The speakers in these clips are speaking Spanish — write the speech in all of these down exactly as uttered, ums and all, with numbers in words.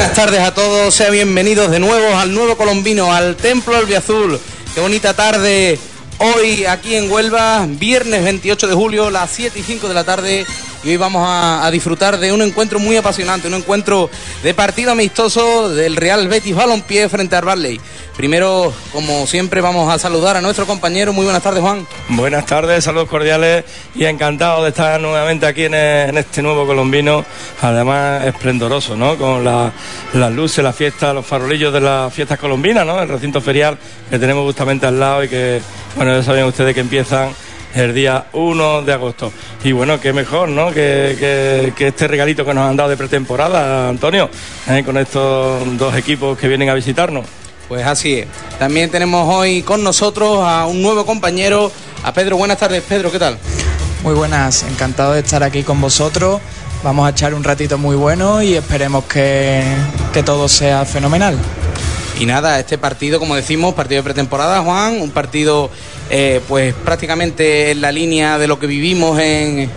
Buenas tardes a todos, sean bienvenidos de nuevo al Nuevo Colombino, al Templo Albiazul. Qué bonita tarde hoy aquí en Huelva, viernes veintiocho de julio, las siete y cinco de la tarde. Y hoy vamos a, a disfrutar de un encuentro muy apasionante, un encuentro de partido amistoso del Real Betis Balompié frente a Barley. Primero, como siempre, vamos a saludar a nuestro compañero. Muy buenas tardes, Juan. Buenas tardes, saludos cordiales y encantado de estar nuevamente aquí en, en este Nuevo Colombino, además esplendoroso, ¿no? Con la, las luces, la fiesta, los farolillos de las fiestas colombinas, ¿no? El recinto ferial que tenemos justamente al lado y que, bueno, ya saben ustedes que empiezan el día uno de agosto. Y bueno, qué mejor, ¿no? Que, que, que este regalito que nos han dado de pretemporada, Antonio, ¿eh? Con estos dos equipos que vienen a visitarnos. Pues así es. También tenemos hoy con nosotros a un nuevo compañero, a Pedro. Buenas tardes, Pedro, ¿qué tal? Muy buenas, encantado de estar aquí con vosotros. Vamos a echar un ratito muy bueno y esperemos que, que todo sea fenomenal. Y nada, este partido, como decimos, partido de pretemporada, Juan, un partido eh, pues prácticamente en la línea de lo que vivimos en, eh,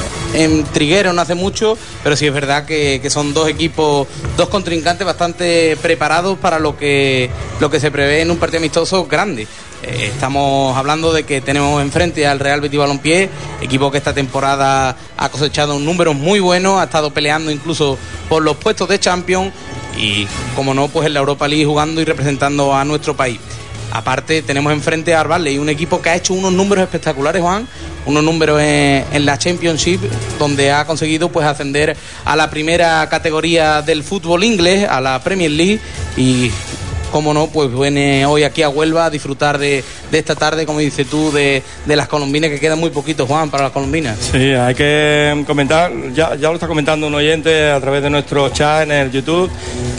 en Trigueros no hace mucho, pero sí es verdad que, que son dos equipos, dos contrincantes bastante preparados para lo que, lo que se prevé en un partido amistoso grande. Eh, estamos hablando de que tenemos enfrente al Real Betis Balompié, equipo que esta temporada ha cosechado un número muy bueno, ha estado peleando incluso por los puestos de Champions y, como no, pues en la Europa League jugando y representando a nuestro país. Aparte tenemos enfrente a Barley, un equipo que ha hecho unos números espectaculares, Juan, unos números en, en la Championship, donde ha conseguido pues ascender a la primera categoría del fútbol inglés, a la Premier League, y cómo no, pues viene hoy aquí a Huelva a disfrutar de, de esta tarde, como dices tú, de, de las colombinas, que quedan muy poquitos, Juan, para las colombinas. Sí, hay que comentar, ya, ya lo está comentando un oyente a través de nuestro chat en el YouTube,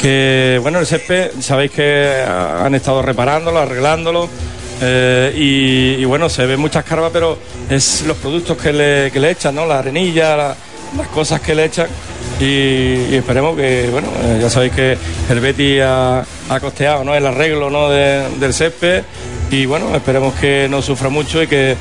que bueno, el césped, sabéis que han estado reparándolo, arreglándolo, eh, y, y bueno, se ven muchas carvas, pero es los productos que le, que le echan, ¿no? La arenilla, la, las cosas que le echan. Y, y esperemos que, bueno, eh, ya sabéis que el Betis ha, ha costeado, ¿no? El arreglo, ¿no? de, del césped, y bueno, esperemos que no sufra mucho y que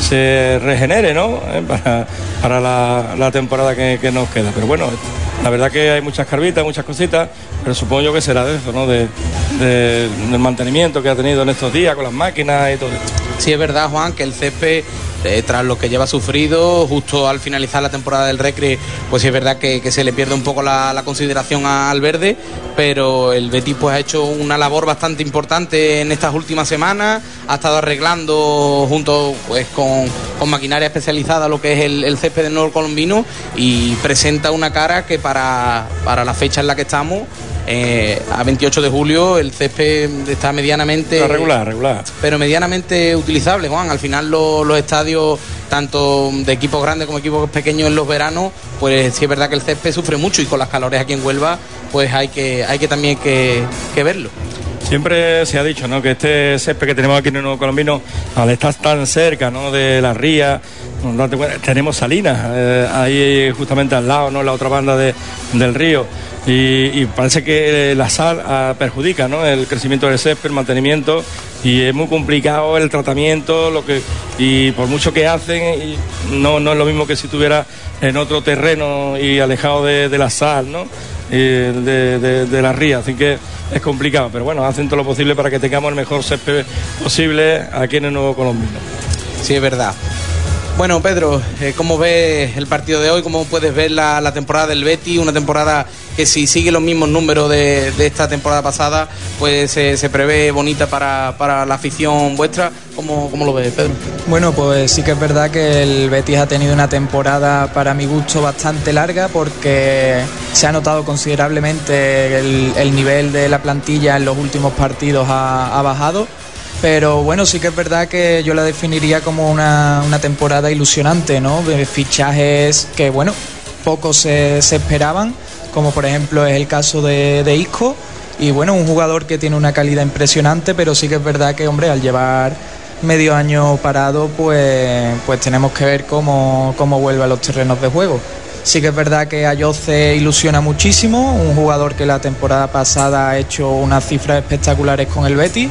se regenere, ¿no? Eh, para, para la, la temporada que, que nos queda. Pero bueno, la verdad que hay muchas carvitas, muchas cositas, pero supongo yo que será de eso, ¿no? De, de, del mantenimiento que ha tenido en estos días con las máquinas y todo esto. Sí, es verdad, Juan, que el césped, Eh, tras lo que lleva sufrido, justo al finalizar la temporada del Recre, pues sí es verdad que, que se le pierde un poco la, la consideración a, al verde, pero el Betis pues ha hecho una labor bastante importante en estas últimas semanas, ha estado arreglando junto pues con, con maquinaria especializada lo que es el, el césped del Nuevo Colombino, y presenta una cara que para, para la fecha en la que estamos, Eh, a veintiocho de julio, el césped está medianamente regular, regular, pero medianamente utilizable, Juan. Al final lo, los estadios, tanto de equipos grandes como equipos pequeños en los veranos, pues sí es verdad que el césped sufre mucho, y con las calores aquí en Huelva pues hay que, hay que también que, que verlo. Siempre se ha dicho, ¿no?, que este césped que tenemos aquí en el Nuevo Colombino, al estar tan cerca, ¿no?, de la ría, tenemos Salinas, eh, ahí justamente al lado, ¿no?, la otra banda de, del río, y, y parece que la sal ah, perjudica, ¿no?, el crecimiento del césped, el mantenimiento, y es muy complicado el tratamiento, lo que y por mucho que hacen, y no, no es lo mismo que si estuviera en otro terreno y alejado de, de la sal, ¿no?, de, de, de la ría, así que es complicado, pero bueno, hacen todo lo posible para que tengamos el mejor césped posible aquí en el Nuevo Colombino. Sí, es verdad. Bueno, Pedro, eh, ¿cómo ves el partido de hoy? ¿Cómo puedes ver la, la temporada del Betis? Una temporada que, si sigue los mismos números de, de esta temporada pasada, pues eh, se prevé bonita para, para la afición vuestra. ¿Cómo, ¿Cómo lo ves, Pedro? Bueno, pues sí que es verdad que el Betis ha tenido una temporada, para mi gusto, bastante larga, porque se ha notado considerablemente el, el nivel de la plantilla en los últimos partidos ha, ha bajado. Pero bueno, sí que es verdad que yo la definiría como una, una temporada ilusionante, ¿no? De fichajes que, bueno, pocos se, se esperaban, como por ejemplo es el caso de, de Isco, y bueno, un jugador que tiene una calidad impresionante, pero sí que es verdad que, hombre, al llevar medio año parado, pues, pues tenemos que ver cómo, cómo vuelve a los terrenos de juego. Sí que es verdad que Ayoce ilusiona muchísimo, un jugador que la temporada pasada ha hecho unas cifras espectaculares con el Betis.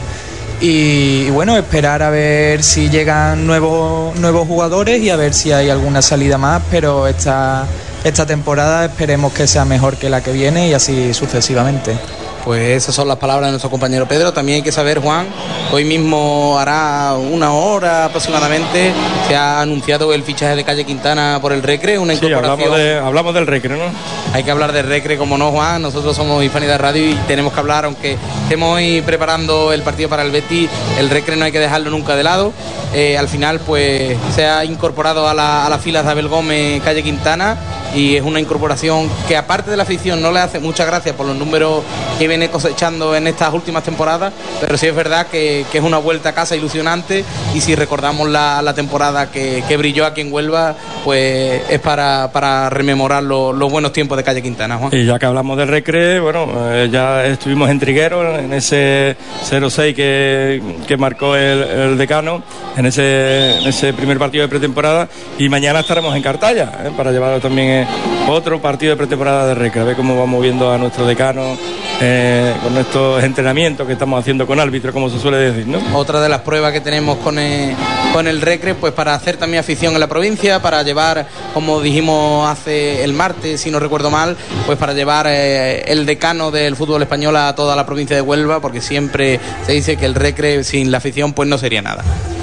Y, y bueno, esperar a ver si llegan nuevos nuevos jugadores y a ver si hay alguna salida más, pero está esta temporada esperemos que sea mejor que la que viene y así sucesivamente. Pues esas son las palabras de nuestro compañero Pedro. También hay que saber, Juan, hoy mismo hará una hora aproximadamente se ha anunciado el fichaje de Calle Quintana por el Recre, una incorporación. Sí, hablamos, de, hablamos del Recre, ¿no? Hay que hablar del Recre, como no, Juan. Nosotros somos Hispanidad Radio y tenemos que hablar, aunque estemos hoy preparando el partido para el Betis, el Recre no hay que dejarlo nunca de lado. Eh, al final, pues se ha incorporado a la, a las filas de Abel Gómez Calle Quintana y es una incorporación que, aparte de la afición, no le hace muchas gracias por los números que viene cosechando en estas últimas temporadas, pero sí es verdad que, que es una vuelta a casa ilusionante y si recordamos la, la temporada que, que brilló aquí en Huelva, pues es para, para rememorar lo, los buenos tiempos de Calle Quintana, Juan. Y ya que hablamos del Recre, bueno, eh, ya estuvimos en Trigueros en ese cero seis que, que marcó el, el decano en ese, en ese primer partido de pretemporada y mañana estaremos en Cartaya eh, para llevar también eh, otro partido de pretemporada de Recre, a ver cómo vamos viendo a nuestro decano eh, con estos entrenamientos que estamos haciendo con árbitros, como se suele decir, ¿no? Otra de las pruebas que tenemos con el, con el Recre, pues para hacer también afición en la provincia, para llevar, como dijimos hace el martes, si no recuerdo mal, pues para llevar eh, el decano del fútbol español a toda la provincia de Huelva, porque siempre se dice que el Recre sin la afición pues no sería nada.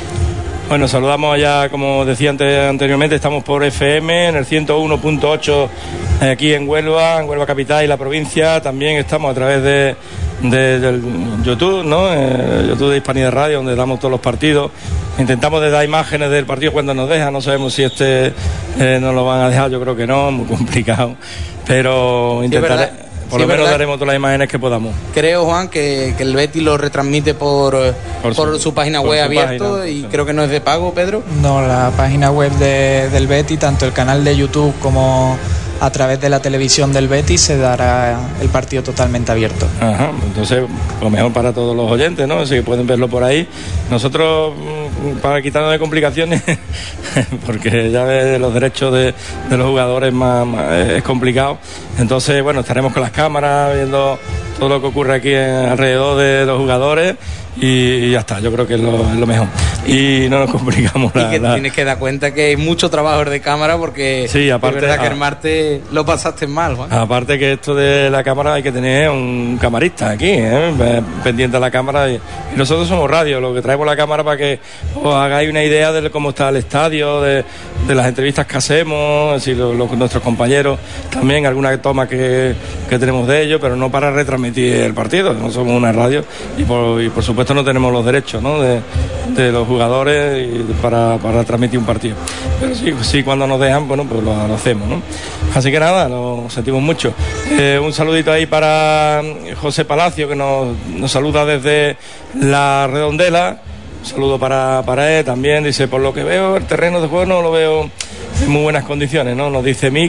Bueno, saludamos ya, como decía antes, anteriormente, estamos por F M en el ciento uno punto ocho aquí en Huelva, en Huelva Capital y la provincia. También estamos a través de, de del YouTube, ¿no? Eh, YouTube de Hispanidad Radio, donde damos todos los partidos. Intentamos de dar imágenes del partido cuando nos dejan. No sabemos si este eh, nos lo van a dejar, yo creo que no, muy complicado. Pero intentaré. Sí, por sí, lo menos daremos todas las imágenes que podamos. Creo, Juan, que, que el Betis lo retransmite por, por, su, por su página por web su abierto página, y sí. Creo que no es de pago, Pedro. No, la página web de, del Betis, tanto el canal de YouTube como a través de la televisión del Betis, se dará el partido totalmente abierto. Ajá, entonces lo mejor para todos los oyentes, ¿no? Si pueden verlo por ahí. Nosotros, para quitarnos de complicaciones, porque ya ves, los derechos de, de los jugadores más, más, es complicado. Entonces, bueno, estaremos con las cámaras viendo todo lo que ocurre aquí en, alrededor de los jugadores y, y ya está, yo creo que es lo, es lo mejor. Y no nos complicamos nada. Y que la... tienes que dar cuenta que hay mucho trabajo de cámara porque sí, aparte, es verdad que a... el martes lo pasaste mal, Juan. Aparte que esto de la cámara hay que tener un camarista aquí, ¿eh? pendiente de la cámara. Y, y nosotros somos radio, lo que traemos la cámara para que os hagáis una idea de cómo está el estadio, de, de las entrevistas que hacemos, si lo, lo, nuestros compañeros también, alguna toma que, que tenemos de ellos, pero no para retransmitir el partido. No somos una radio y por, y por supuesto no tenemos los derechos, ¿no? de, de los jugadores y para, para transmitir un partido. Pero sí, sí, cuando nos dejan, bueno, pues lo, lo hacemos, ¿no? Así que nada, lo sentimos mucho. Eh, un saludito ahí para José Palacio, que nos, nos saluda desde la Redondela. Un saludo para, para él también. Dice, por lo que veo, el terreno de juego no lo veo en muy buenas condiciones, ¿no? Nos dice Mick.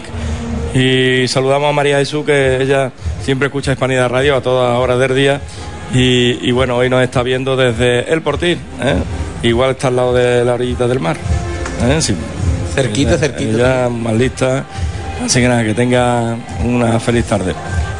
Y saludamos a María Jesús, que ella siempre escucha Hispanidad Radio a todas horas del día. Y, y bueno, hoy nos está viendo desde El Portil, ¿eh? Igual está al lado de la orillita del mar, ¿eh? Sí. Cerquita, ella, cerquita. Ella más lista. Así que nada, que tenga una feliz tarde.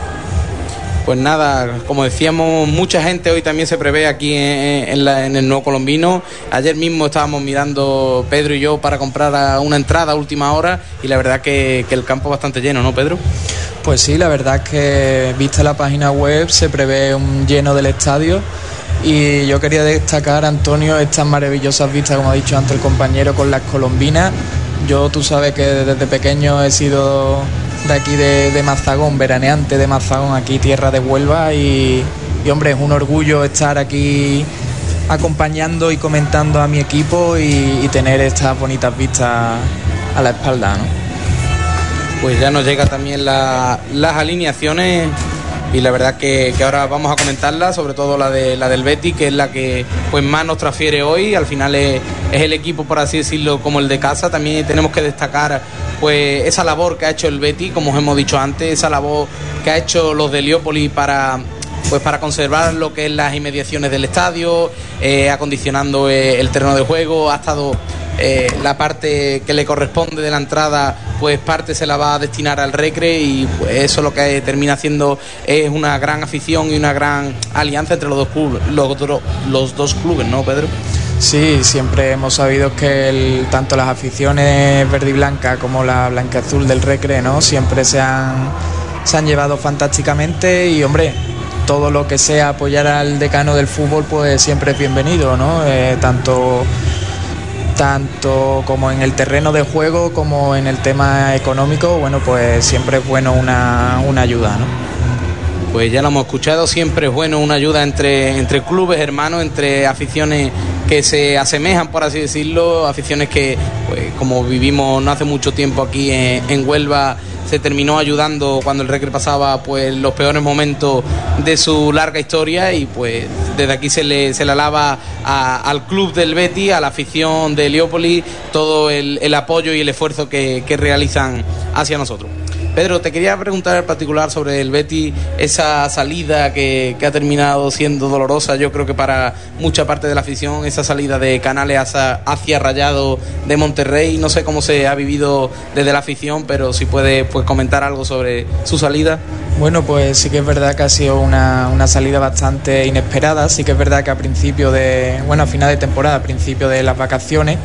Pues nada, como decíamos, mucha gente hoy también se prevé aquí en, en, la, en el Nuevo Colombino. Ayer mismo estábamos mirando, Pedro y yo, para comprar una entrada a última hora y la verdad que, que el campo bastante lleno, ¿no, Pedro? Pues sí, la verdad es que vista la página web se prevé un lleno del estadio y yo quería destacar, Antonio, estas maravillosas vistas, como ha dicho antes el compañero, con las colombinas. Yo, tú sabes que desde pequeño he sido de aquí de, de Mazagón, veraneante de Mazagón, aquí tierra de Huelva y, y hombre, es un orgullo estar aquí acompañando y comentando a mi equipo y, y tener estas bonitas vistas a la espalda, ¿no? Pues ya nos llega también la, las alineaciones y la verdad que, que ahora vamos a comentarlas, sobre todo la de la del Betis, que es la que pues más nos transfiere hoy. Al final es, es el equipo, por así decirlo, como el de casa. También tenemos que destacar pues esa labor que ha hecho el Betis, como os hemos dicho antes, esa labor que ha hecho los de Heliópolis para pues para conservar lo que es las inmediaciones del estadio, eh, acondicionando eh, el terreno de juego. Ha estado eh, la parte que le corresponde de la entrada, pues parte se la va a destinar al Recre y pues, eso lo que termina haciendo es una gran afición y una gran alianza entre los dos clubes, los, los dos clubes, ¿no, Pedro? Sí, siempre hemos sabido que el, tanto las aficiones verde y blanca como la blanca azul del Recre, ¿no? Siempre se han, se han llevado fantásticamente y, hombre, todo lo que sea apoyar al decano del fútbol, pues siempre es bienvenido, ¿no? Eh, tanto, tanto como en el terreno de juego como en el tema económico, bueno, pues siempre es bueno una, una ayuda, ¿no? Pues ya lo hemos escuchado, siempre es bueno una ayuda entre, entre clubes hermanos, entre aficiones que se asemejan, por así decirlo, aficiones que, pues, como vivimos no hace mucho tiempo aquí en, en Huelva, se terminó ayudando cuando el Recre pasaba pues los peores momentos de su larga historia, y pues desde aquí se le, se le alaba a, al club del Betis, a la afición de Heliópolis, todo el, el apoyo y el esfuerzo que, que realizan hacia nosotros. Pedro, te quería preguntar en particular sobre el Betis, esa salida que, que ha terminado siendo dolorosa, yo creo que para mucha parte de la afición, esa salida de Canales hacia, hacia Rayado de Monterrey. No sé cómo se ha vivido desde la afición, pero si puedes pues, comentar algo sobre su salida. Bueno, pues sí que es verdad que ha sido una, una salida bastante inesperada. Sí que es verdad que a principio de, bueno, a final de temporada, a principio de las vacaciones,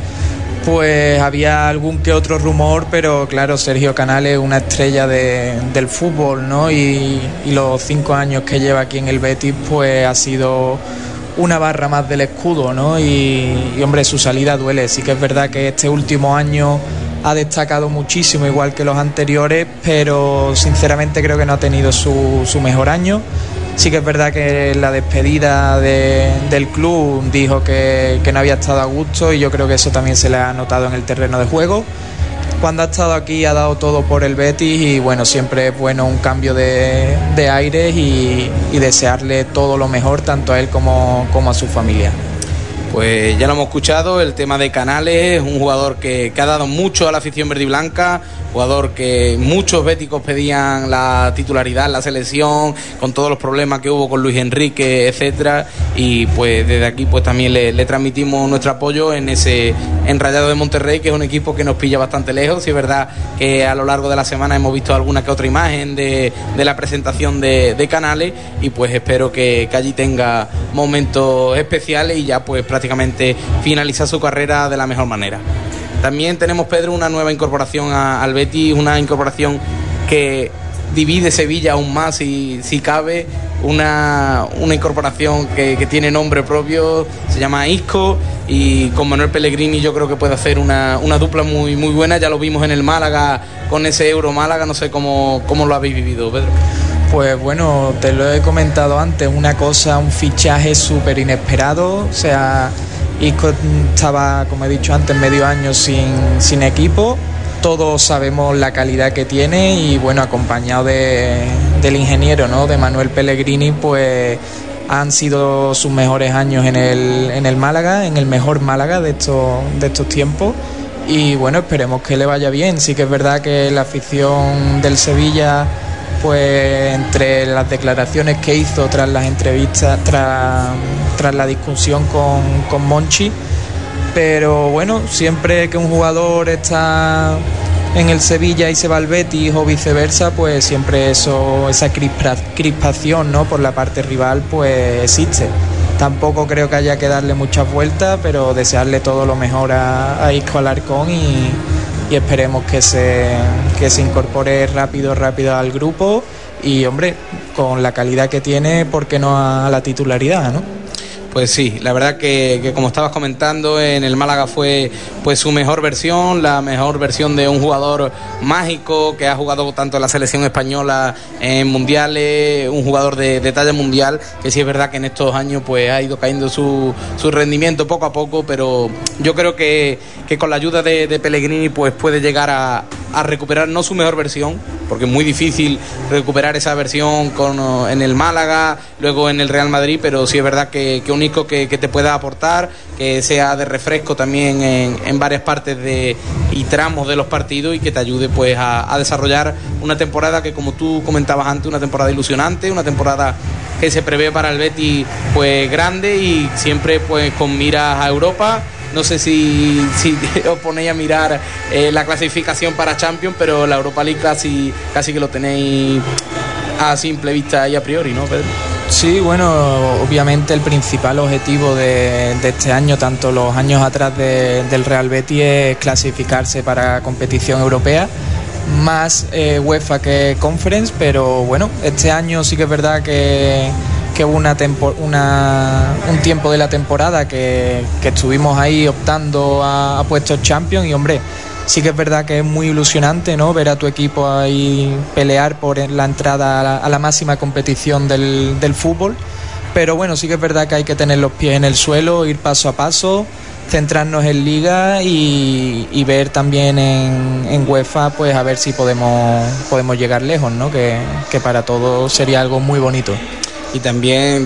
pues había algún que otro rumor, pero claro, Sergio Canales, una estrella de, del fútbol, ¿no? Y, y los cinco años que lleva aquí en el Betis, pues ha sido una barra más del escudo, ¿no? Y, y hombre, su salida duele. Sí que es verdad que este último año ha destacado muchísimo, igual que los anteriores, pero sinceramente creo que no ha tenido su, su mejor año. Sí que es verdad que en la despedida de, del club dijo que, que no había estado a gusto, y yo creo que eso también se le ha notado en el terreno de juego. Cuando ha estado aquí ha dado todo por el Betis, y bueno, siempre es bueno un cambio de, de aires y, y desearle todo lo mejor tanto a él como, como a su familia. Pues ya lo hemos escuchado, el tema de Canales, un jugador que, que ha dado mucho a la afición verde y blanca, jugador que muchos béticos pedían la titularidad en la selección, con todos los problemas que hubo con Luis Enrique, etcétera, y pues desde aquí pues también le, le transmitimos nuestro apoyo en ese en Rayado de Monterrey, que es un equipo que nos pilla bastante lejos. Y es verdad que a lo largo de la semana hemos visto alguna que otra imagen de, de la presentación de, de Canales, y pues espero que, que allí tenga momentos especiales y ya pues prácticamente finalizar su carrera de la mejor manera. También tenemos, Pedro, una nueva incorporación a, al Betis, una incorporación que divide Sevilla aún más, si, si cabe, una, una incorporación que, que tiene nombre propio, se llama Isco, y con Manuel Pellegrini yo creo que puede hacer una, una dupla muy, muy buena. Ya lo vimos en el Málaga, con ese Euro Málaga, no sé cómo, cómo lo habéis vivido, Pedro. Pues bueno, te lo he comentado antes, una cosa, un fichaje súper inesperado. O sea, Isco estaba, como he dicho antes, medio año sin, sin equipo. Todos sabemos la calidad que tiene, y bueno, acompañado de, del ingeniero, ¿no?, de Manuel Pellegrini, pues han sido sus mejores años en el, en el Málaga, en el mejor Málaga de estos, de estos tiempos. Y bueno, esperemos que le vaya bien. Sí que es verdad que la afición del Sevilla, pues entre las declaraciones que hizo tras las entrevistas, tras, tras la discusión con, con Monchi, pero bueno, siempre que un jugador está en el Sevilla y se va al Betis o viceversa, pues siempre eso, esa crispa, crispación, ¿no?, por la parte rival, pues existe. Tampoco creo que haya que darle muchas vueltas, pero desearle todo lo mejor a, a Isco Alarcón, y y esperemos que se, que se incorpore rápido, rápido al grupo, y hombre, con la calidad que tiene, ¿por qué no a la titularidad, no? Pues sí, la verdad que, que como estabas comentando, en el Málaga fue pues su mejor versión, la mejor versión de un jugador mágico que ha jugado tanto en la selección española, en mundiales, un jugador de, de talla mundial, que sí es verdad que en estos años pues ha ido cayendo su, su rendimiento poco a poco, pero yo creo que, que con la ayuda de, de Pellegrini pues puede llegar a, a recuperar no su mejor versión, porque es muy difícil recuperar esa versión con, en el Málaga, luego en el Real Madrid, pero sí es verdad que, que un Isco que, que te pueda aportar, que sea de refresco también en, en varias partes de, y tramos de los partidos, y que te ayude pues a, a desarrollar una temporada que, como tú comentabas antes, una temporada ilusionante, una temporada que se prevé para el Betis pues grande, y siempre pues con miras a Europa. No sé si, si os ponéis a mirar eh, la clasificación para Champions, pero la Europa League casi, casi que lo tenéis a simple vista y a priori, ¿no, Pedro? Sí, bueno, obviamente el principal objetivo de, de este año, tanto los años atrás de, del Real Betis, es clasificarse para competición europea, más eh, UEFA que Conference, pero bueno, este año sí que es verdad que, que hubo una tempo, una, un tiempo de la temporada que, que estuvimos ahí optando a, a puestos Champions y hombre, sí que es verdad que es muy ilusionante, ¿no?, ver a tu equipo ahí pelear por la entrada a la, a la máxima competición del, del fútbol, pero bueno, sí que es verdad que hay que tener los pies en el suelo, ir paso a paso, centrarnos en Liga y, y ver también en, en UEFA, pues a ver si podemos, podemos llegar lejos, ¿no?, que, que para todos sería algo muy bonito. Y también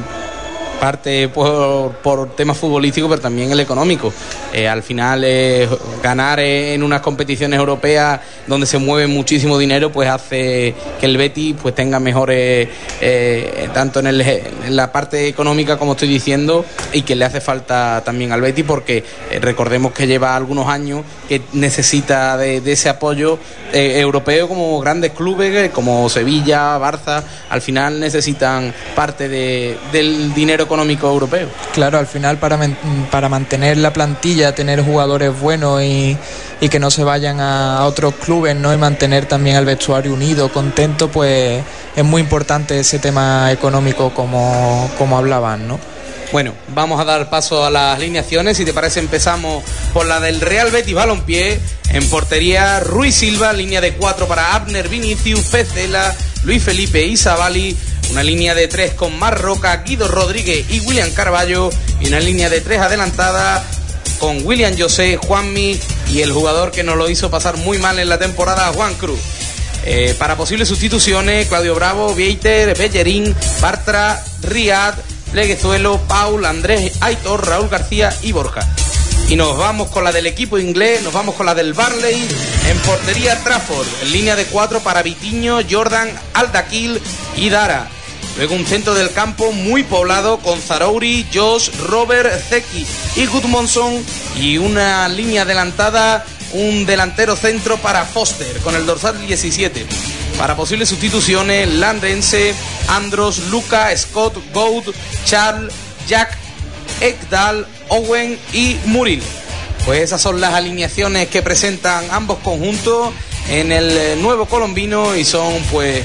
parte por, por temas futbolísticos, pero también el económico. Eh, al final, eh, ganar en unas competiciones europeas donde se mueve muchísimo dinero, pues hace que el Betis pues tenga mejores, eh, tanto en, el, en la parte económica, como estoy diciendo, y que le hace falta también al Betis, porque eh, recordemos que lleva algunos años que necesita de, de ese apoyo eh, europeo, como grandes clubes como Sevilla, Barça, al final necesitan parte de, del dinero económico europeo. Claro, al final para, para mantener la plantilla, tener jugadores buenos y, y que no se vayan a otros clubes, ¿no?, y mantener también al vestuario unido, contento, pues es muy importante ese tema económico como, como hablaban, ¿no? Bueno, vamos a dar paso a las alineaciones. Si te parece, empezamos por la del Real Betis Balompié. En portería, Rui Silva, línea de cuatro para Abner Vinicius, Petzela, Luis Felipe y Savali. Una línea de tres con Marroca, Guido Rodríguez y William Carballo. Y una línea de tres adelantada con William José, Juanmi y el jugador que nos lo hizo pasar muy mal en la temporada, Juan Cruz. Eh, para posibles sustituciones, Claudio Bravo, Vieiter, Bellerín, Bartra, Riad, Pleguezuelo, Paul, Andrés, Aitor, Raúl García y Borja. Y nos vamos con la del equipo inglés, nos vamos con la del Burnley. En portería, Trafford, en línea de cuatro para Vitiño, Jordan, Aldaquil y Dara. Luego un centro del campo muy poblado con Zarouri, Josh, Robert, Zeki y Gudmundsson. Y una línea adelantada, un delantero centro para Foster con el dorsal diecisiete. Para posibles sustituciones, Landense, Andros, Luca, Scott, Gould, Charles, Jack, Ekdal, Owen y Muriel. Pues esas son las alineaciones que presentan ambos conjuntos en el nuevo colombino y son pues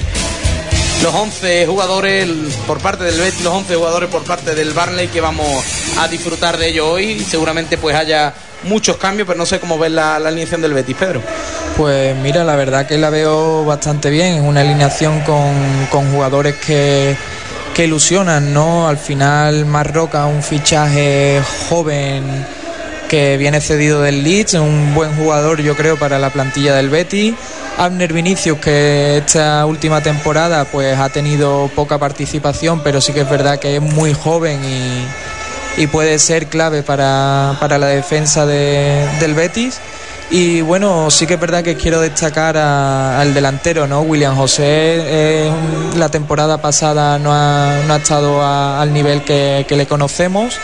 los once jugadores por parte del Betis, los once jugadores por parte del Burnley, que vamos a disfrutar de ello hoy. Seguramente pues haya muchos cambios, pero no sé cómo ves la, la alineación del Betis, Pedro. Pues mira, la verdad que la veo bastante bien. Es una alineación con, con jugadores que, que ilusionan, ¿no? Al final Marroca, un fichaje joven que viene cedido del Leeds, un buen jugador yo creo para la plantilla del Betis. Abner Vinicius, que esta última temporada pues ha tenido poca participación, pero sí que es verdad que es muy joven y, y puede ser clave para, para la defensa de, del Betis. Y bueno, sí que es verdad que quiero destacar a, al delantero, ¿no? William José, eh, la temporada pasada no ha, no ha estado a, al nivel que, que le conocemos.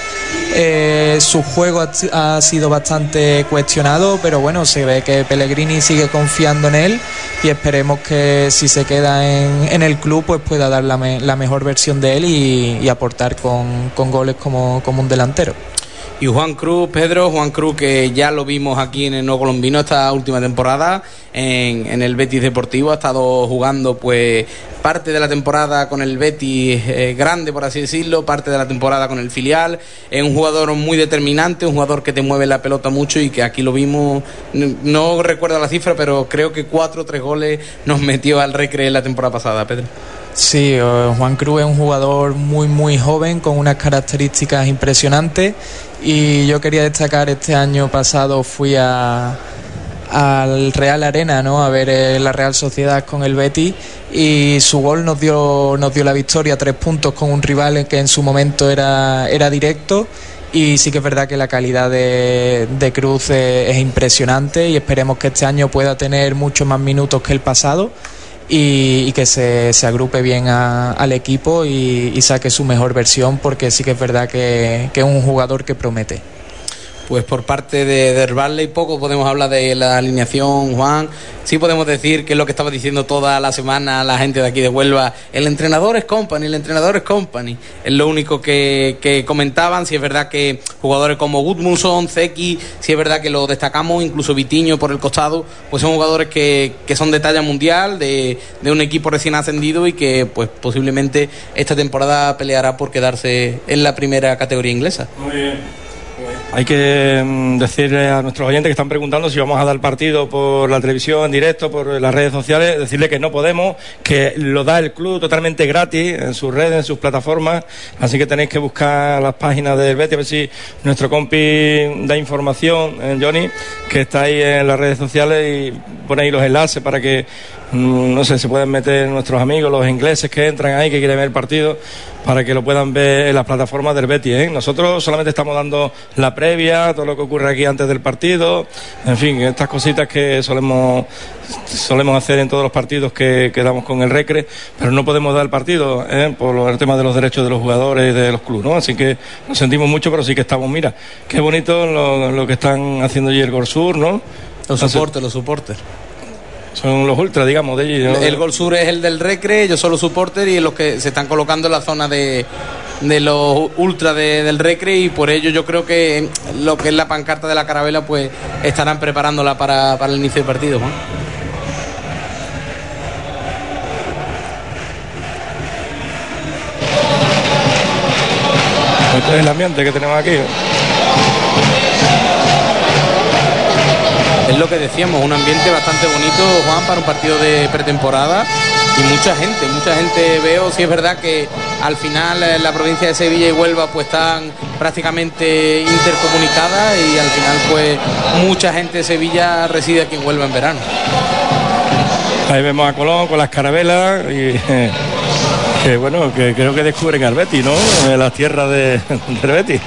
Eh, su juego ha, ha sido bastante cuestionado, pero bueno, se ve que Pellegrini sigue confiando en él y esperemos que si se queda en, en el club pues pueda dar la, me, la mejor versión de él y, y aportar con, con goles como, como un delantero. Y Juan Cruz, Pedro, Juan Cruz, que ya lo vimos aquí en el Nuevo Colombino esta última temporada en, en el Betis Deportivo, ha estado jugando pues parte de la temporada con el Betis eh, grande, por así decirlo, parte de la temporada con el filial. Es un jugador muy determinante, un jugador que te mueve la pelota mucho y que aquí lo vimos, no, no recuerdo la cifra, pero creo que cuatro o tres goles nos metió al Recre la temporada pasada, Pedro. Sí, Juan Cruz es un jugador muy muy joven con unas características impresionantes y yo quería destacar, este año pasado fui a al Real Arena, ¿no?, a ver eh, la Real Sociedad con el Betis y su gol nos dio nos dio la victoria, tres puntos con un rival que en su momento era, era directo. Y sí que es verdad que la calidad de, de Cruz es, es impresionante y esperemos que este año pueda tener muchos más minutos que el pasado. Y, y que se, se agrupe bien a, al equipo y, y saque su mejor versión, porque sí que es verdad que, que es un jugador que promete. Pues por parte de, de Barley poco podemos hablar de la alineación, Juan. Sí podemos decir que es lo que estaba diciendo toda la semana la gente de aquí de Huelva. El entrenador es Company, el entrenador es Company. Es lo único que, que comentaban. Si es verdad que jugadores como Gudmundsson, Zeki, si es verdad que lo destacamos, incluso Vitiño por el costado, pues son jugadores que, que son de talla mundial, de, de un equipo recién ascendido y que pues posiblemente esta temporada peleará por quedarse en la primera categoría inglesa. Muy bien. Hay que mm, decirle a nuestros oyentes que están preguntando si vamos a dar partido por la televisión en directo, por las redes sociales, decirle que no podemos, que lo da el club totalmente gratis en sus redes, en sus plataformas, así que tenéis que buscar las páginas del Betis, a ver si nuestro compi da información, eh, Johnny, que está ahí en las redes sociales y pone ahí los enlaces para que, mm, no sé, se puedan meter nuestros amigos, los ingleses que entran ahí, que quieren ver el partido, para que lo puedan ver en las plataformas del Betis, ¿eh? Nosotros solamente estamos dando la previa, todo lo que ocurre aquí antes del partido, en fin, estas cositas que solemos solemos hacer en todos los partidos que, que damos con el Recre, pero no podemos dar el partido, ¿eh? Por el tema de los derechos de los jugadores y de los clubes, ¿no? Así que nos sentimos mucho, pero sí que estamos, mira, qué bonito lo, lo que están haciendo allí el Gol Sur, ¿no? Los soportes, los soportes. Son los ultras, digamos, de allí, ¿no? El Gol Sur es el del Recre, ellos son los supporters y los que se están colocando en la zona de, de los ultras de, del Recre, y por ello yo creo que lo que es la pancarta de la carabela pues estarán preparándola para, para el inicio del partido, ¿no? Este es el ambiente que tenemos aquí. Es lo que decíamos, un ambiente bastante bonito, Juan, para un partido de pretemporada, y mucha gente, mucha gente veo. Sí es verdad que al final eh, la provincia de Sevilla y Huelva pues están prácticamente intercomunicadas, y al final pues mucha gente de Sevilla reside aquí en Huelva en verano. Ahí vemos a Colón con las carabelas y eh, que bueno, que creo que descubren al Betis, ¿no? En las tierras de, del Betis.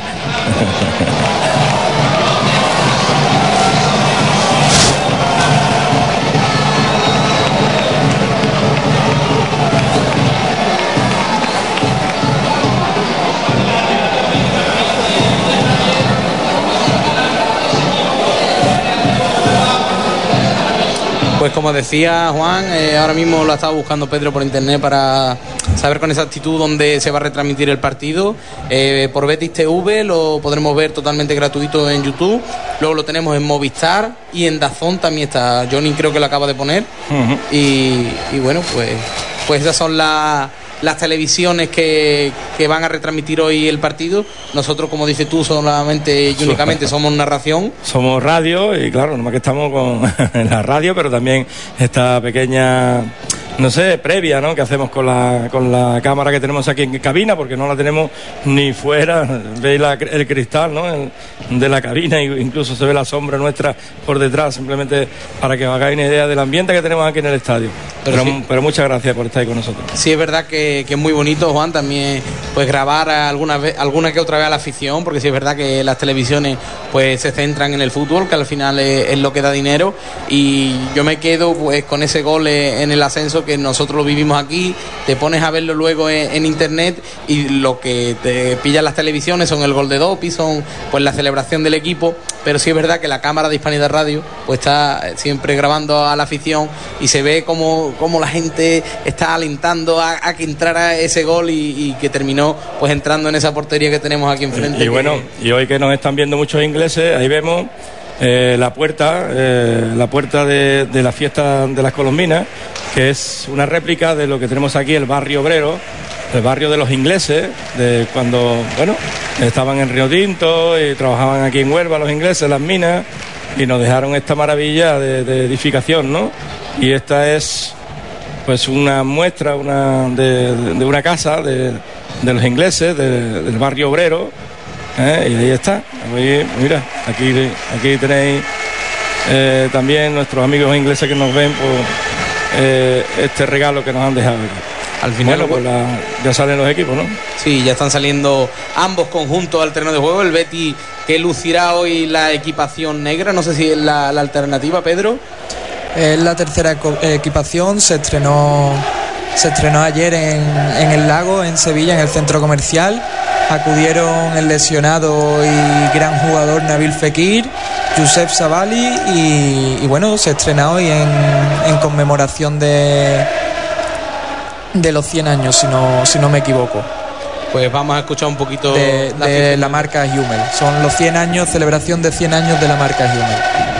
Pues como decía Juan, eh, ahora mismo lo ha estado buscando Pedro por internet para saber con exactitud dónde se va a retransmitir el partido. Eh, por Betis T V lo podremos ver totalmente gratuito en YouTube. Luego lo tenemos en Movistar y en DAZN también está. Johnny creo que lo acaba de poner. Uh-huh. y, y bueno, pues, pues esas son las... las televisiones que, que van a retransmitir hoy el partido. Nosotros, como dices tú, solamente y únicamente somos narración. Somos radio y claro, nomás que estamos con la radio, pero también esta pequeña, no sé, previa, ¿no?, que hacemos con la con la cámara que tenemos aquí en cabina, porque no la tenemos ni fuera. Veis la, el cristal, ¿no?, el, de la cabina, e incluso se ve la sombra nuestra por detrás, simplemente para que os hagáis una idea del ambiente que tenemos aquí en el estadio. Pero, pero, sí. pero muchas gracias por estar ahí con nosotros. Sí, es verdad que, que es muy bonito, Juan, también pues grabar alguna vez, alguna que otra vez a la afición, porque sí es verdad que las televisiones pues se centran en el fútbol, que al final es, es lo que da dinero, y yo me quedo pues con ese gol en el ascenso que nosotros lo vivimos aquí. Te pones a verlo luego en, en internet y lo que te pillan las televisiones son el gol de Dopi, son pues la celebración del equipo, pero sí es verdad que la cámara de Hispanidad Radio pues está siempre grabando a la afición y se ve como, como la gente está alentando a, a que entrara ese gol y, y que terminó pues entrando en esa portería que tenemos aquí enfrente. Y, y bueno, que... y hoy que nos están viendo muchos ingleses, ahí vemos eh, la puerta, eh, la puerta de, de la fiesta de las Colombinas, que es una réplica de lo que tenemos aquí, el barrio obrero, el barrio de los ingleses, de cuando, bueno, estaban en Río Tinto y trabajaban aquí en Huelva los ingleses, las minas, y nos dejaron esta maravilla de, de edificación, ¿no? Y esta es pues una muestra una de, de una casa de, de los ingleses, de, del barrio obrero, ¿eh? Y ahí está. Ahí, mira, aquí, aquí tenéis eh, también nuestros amigos ingleses que nos ven por eh, este regalo que nos han dejado aquí. Al final, bueno, pues la, ya salen los equipos, ¿no? Sí, ya están saliendo ambos conjuntos al terreno de juego. El Betis, que lucirá hoy la equipación negra, no sé si es la, la alternativa, Pedro. Es la tercera equipación, se estrenó se estrenó ayer en, en el Lago, en Sevilla, en el centro comercial, acudieron el lesionado y gran jugador Nabil Fekir, Youssef Sabaly y, y bueno, se estrena hoy en, en conmemoración de, de los cien años, si no, si no me equivoco. Pues vamos a escuchar un poquito de la, de la marca Hummel. Son los cien años, celebración de cien años de la marca Hummel.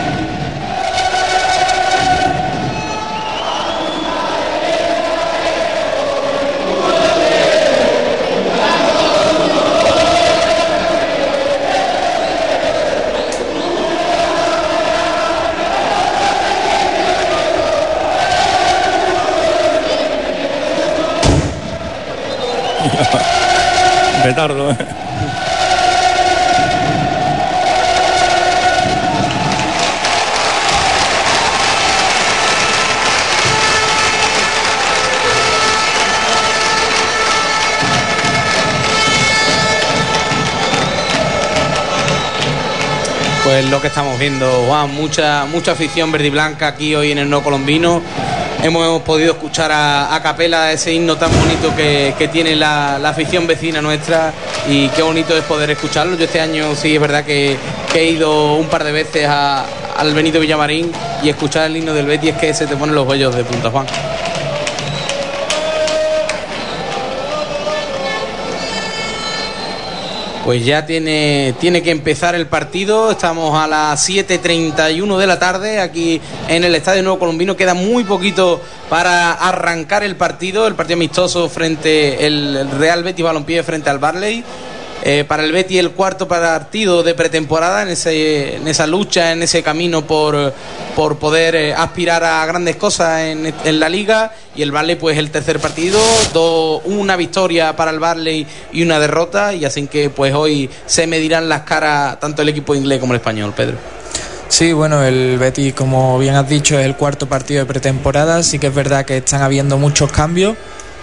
Petardo, ¿eh? Pues lo que estamos viendo, Juan, mucha mucha afición verde y blanca aquí hoy en el No Colombino. Hemos, hemos podido escuchar a, a capela ese himno tan bonito que, que tiene la, la afición vecina nuestra, y qué bonito es poder escucharlo. Yo este año sí es verdad que, que he ido un par de veces a, al Benito Villamarín, y escuchar el himno del Betis es que se te ponen los vellos de punta, Juan. Pues ya tiene, tiene que empezar el partido. Estamos a las siete treinta y uno de la tarde aquí en el Estadio Nuevo Colombino. Queda muy poquito para arrancar el partido. El partido amistoso frente el Real Betis Balompié frente al Barley. Eh, para el Betis el cuarto partido de pretemporada en, ese, en esa lucha, en ese camino por, por poder eh, aspirar a grandes cosas en, en la Liga. Y el Barley pues el tercer partido, do, una victoria para el Barley y una derrota, y así que pues hoy se medirán las caras tanto el equipo inglés como el español, Pedro. Sí, bueno, el Betis, como bien has dicho, es el cuarto partido de pretemporada. Sí que es verdad que están habiendo muchos cambios.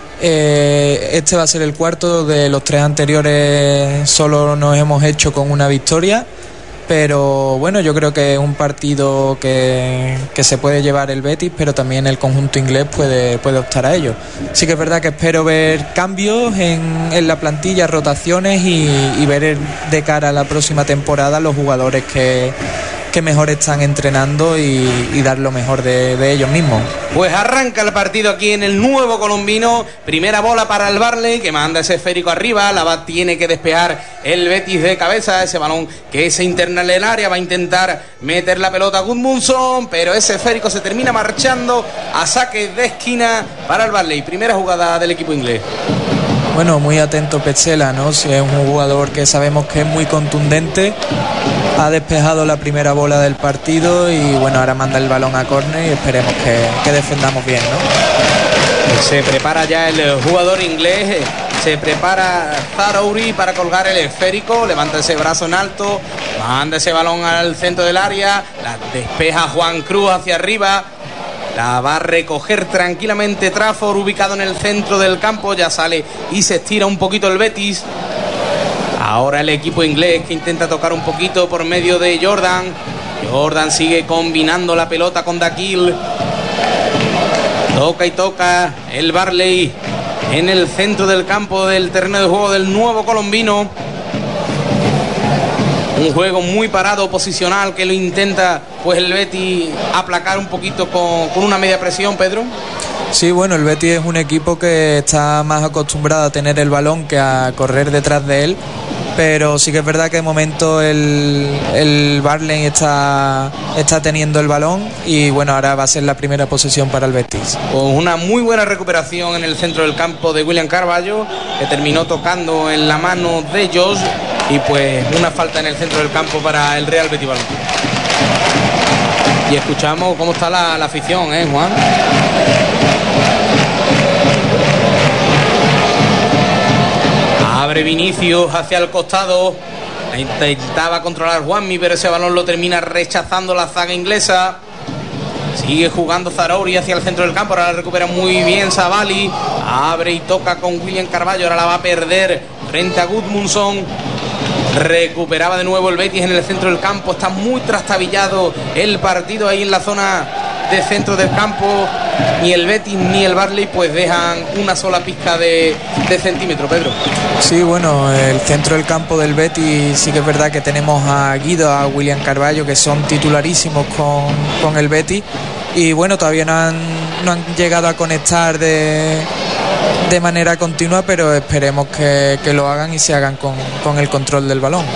Eh, este va a ser el cuarto, de los tres anteriores solo nos hemos hecho con una victoria, pero bueno, yo creo que es un partido que, que se puede llevar el Betis, pero también el conjunto inglés puede, puede optar a ello. Sí que es verdad que espero ver cambios en, en la plantilla, rotaciones y, y ver de cara a la próxima temporada los jugadores que que mejor están entrenando y, y dar lo mejor de, de ellos mismos. Pues arranca el partido aquí en el Nuevo Colombino. Primera bola para el Barley, que manda ese esférico arriba. La va, tiene que despejar el Betis de cabeza. Ese balón que se interna en el área, va a intentar meter la pelota a Gudmundsson, pero ese esférico se termina marchando a saque de esquina para el Barley. Primera jugada del equipo inglés. Bueno, muy atento Petzela, ¿no? Si es un jugador que sabemos que es muy contundente. Ha despejado la primera bola del partido y bueno, ahora manda el balón a córner y esperemos que, que defendamos bien, ¿no? Se prepara ya el jugador inglés, se prepara Zaroury para colgar el esférico, levanta ese brazo en alto, manda ese balón al centro del área, la despeja Juan Cruz hacia arriba. La va a recoger tranquilamente Trafford, ubicado en el centro del campo. Ya sale y se estira un poquito el Betis. Ahora el equipo inglés que intenta tocar un poquito por medio de Jordan. Jordan sigue combinando la pelota con Daquil. Toca y toca el Barley en el centro del campo del terreno de juego del Nuevo Colombino. Un juego muy parado, posicional, que lo intenta pues el Betis aplacar un poquito con, con una media presión, Pedro. Sí, bueno, el Betis es un equipo que está más acostumbrado a tener el balón que a correr detrás de él, pero sí que es verdad que de momento el, el Barley está, está teniendo el balón y bueno, ahora va a ser la primera posesión para el Betis. Con una muy buena recuperación en el centro del campo de William Carvalho, que terminó tocando en la mano de Josh, y pues una falta en el centro del campo para el Real Betis Balompié. Y escuchamos cómo está la, la afición, ¿eh, Juan? Abre Vinicius hacia el costado. Intentaba controlar Juanmi, pero ese balón lo termina rechazando la zaga inglesa. Sigue jugando Zaroury hacia el centro del campo. Ahora la recupera muy bien Sabaly. Abre y toca con William Carvalho. Ahora la va a perder frente a Gudmundsson. Recuperaba de nuevo el Betis en el centro del campo. Está muy trastabillado el partido ahí en la zona de centro del campo, ni el Betis ni el Barley pues dejan una sola pizca de, de centímetro, Pedro. Sí, bueno, el centro del campo del Betis sí que es verdad que tenemos a Guido, a William Carballo, que son titularísimos con, con el Betis, y bueno, todavía no han, no han llegado a conectar de, de manera continua, pero esperemos que, que lo hagan y se hagan con, con el control del balón.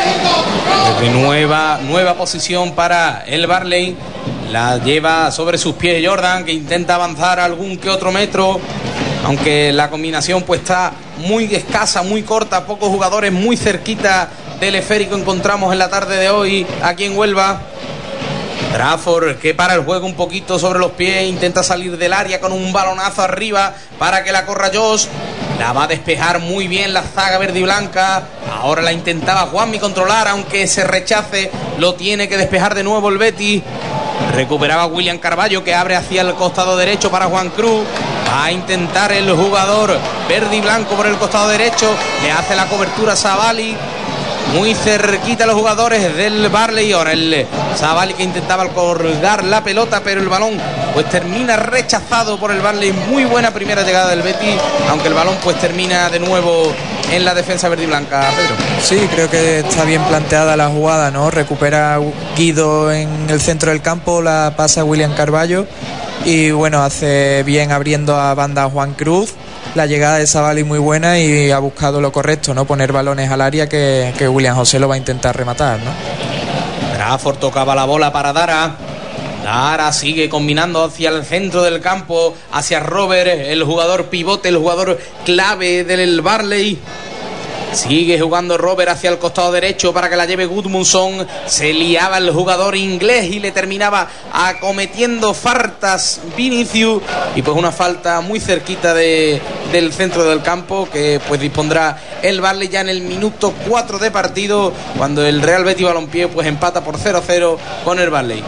De nueva, nueva posición para el Barley. La lleva sobre sus pies Jordan, que intenta avanzar algún que otro metro, aunque la combinación pues está muy escasa, muy corta, pocos jugadores muy cerquita del esférico encontramos en la tarde de hoy aquí en Huelva. Trafford, que para el juego un poquito sobre los pies, intenta salir del área con un balonazo arriba para que la corra Josh. La va a despejar muy bien la zaga verde y blanca. Ahora la intentaba Juanmi controlar, aunque se rechace, lo tiene que despejar de nuevo el Betis. Recuperaba William Carballo, que abre hacia el costado derecho para Juan Cruz. Va a intentar el jugador verde y blanco por el costado derecho. Le hace la cobertura a Savali. Muy cerquita los jugadores del Barley. Ahora el Savali, que intentaba colgar la pelota, pero el balón pues termina rechazado por el Barley. Muy buena primera llegada del Betis, aunque el balón pues termina de nuevo en la defensa verde y blanca, Pedro. Sí, creo que está bien planteada la jugada, ¿no? Recupera Guido en el centro del campo, la pasa William Carballo y bueno, hace bien abriendo a banda a Juan Cruz. La llegada de Savali muy buena y ha buscado lo correcto, ¿no? Poner balones al área que, que William José lo va a intentar rematar, ¿no? Trafford tocaba la bola para Dara. Dara sigue combinando hacia el centro del campo, hacia Robert, el jugador pivote, el jugador clave del Barley. Sigue jugando Robert hacia el costado derecho para que la lleve Gudmundsson. Se liaba el jugador inglés y le terminaba acometiendo faltas Vinicius. Y pues una falta muy cerquita de, del centro del campo, que pues dispondrá el Barley ya en el minuto cuatro de partido, cuando el Real Betis Balompié pues empata por cero a cero con el Barley.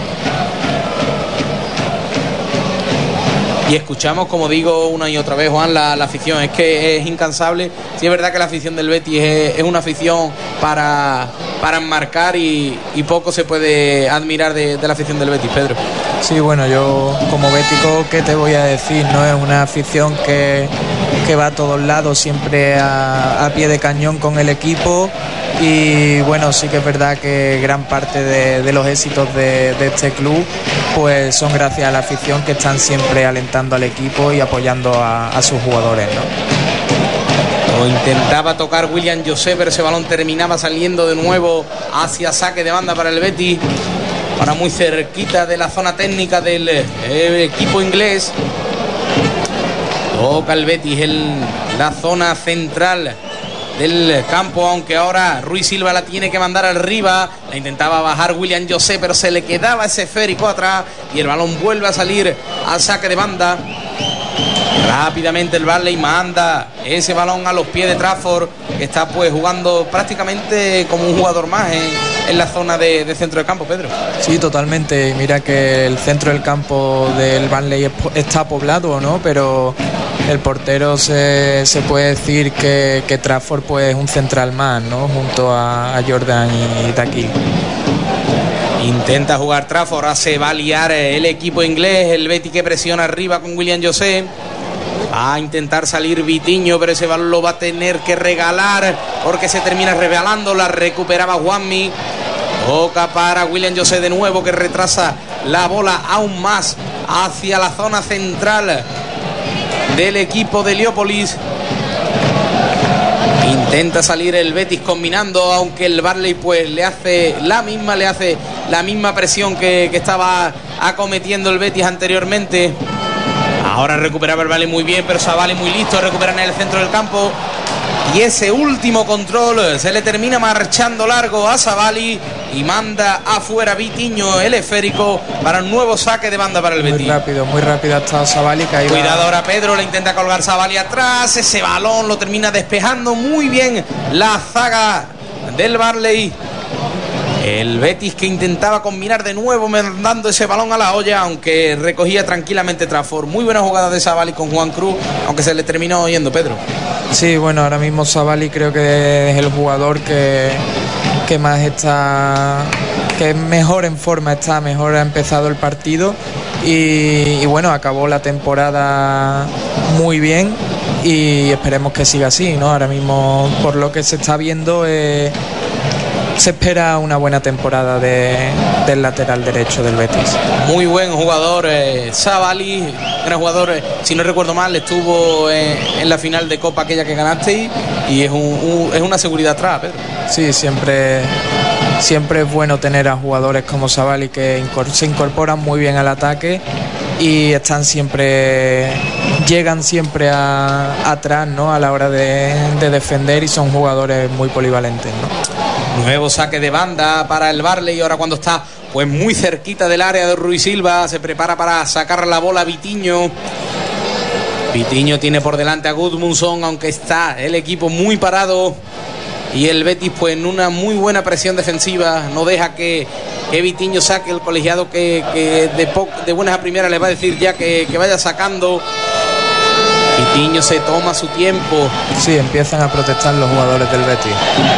Y escuchamos, como digo una y otra vez, Juan, la, la afición es que es incansable. Sí, es verdad que la afición del Betis es, es una afición para, para enmarcar y, y poco se puede admirar de, de la afición del Betis, Pedro. Sí, bueno, yo como bético, ¿qué te voy a decir? No es una afición que, que va a todos lados, siempre a, a pie de cañón con el equipo. Y bueno, sí que es verdad que gran parte de, de los éxitos de, de este club pues son gracias a la afición, que están siempre alentando al equipo y apoyando a, a sus jugadores, ¿no? Lo intentaba tocar William José, pero ese balón terminaba saliendo de nuevo hacia saque de banda para el Betis. Ahora muy cerquita de la zona técnica del eh, equipo inglés. Toca el Betis en la zona central del campo, aunque ahora Ruiz Silva la tiene que mandar arriba. La intentaba bajar William José, pero se le quedaba ese esférico atrás y el balón vuelve a salir al saque de banda. Rápidamente el Barley manda ese balón a los pies de Trafford, que está pues jugando prácticamente como un jugador más en, en la zona de, de centro del campo, Pedro. Sí, totalmente. Mira que el centro del campo del Barley está poblado, ¿no? Pero el portero se, se puede decir que, que Trafford pues es un central más, ¿no? Junto a, a Jordan y Taki. Intenta jugar Trafford, ahora se va a liar el equipo inglés, el Betis que presiona arriba con William José. Va a intentar salir Vitiño, pero ese balón lo va a tener que regalar porque se termina regalando. La recuperaba Juanmi. Toca para William José de nuevo, que retrasa la bola aún más hacia la zona central del equipo de Heliópolis. Intenta salir el Betis combinando, aunque el Barley pues le hace la misma, le hace la misma presión que, que estaba acometiendo el Betis anteriormente. Ahora recuperaba el Barley muy bien, pero Savali muy listo, recupera en el centro del campo. Y ese último control se le termina marchando largo a Savali y manda afuera Vitiño el esférico para un nuevo saque de banda para el Betis. Muy rápido, muy rápido ha estado Savali. Que Cuidado ahora Pedro, le intenta colgar Savali atrás. Ese balón lo termina despejando muy bien la zaga del Barley. El Betis que intentaba combinar de nuevo, mandando ese balón a la olla, aunque recogía tranquilamente Trafford. Muy buena jugada de Savali con Juan Cruz, aunque se le terminó yendo, Pedro. Sí, bueno, ahora mismo Savali creo que es el jugador que, que más está que mejor en forma está, mejor ha empezado el partido y, y bueno, acabó la temporada muy bien y esperemos que siga así, ¿no? Ahora mismo, por lo que se está viendo, eh, se espera una buena temporada de, del lateral derecho del Betis. Muy buen jugador, eh, Savali, gran jugador, eh, si no recuerdo mal, estuvo eh, en la final de Copa aquella que ganasteis y es, un, un, es una seguridad atrás, Pedro. Sí, siempre, siempre es bueno tener a jugadores como Savali que incor- se incorporan muy bien al ataque y están siempre, llegan siempre a, atrás, ¿no? A la hora de, de defender y son jugadores muy polivalentes, ¿no? Nuevo saque de banda para el Barley, ahora cuando está pues muy cerquita del área de Ruiz Silva, se prepara para sacar la bola Vitiño. Vitiño tiene por delante a Gudmundsson, aunque está el equipo muy parado y el Betis pues en una muy buena presión defensiva, no deja que, que Vitiño saque, el colegiado que, que de, po- de buenas a primeras le va a decir ya que, que vaya sacando. Vitiño se toma su tiempo. Sí, empiezan a protestar los jugadores del Betis.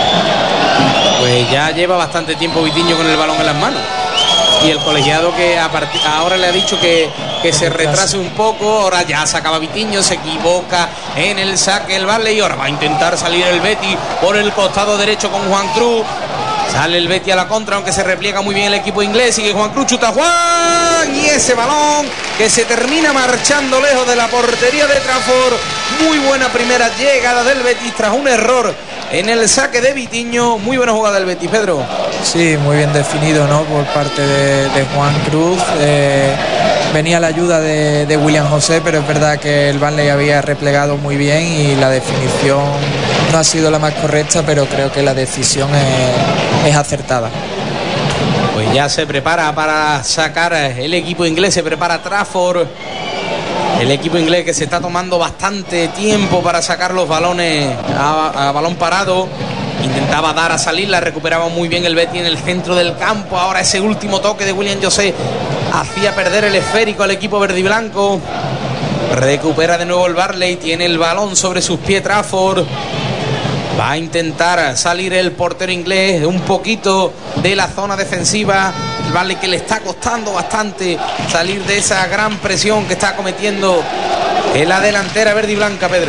Pues ya lleva bastante tiempo Vitiño con el balón en las manos. Y el colegiado que a partir, ahora le ha dicho que, que se retrase un poco. Ahora ya sacaba Vitiño, se equivoca en el saque el Barley. Y ahora va a intentar salir el Betis por el costado derecho con Juan Cruz. Sale el Betis a la contra, aunque se repliega muy bien el equipo inglés. Sigue Juan Cruz, chuta Juan. Y ese balón que se termina marchando lejos de la portería de Trafford. Muy buena primera llegada del Betis tras un error en el saque de Vitiño. Muy buena jugada del Betis, Pedro. Sí, muy bien definido, ¿no? Por parte de, de Juan Cruz. Eh, venía la ayuda de, de William José, pero es verdad que el Barley había replegado muy bien y la definición no ha sido la más correcta, pero creo que la decisión es, es acertada. Pues ya se prepara para sacar el equipo inglés, se prepara Trafford. El equipo inglés que se está tomando bastante tiempo para sacar los balones a, a balón parado. Intentaba dar a salir, la recuperaba muy bien el Betis en el centro del campo. Ahora ese último toque de William José hacía perder el esférico al equipo verde y blanco. Recupera de nuevo el Barley, tiene el balón sobre sus pies Trafford. Va a intentar salir el portero inglés un poquito de la zona defensiva. El Barley que le está costando bastante salir de esa gran presión que está cometiendo en la delantera verde y blanca, Pedro.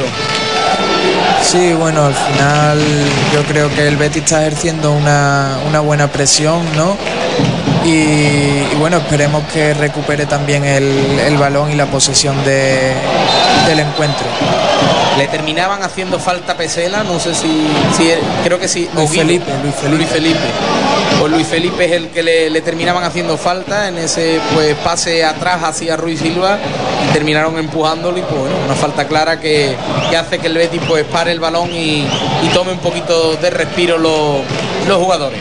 Sí, bueno, al final yo creo que el Betis está ejerciendo una, una buena presión, ¿no? Y, y bueno, esperemos que recupere también el, el balón y la posesión de, del encuentro. Le terminaban haciendo falta Pesela, no sé si, si creo que sí. Luis Felipe, Luis Felipe. Luis Felipe. Pues Luis Felipe es el que le, le terminaban haciendo falta en ese pues pase atrás hacia Ruiz Silva y terminaron empujándolo y pues bueno, una falta clara que, que hace que el Betis pues pare el balón y, y tome un poquito de respiro los, los jugadores.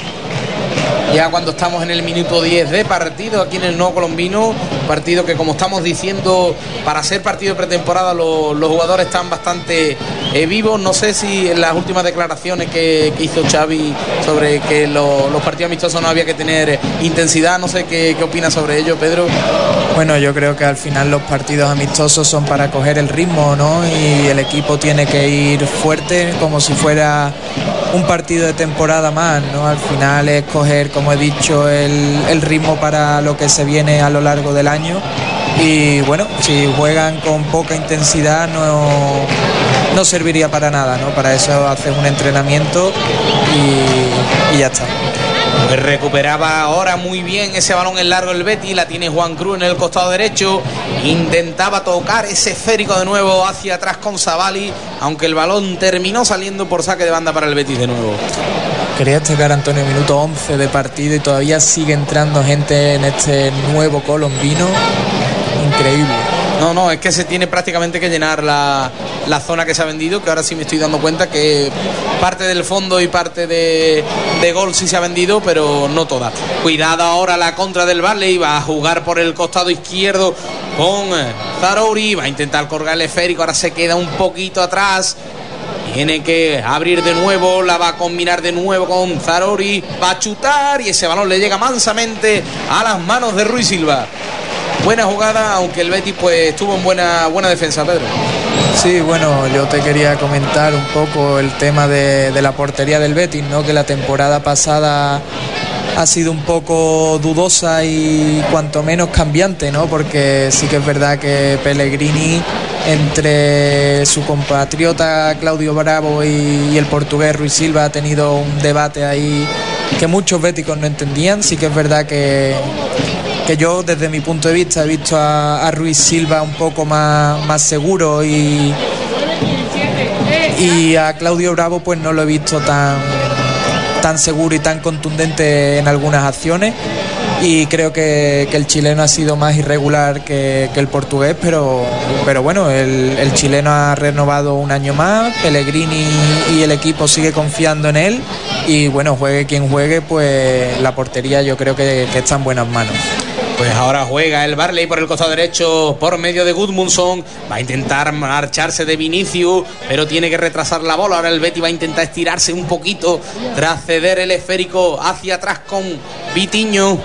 Ya cuando estamos en el minuto diez de partido aquí en el Nuevo Colombino, partido que como estamos diciendo, para ser partido de pretemporada los, los jugadores están bastante eh, vivos. No sé si en las últimas declaraciones que, que hizo Xavi sobre que lo, los partidos amistosos no había que tener intensidad, no sé qué, qué opinas sobre ello, Pedro. Bueno, yo creo que al final los partidos amistosos son para coger el ritmo, ¿no? Y el equipo tiene que ir fuerte como si fuera un partido de temporada más, ¿no? Al final es coger, como he dicho, el, el ritmo para lo que se viene a lo largo del año. Y bueno, si juegan con poca intensidad no, no serviría para nada, ¿no? Para eso haces un entrenamiento y, y ya está. Pues recuperaba ahora muy bien ese balón en largo el Betis, la tiene Juan Cruz en el costado derecho, intentaba tocar ese esférico de nuevo hacia atrás con Savali, aunque el balón terminó saliendo por saque de banda para el Betis de nuevo. Quería destacar, Antonio, minuto once de partido y todavía sigue entrando gente en este Nuevo Colombino. Increíble. No, no, es que se tiene prácticamente que llenar la, la zona que se ha vendido, que ahora sí me estoy dando cuenta que parte del fondo y parte de, de gol sí se ha vendido, pero no toda. Cuidado ahora la contra del Barley, va a jugar por el costado izquierdo con Zarouri, va a intentar colgar el esférico, ahora se queda un poquito atrás. Tiene que abrir de nuevo, la va a combinar de nuevo con Zarouri, va a chutar y ese balón le llega mansamente a las manos de Ruiz Silva. Buena jugada, aunque el Betis pues estuvo en buena, buena defensa, Pedro. Sí, bueno, yo te quería comentar un poco el tema de, de la portería del Betis, ¿no? Que la temporada pasada ha sido un poco dudosa y cuanto menos cambiante, ¿no? Porque sí que es verdad que Pellegrini, entre su compatriota Claudio Bravo y, y el portugués Rui Silva, ha tenido un debate ahí que muchos béticos no entendían. Sí que es verdad que, que yo, desde mi punto de vista, he visto a, a Rui Silva un poco más, más seguro y, y a Claudio Bravo pues no lo he visto tan, tan seguro y tan contundente en algunas acciones. Y creo que, que el chileno ha sido más irregular que, que el portugués, pero, pero bueno, el, el chileno ha renovado un año más, Pellegrini y el equipo sigue confiando en él y bueno, juegue quien juegue, pues la portería yo creo que, que está en buenas manos. Pues ahora juega el Barley por el costado derecho por medio de Gudmundsson. Va a intentar marcharse de Vinicius, pero tiene que retrasar la bola. Ahora el Betis va a intentar estirarse un poquito tras ceder el esférico hacia atrás con Vitinho.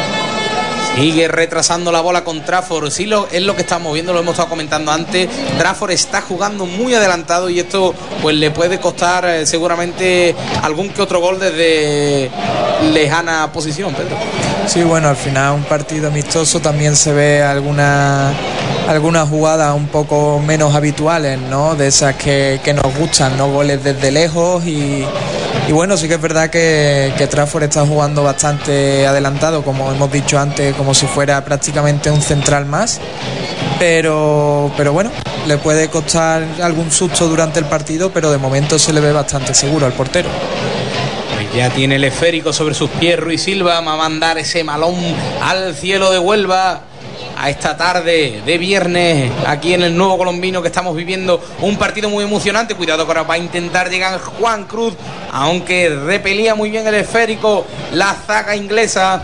Sigue retrasando la bola con Trafford. Sí, lo, es lo que estamos viendo, lo hemos estado comentando antes. Trafford está jugando muy adelantado y esto pues le puede costar eh, seguramente algún que otro gol desde lejana posición, Pedro. Sí, bueno, al final un partido amistoso también se ve alguna algunas jugadas un poco menos habituales, ¿no? De esas que, que nos gustan, ¿no? Goles desde lejos y, y bueno, sí que es verdad que, que Trafford está jugando bastante adelantado, como hemos dicho antes, como si fuera prácticamente un central más, pero, pero bueno, le puede costar algún susto durante el partido, pero de momento se le ve bastante seguro al portero. Pues ya tiene el esférico sobre sus pies Rui Silva, va a mandar ese balón al cielo de Huelva a esta tarde de viernes aquí en el Nuevo Colombino, que estamos viviendo un partido muy emocionante. Cuidado que ahora va a intentar llegar Juan Cruz, aunque repelía muy bien el esférico la zaga inglesa.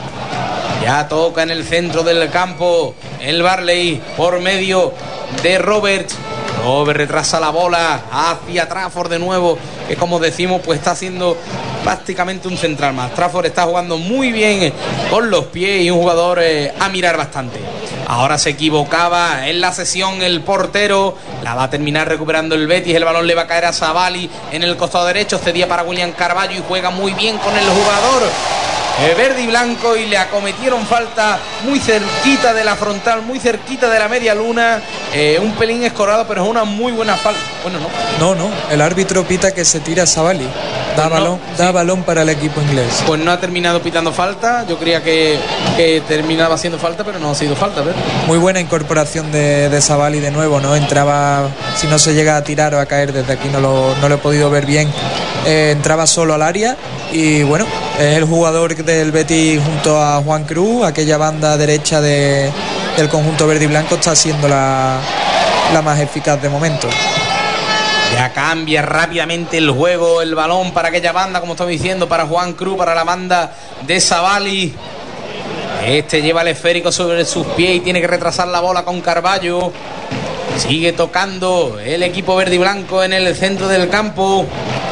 Ya toca en el centro del campo el Barley por medio de Robert. Robert retrasa la bola hacia Trafford de nuevo, que como decimos pues está haciendo prácticamente un central más. Trafford está jugando muy bien con los pies y un jugador eh, a mirar bastante. Ahora se equivocaba en la sesión el portero, la va a terminar recuperando el Betis. El balón le va a caer a Savali en el costado derecho, cedía para William Carvalho y juega muy bien con el jugador eh, verde y blanco, y le acometieron falta muy cerquita de la frontal, muy cerquita de la media luna, eh, un pelín escorado, pero es una muy buena falta. Bueno, no. No, no, el árbitro pita que se tira a Savali. Da, pues balón, no, da sí. balón para el equipo inglés. Pues no ha terminado pitando falta. Yo creía que, que terminaba haciendo falta, pero no ha sido falta, ¿verdad? Muy buena incorporación de, de Savali de nuevo, ¿no? Entraba, si no se llega a tirar o a caer, desde aquí no lo, no lo he podido ver bien. Eh, entraba solo al área y bueno, es el jugador del Betis junto a Juan Cruz. Aquella banda derecha de, del conjunto verde y blanco está siendo la, la más eficaz de momento. Ya cambia rápidamente el juego, el balón para aquella banda, como estamos diciendo, para Juan Cruz, para la banda de Savali. Este lleva el esférico sobre sus pies y tiene que retrasar la bola con Carvalho. Sigue tocando el equipo verde y blanco en el centro del campo.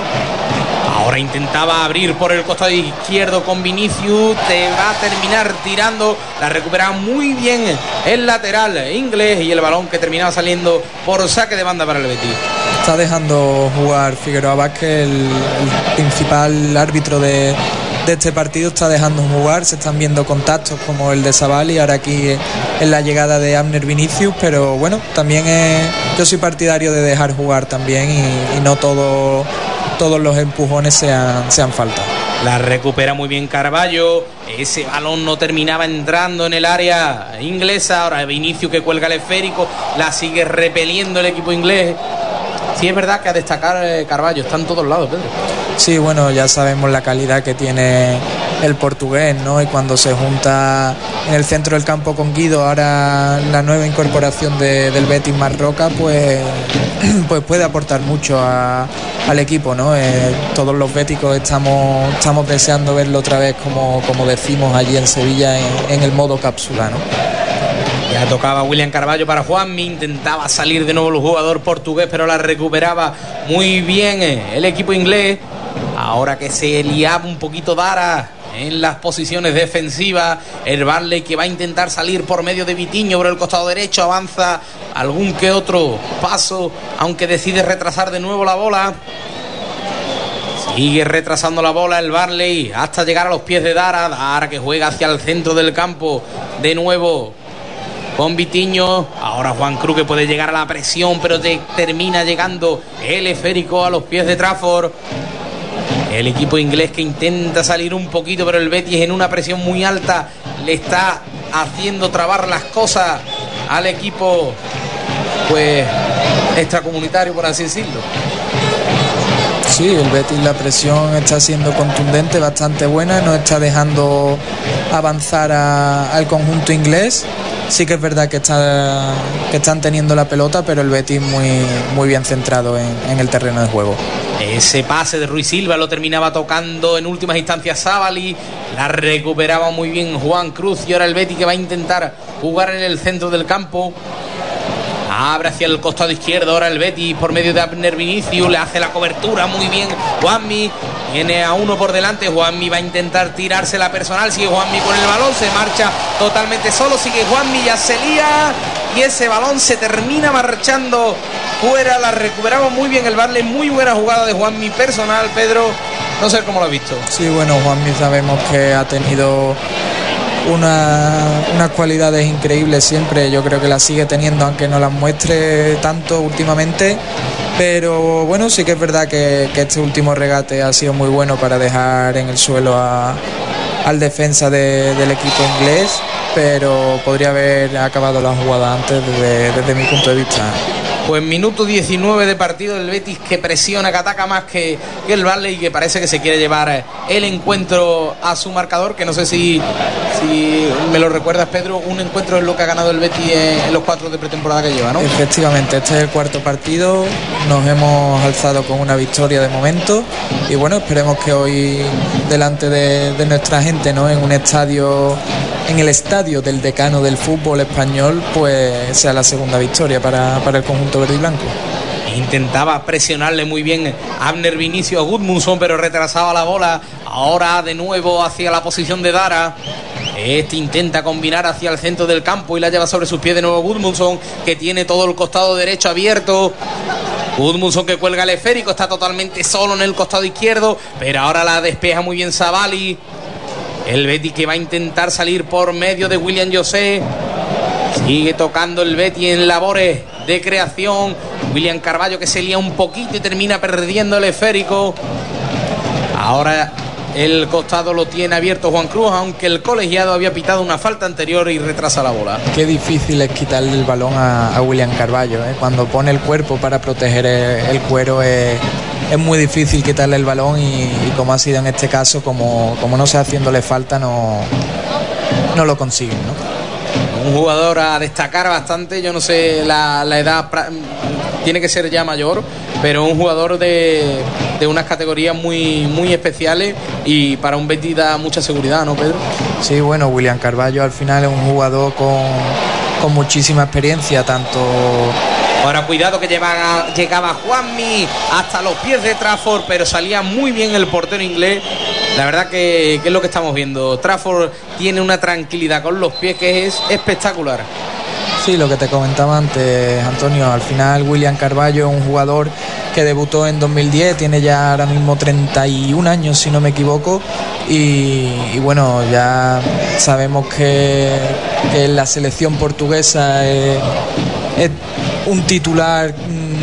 Ahora intentaba abrir por el costado izquierdo con Vinicius. Te va a terminar tirando. La recupera muy bien el lateral inglés y el balón que terminaba saliendo por saque de banda para el Betis. Está dejando jugar Figueroa Vázquez, el, el principal árbitro de, de este partido. Está dejando jugar. Se están viendo contactos como el de Savali, ahora aquí en la llegada de Abner Vinicius, pero bueno, también es, yo soy partidario de dejar jugar también y, y no todo, todos los empujones sean, sean falta. La recupera muy bien Carvalho. Ese balón no terminaba entrando en el área inglesa. Ahora Vinicius que cuelga el esférico. La sigue repeliendo el equipo inglés. Sí, es verdad que a destacar eh, Carvalho está en todos lados, Pedro. Sí, bueno, ya sabemos la calidad que tiene el portugués, ¿no? Y cuando se junta en el centro del campo con Guido, ahora la nueva incorporación de, del Betis Marroca, pues, pues puede aportar mucho a, al equipo, ¿no? Eh, todos los béticos estamos, estamos deseando verlo otra vez, como, como decimos allí en Sevilla, en, en el modo cápsula, ¿no? Ya tocaba William Carvalho para Juanmi, intentaba salir de nuevo el jugador portugués, pero la recuperaba muy bien el equipo inglés. Ahora que se liaba un poquito Dara en las posiciones defensivas, el Barley que va a intentar salir por medio de Vitinho por el costado derecho, avanza algún que otro paso, aunque decide retrasar de nuevo la bola. Sigue retrasando la bola el Barley hasta llegar a los pies de Dara. Dara que juega hacia el centro del campo. De nuevo con Vitiño. Ahora Juan Cruz que puede llegar a la presión, pero te, termina llegando el esférico a los pies de Trafford. El equipo inglés que intenta salir un poquito, pero el Betis en una presión muy alta le está haciendo trabar las cosas al equipo, pues, extracomunitario, por así decirlo. Sí, el Betis, la presión está siendo contundente, bastante buena, no está dejando avanzar a, al conjunto inglés. Sí que es verdad que, está, que están teniendo la pelota, pero el Betis muy, muy bien centrado en, en el terreno de juego. Ese pase de Ruiz Silva lo terminaba tocando en últimas instancias Sábali, la recuperaba muy bien Juan Cruz, y ahora el Betis que va a intentar jugar en el centro del campo. Abre hacia el costado izquierdo ahora el Betis por medio de Abner Vinicius, le hace la cobertura muy bien Juanmi, viene a uno por delante, Juanmi va a intentar tirarse la personal, sigue Juanmi con el balón, se marcha totalmente solo, sigue Juanmi, ya se lía y ese balón se termina marchando fuera, la recuperaba muy bien el Barley, muy buena jugada de Juanmi personal. Pedro, no sé cómo lo has visto. Sí, bueno, Juanmi sabemos que ha tenido Una, unas cualidades increíbles siempre, yo creo que las sigue teniendo aunque no las muestre tanto últimamente, pero bueno, sí que es verdad que, que este último regate ha sido muy bueno para dejar en el suelo a, al defensa de, del equipo inglés, pero podría haber acabado la jugada antes desde, desde mi punto de vista. Pues minuto diecinueve de partido, el Betis que presiona, que ataca más que, que el Barley, y que parece que se quiere llevar el encuentro a su marcador, que no sé si, si me lo recuerdas, Pedro, un encuentro es lo que ha ganado el Betis en, en los cuatro de pretemporada que lleva, ¿no? Efectivamente, este es el cuarto partido, nos hemos alzado con una victoria de momento, y bueno, esperemos que hoy delante de, de nuestra gente, ¿no?, en un estadio, en el estadio del decano del fútbol español, pues sea la segunda victoria para, para el conjunto verde y blanco. Intentaba presionarle muy bien Abner Vinicius a Gudmundsson, pero retrasaba la bola. Ahora de nuevo hacia la posición de Dara. Este intenta combinar hacia el centro del campo y la lleva sobre sus pies de nuevo Gudmundsson, que tiene todo el costado derecho abierto. Gudmundsson que cuelga el esférico, está totalmente solo en el costado izquierdo, pero ahora la despeja muy bien Sábali. El Betis que va a intentar salir por medio de William José. Sigue tocando el Betis en labores de creación. William Carballo que se lía un poquito y termina perdiendo el esférico. Ahora el costado lo tiene abierto Juan Cruz, aunque el colegiado había pitado una falta anterior y retrasa la bola. Qué difícil es quitarle el balón a, a William Carballo, ¿eh? Cuando pone el cuerpo para proteger el, el cuero es, es muy difícil quitarle el balón y, y como ha sido en este caso, como, como no sea haciéndole falta, no, no lo consiguen, ¿no? Un jugador a destacar bastante, yo no sé la, la edad, tiene que ser ya mayor, pero un jugador de, de unas categorías muy, muy especiales y para un Betis da mucha seguridad, ¿no, Pedro? Sí, bueno, William Carballo al final es un jugador con, con muchísima experiencia, tanto... Ahora cuidado que lleva, llegaba Juanmi hasta los pies de Trafford, pero salía muy bien el portero inglés. La verdad que, que es lo que estamos viendo. Trafford tiene una tranquilidad con los pies que es espectacular. Sí, lo que te comentaba antes, Antonio, al final William Carballo es un jugador que debutó en dos mil diez, tiene ya ahora mismo treinta y un años si no me equivoco, y, y bueno, ya sabemos que, que la selección portuguesa es, es un titular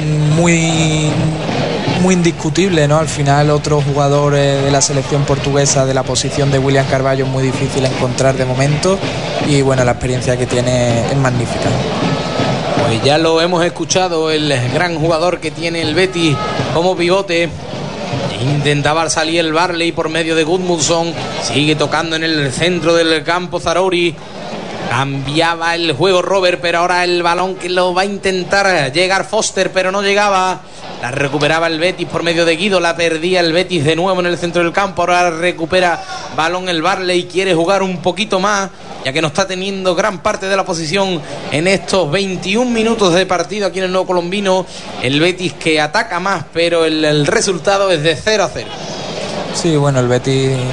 muy... muy indiscutible, ¿no? Al final otros jugadores de la selección portuguesa de la posición de William Carballo es muy difícil encontrar de momento, y bueno, la experiencia que tiene es magnífica. Pues ya lo hemos escuchado, el gran jugador que tiene el Betis como pivote. Intentaba salir el Barley por medio de Gudmundsson, sigue tocando en el centro del campo Zaroury. Cambiaba el juego Robert, pero ahora el balón que lo va a intentar llegar Foster, pero no llegaba. La recuperaba el Betis por medio de Guido, la perdía el Betis de nuevo en el centro del campo. Ahora recupera balón el Barley, quiere jugar un poquito más, ya que no está teniendo gran parte de la posición en estos veintiún minutos de partido aquí en el Nuevo Colombino. El Betis que ataca más, pero el, el resultado es de cero a cero. Sí, bueno, el Betis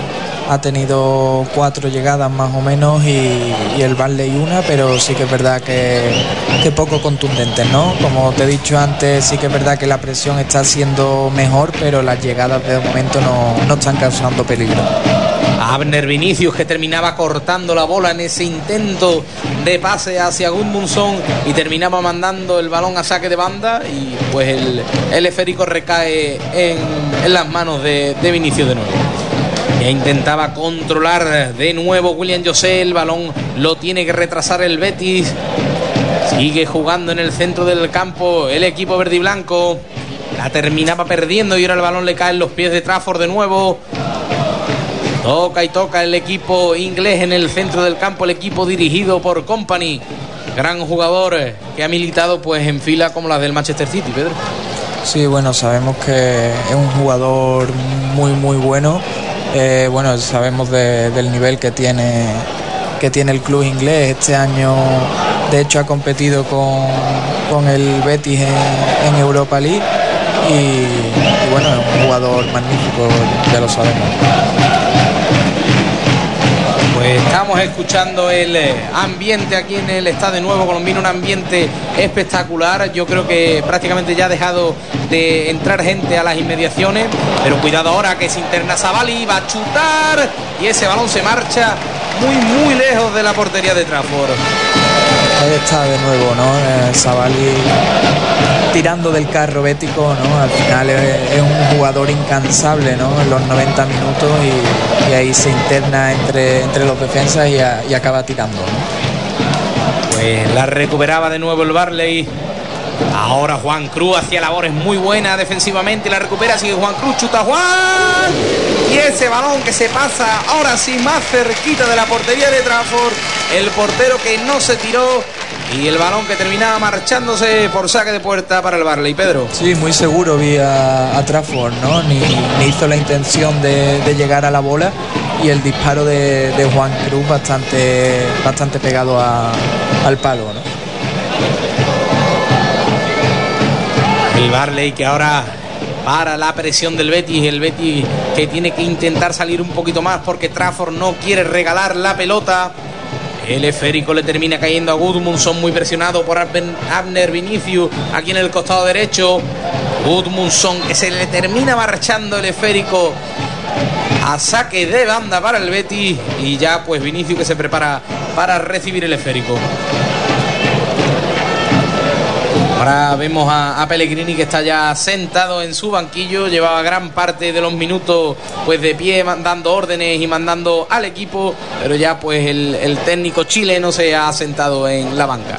ha tenido cuatro llegadas más o menos y, y el Barley una, pero sí que es verdad que, que poco contundentes, ¿no? Como te he dicho antes, sí que es verdad que la presión está siendo mejor, pero las llegadas de momento no, no están causando peligro. Abner Vinicius, que terminaba cortando la bola en ese intento de pase hacia Gudmundsson y terminaba mandando el balón a saque de banda, y pues el, el esférico recae en, en las manos de, de Vinicius de nuevo. Ya intentaba controlar de nuevo William José, el balón lo tiene que retrasar el Betis. Sigue jugando en el centro del campo el equipo verde y blanco. La terminaba perdiendo y ahora el balón le cae en los pies de Trafford de nuevo. Toca y toca el equipo inglés en el centro del campo, el equipo dirigido por Kompany. Gran jugador que ha militado pues en filas como las del Manchester City, Pedro. Sí, bueno, sabemos que es un jugador muy muy bueno. Eh, bueno, sabemos de, del nivel que tiene que tiene el club inglés. Este año, de hecho, ha competido con, con el Betis en, en Europa League y, y bueno, es un jugador magnífico, ya lo sabemos. Pues estamos escuchando el ambiente aquí en el Estadio Nuevo Colombino, un ambiente espectacular. Yo creo que prácticamente ya ha dejado de entrar gente a las inmediaciones, pero cuidado ahora que se interna Savali, va a chutar y ese balón se marcha muy muy lejos de la portería de Trafford. Ahí está de nuevo, ¿no? Eh, Savali tirando del carro bético, ¿no? Al final es, es un jugador incansable, ¿no? En los noventa minutos y, y ahí se interna entre, entre los defensas y, a, y acaba tirando, ¿no? Pues la recuperaba de nuevo el Barley. Ahora Juan Cruz hacía labores muy buenas defensivamente, la recupera, sigue Juan Cruz, chuta Juan, y ese balón que se pasa ahora sí más cerquita de la portería de Trafford, el portero que no se tiró y el balón que terminaba marchándose por saque de puerta para el Barley, Pedro. Sí, muy seguro vi a, a Trafford, ¿no? Ni, ni hizo la intención de, de llegar a la bola, y el disparo de, de Juan Cruz bastante, bastante pegado a, al palo, ¿no? El Barley que ahora para la presión del Betis, el Betis que tiene que intentar salir un poquito más porque Trafford no quiere regalar la pelota. El esférico le termina cayendo a Gudmundsson, muy presionado por Abner Vinicius aquí en el costado derecho. Gudmundsson que se le termina marchando el esférico a saque de banda para el Betis, y ya pues Vinicius que se prepara para recibir el esférico. Ahora vemos a, a Pellegrini que está ya sentado en su banquillo, llevaba gran parte de los minutos pues de pie dando órdenes y mandando al equipo, pero ya pues el, el técnico chileno se ha sentado en la banca.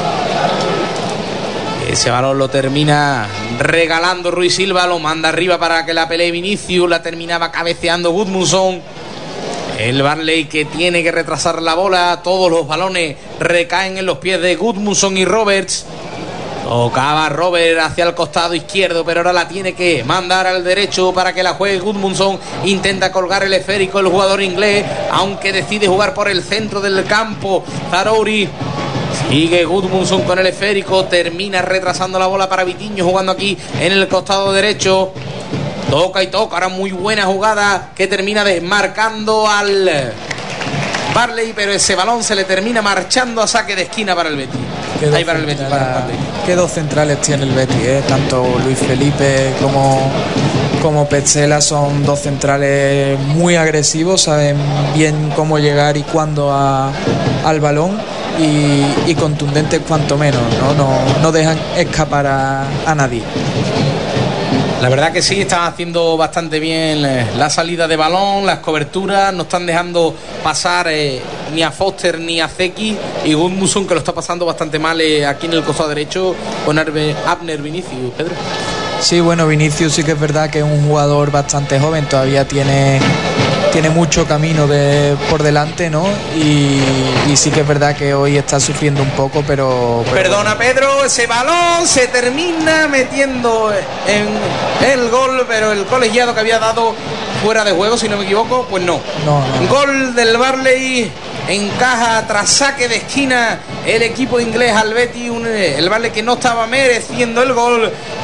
Ese balón lo termina regalando Ruiz Silva, lo manda arriba para que la pelee Vinicius, la terminaba cabeceando Gudmundsson. El Barley que tiene que retrasar la bola, todos los balones recaen en los pies de Gudmundsson y Roberts. Tocaba Robert hacia el costado izquierdo, pero ahora la tiene que mandar al derecho para que la juegue Gudmundsson. Intenta colgar el esférico el jugador inglés, aunque decide jugar por el centro del campo. Zaroury. Sigue Gudmundsson con el esférico, termina retrasando la bola para Vitinho, jugando aquí en el costado derecho. Toca y toca, ahora muy buena jugada que termina desmarcando al Barley, pero ese balón se le termina marchando a saque de esquina para el Betis. Ahí para el Betis, para el Barley. Qué dos centrales tiene el Betis, ¿eh? Tanto Luis Felipe como, como Petzela son dos centrales muy agresivos, saben bien cómo llegar y cuándo a, al balón, y, y contundentes cuanto menos, ¿no? No, no dejan escapar a, a nadie. La verdad que sí, están haciendo bastante bien la salida de balón, las coberturas, no están dejando pasar eh, ni a Foster ni a Zeki, y Gudmundsson que lo está pasando bastante mal eh, aquí en el costado derecho con Abner Vinicius, Pedro. Sí, bueno, Vinicius sí que es verdad que es un jugador bastante joven, todavía tiene, tiene mucho camino de, por delante, ¿no? Y, y sí que es verdad que hoy está sufriendo un poco, pero... pero Perdona, Pedro, ese balón se termina metiendo en el gol, pero el colegiado que había dado fuera de juego, si no me equivoco, pues no. No, no. Gol del Barley, encaja tras saque de esquina el equipo inglés al Betis, un, el Barley que no estaba mereciendo el gol,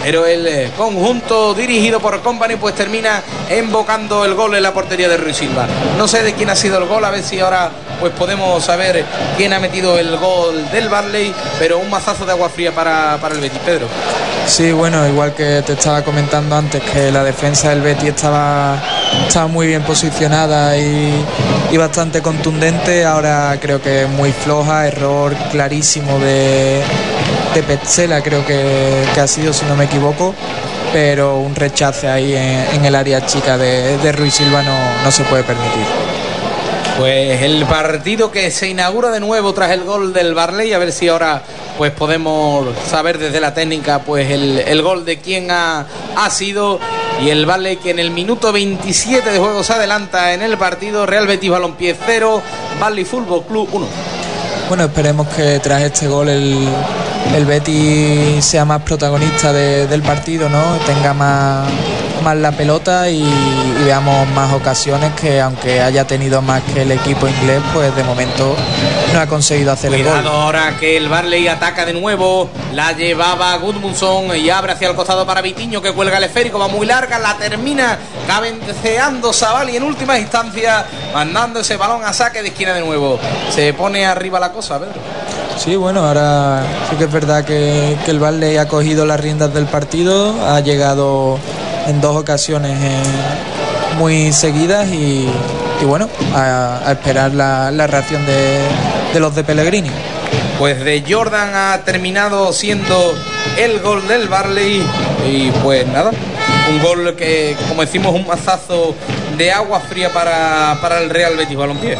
pero el eh, conjunto dirigido por Company pues termina embocando el gol en la portería de Ruiz Silva. No sé de quién ha sido el gol, a ver si ahora pues podemos saber quién ha metido el gol del Barley, pero un mazazo de agua fría para, para el Betis, Pedro. Sí, bueno, igual que te estaba comentando antes, que la defensa del Betis estaba, estaba muy bien posicionada y, y bastante contundente. Ahora creo que es muy floja, error clarísimo de, de Petzela, creo que, que ha sido, si no me equivoco, pero un rechace ahí en, en el área chica de, de Ruiz Silva no, no se puede permitir. Pues el partido que se inaugura de nuevo tras el gol del Barley, a ver si ahora pues podemos saber desde la técnica pues el, el gol de quién ha, ha sido, y el Barley que en el minuto veintisiete de juego se adelanta en el partido. Real Betis Balompié cero, Barley Fútbol Club uno. Bueno, esperemos que tras este gol el, el Betis sea más protagonista de, del partido, ¿no? Tenga más, más la pelota y, y veamos más ocasiones, que aunque haya tenido más que el equipo inglés, pues de momento no ha conseguido hacer Cuidado el gol. Ahora que el Barley ataca de nuevo, la llevaba Gudmundsson y abre hacia el costado para Vitiño, que cuelga el esférico, va muy larga, la termina cabeceando Savali en última instancia, mandando ese balón a saque de esquina de nuevo. Se pone arriba la cosa, Pedro. Sí, bueno, ahora sí que es verdad que, que el Barley ha cogido las riendas del partido, ha llegado en dos ocasiones eh, muy seguidas y, y bueno, a, a esperar la, la reacción de, de los de Pellegrini. Pues de Jordan ha terminado siendo el gol del Barley y pues nada, un gol que, como decimos, un mazazo de agua fría para, para el Real Betis Balompié.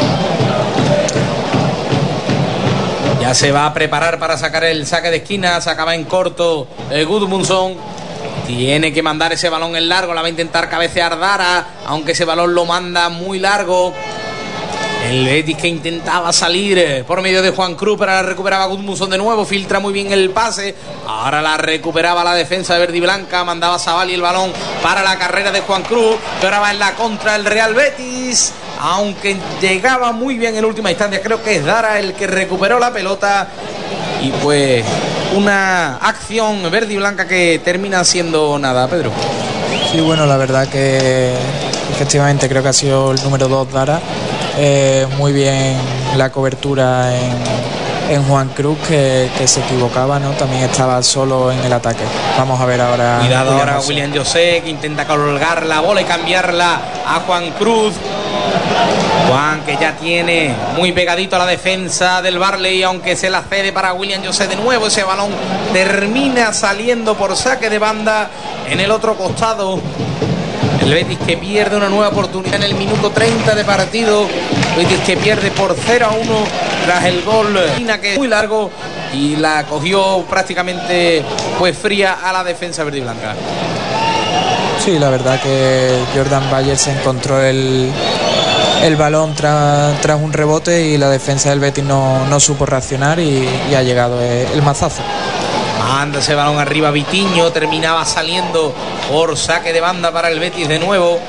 Ya se va a preparar para sacar el saque de esquina, se acaba en corto eh, Gudmundsson. Tiene que mandar ese balón en largo, la va a intentar cabecear Dara, aunque ese balón lo manda muy largo. El Betis que intentaba salir por medio de Juan Cruz, pero la recuperaba Gudmundsson de nuevo, filtra muy bien el pase, ahora la recuperaba la defensa de verde y blanca, mandaba Savali el balón para la carrera de Juan Cruz, que ahora va en la contra el Real Betis, aunque llegaba muy bien en última instancia, creo que es Dara el que recuperó la pelota, y pues una acción verde y blanca que termina siendo nada, Pedro. Sí, bueno, la verdad que efectivamente creo que ha sido el número dos Dara. Eh, muy bien la cobertura en, en Juan Cruz, que, que se equivocaba, ¿no? También estaba solo en el ataque. Vamos a ver ahora. Cuidado William ahora William José, que intenta colgar la bola y cambiarla a Juan Cruz. Juan, que ya tiene muy pegadito a la defensa del Barley, aunque se la cede para William José de nuevo. Ese balón termina saliendo por saque de banda en el otro costado. El Betis que pierde una nueva oportunidad en el minuto treinta de partido. Betis que pierde por cero a uno tras el gol, que es muy largo, y la cogió prácticamente pues fría a la defensa verde y blanca. Sí, la verdad que Jordan Bayer se encontró el, el balón tras, tras un rebote y la defensa del Betis no, no supo reaccionar y, y ha llegado el, el mazazo. Manda ese balón arriba Vitiño, terminaba saliendo por saque de banda para el Betis de nuevo.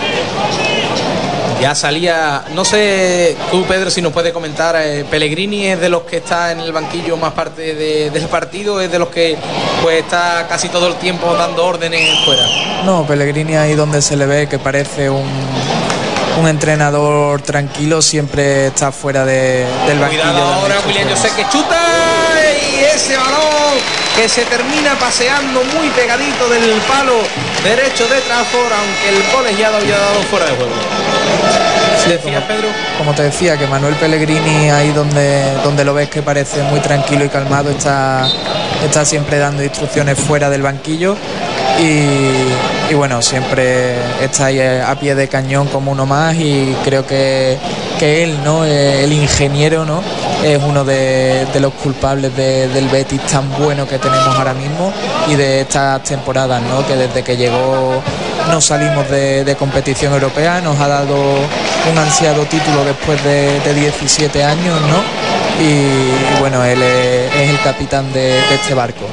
Ya salía, no sé tú, Pedro, si nos puedes comentar, eh, Pellegrini es de los que está en el banquillo más parte de, del partido, es de los que pues está casi todo el tiempo dando órdenes fuera. No, Pellegrini ahí donde se le ve que parece un, un entrenador tranquilo, siempre está fuera de, del banquillo. Cuidado ahora William José, que chuta, y ese balón que se termina paseando muy pegadito del palo derecho de Trafford, aunque el colegiado había dado fuera de juego. Sí, decía Pedro, como te decía, que Manuel Pellegrini ahí donde, donde lo ves que parece muy tranquilo y calmado, está, está siempre dando instrucciones fuera del banquillo y, y bueno, siempre está ahí a pie de cañón como uno más, y creo que, que él, ¿no? El ingeniero, ¿no? Es uno de, de los culpables de, del Betis tan bueno que tenemos ahora mismo y de estas temporadas, ¿no? Que desde que llegó no salimos de, de competición europea, nos ha dado un ansiado título después de, de diecisiete años, ¿no? Y, y bueno, él es, es el capitán de, de este barco.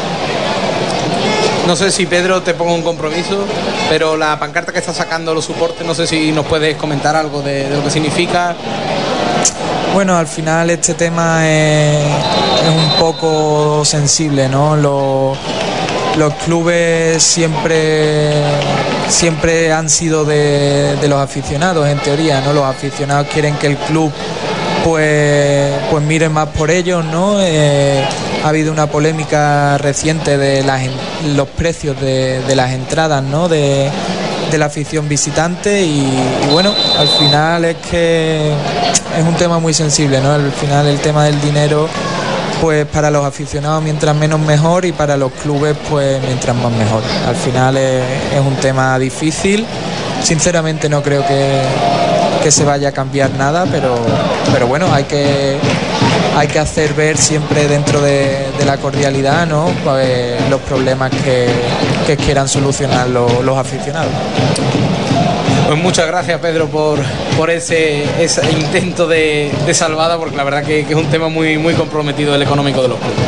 No sé si, Pedro, te pongo un compromiso, pero la pancarta que está sacando los soportes, no sé si nos puedes comentar algo de, de lo que significa. Bueno, al final este tema es, es un poco sensible, ¿no? Lo, los clubes siempre siempre han sido de, de los aficionados, en teoría, ¿no? Los aficionados quieren que el club pues pues mire más por ellos, ¿no? Eh, ha habido una polémica reciente de las, los precios de, de las entradas, ¿no? De, de la afición visitante y, y bueno, al final es que es un tema muy sensible, ¿no? Al final el tema del dinero, pues para los aficionados mientras menos mejor y para los clubes pues mientras más mejor. Al final es, es un tema difícil, sinceramente no creo que, que se vaya a cambiar nada, pero, pero bueno, hay que hay que hacer ver siempre dentro de, de la cordialidad, ¿no? Pues los problemas que, que quieran solucionar los, los aficionados. Pues muchas gracias, Pedro, por, por ese, ese intento de, de salvada, porque la verdad que, que es un tema muy, muy comprometido el económico de los clubes.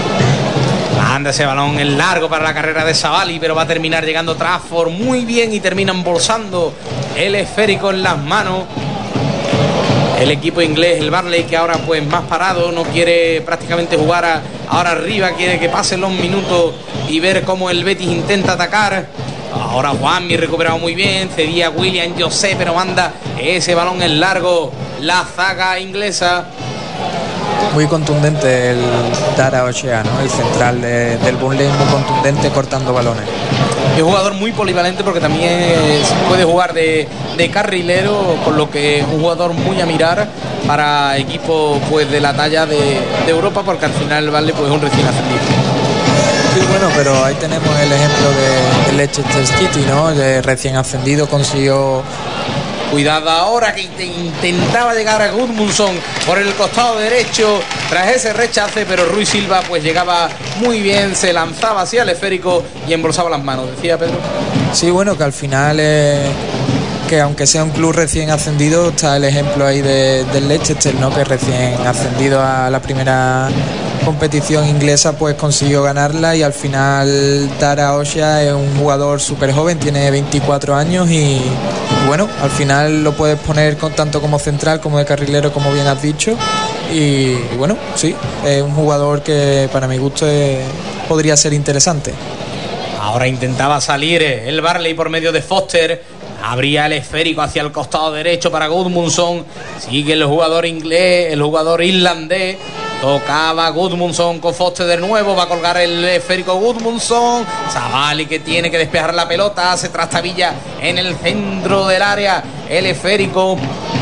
Anda ese balón en largo para la carrera de Savali, pero va a terminar llegando Trafford muy bien y termina embolsando el esférico en las manos. El equipo inglés, el Burnley, que ahora pues más parado, no quiere prácticamente jugar a, ahora arriba, quiere que pasen los minutos y ver cómo el Betis intenta atacar. Ahora Juanmi recuperado muy bien, cedía William José, pero manda ese balón en largo la zaga inglesa. Muy contundente el Dara O'Shea, ¿no? El central de, del Burnley, muy contundente cortando balones. Es un jugador muy polivalente porque también es, puede jugar de, de carrilero, con lo que es un jugador muy a mirar para equipos pues de la talla de, de Europa, porque al final el Burnley pues es un recién ascendido. Sí, bueno, pero ahí tenemos el ejemplo de, de Leicester City, ¿no? De recién ascendido consiguió. Cuidado ahora que intentaba llegar a Gudmundsson por el costado derecho tras ese rechace, pero Rui Silva pues llegaba muy bien, se lanzaba hacia el esférico y embolsaba las manos, decía Pedro. Sí, bueno, que al final eh, que aunque sea un club recién ascendido, está el ejemplo ahí de, del Leicester, ¿no? Que recién ascendido a la primera competición inglesa pues consiguió ganarla, y al final Dara O'Shea es un jugador súper joven, tiene veinticuatro años y bueno, al final lo puedes poner con, tanto como central como de carrilero, como bien has dicho, y, y bueno, sí, es un jugador que para mi gusto es, podría ser interesante. Ahora intentaba salir el Burnley por medio de Foster, abría el esférico hacia el costado derecho para Gudmundsson, sigue el jugador inglés, el jugador irlandés. Tocaba Gudmundsson con Foster de nuevo, va a colgar el esférico Gudmundsson. Savali, que tiene que despejar la pelota, hace trastabilla en el centro del área, el esférico.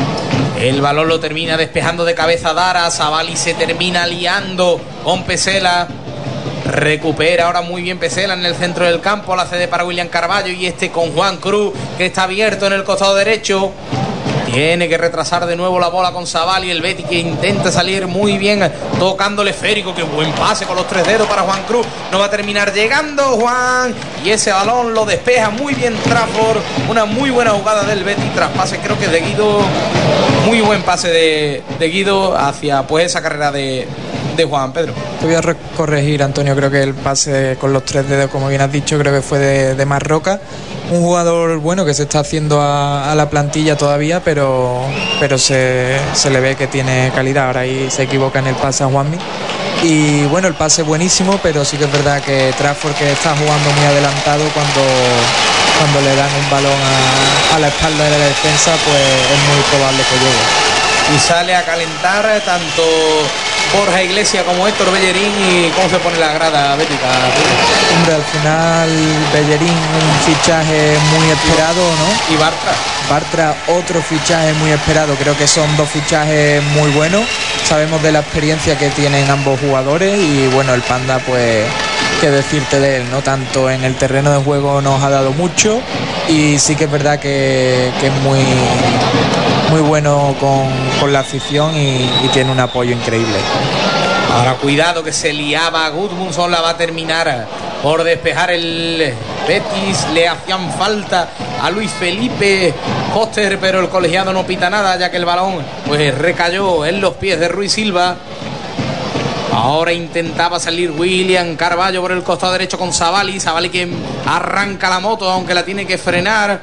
El balón lo termina despejando de cabeza Dara. Savali se termina liando con Pesela. Recupera ahora muy bien Pesela en el centro del campo, la cede para William Carballo y este con Juan Cruz, que está abierto en el costado derecho. Tiene que retrasar de nuevo la bola con Savali, el Betis, que intenta salir muy bien tocando el esférico. Qué buen pase con los tres dedos para Juan Cruz. No va a terminar llegando Juan, y ese balón lo despeja muy bien Trafford. Una muy buena jugada del Betis tras pase, creo que de Guido. Muy buen pase de, de Guido hacia pues esa carrera de, de Juan. Pedro, te voy a corregir, Antonio, creo que el pase con los tres dedos, como bien has dicho, creo que fue de, de Marroca. Un jugador bueno que se está haciendo a, a la plantilla todavía, pero pero se, se le ve que tiene calidad. Ahora ahí se equivoca en el pase a Juanmi. Y bueno, el pase buenísimo, pero sí que es verdad que Trafford, que está jugando muy adelantado, cuando, cuando le dan un balón a, a la espalda de la defensa, pues es muy probable que llegue. Y sale a calentar tanto Borja Iglesias como Héctor Bellerín. ¿Y cómo se pone la grada bética? Hombre, al final Bellerín, un fichaje muy esperado, ¿no? Y Bartra. Bartra, otro fichaje muy esperado. Creo que son dos fichajes muy buenos. Sabemos de la experiencia que tienen ambos jugadores y bueno, el Panda, pues qué decirte de él, ¿no? Tanto en el terreno de juego nos ha dado mucho, y sí que es verdad que, que es muy muy bueno con, con la afición y, y tiene un apoyo increíble. Ahora cuidado, que se liaba Gudmundsson, la va a terminar por despejar el Betis. Le hacían falta a Luis Felipe Foster, pero el colegiado no pita nada, ya que el balón pues recayó en los pies de Rui Silva. Ahora intentaba salir William Carballo por el costado derecho con Savali. Savali que arranca la moto, aunque la tiene que frenar.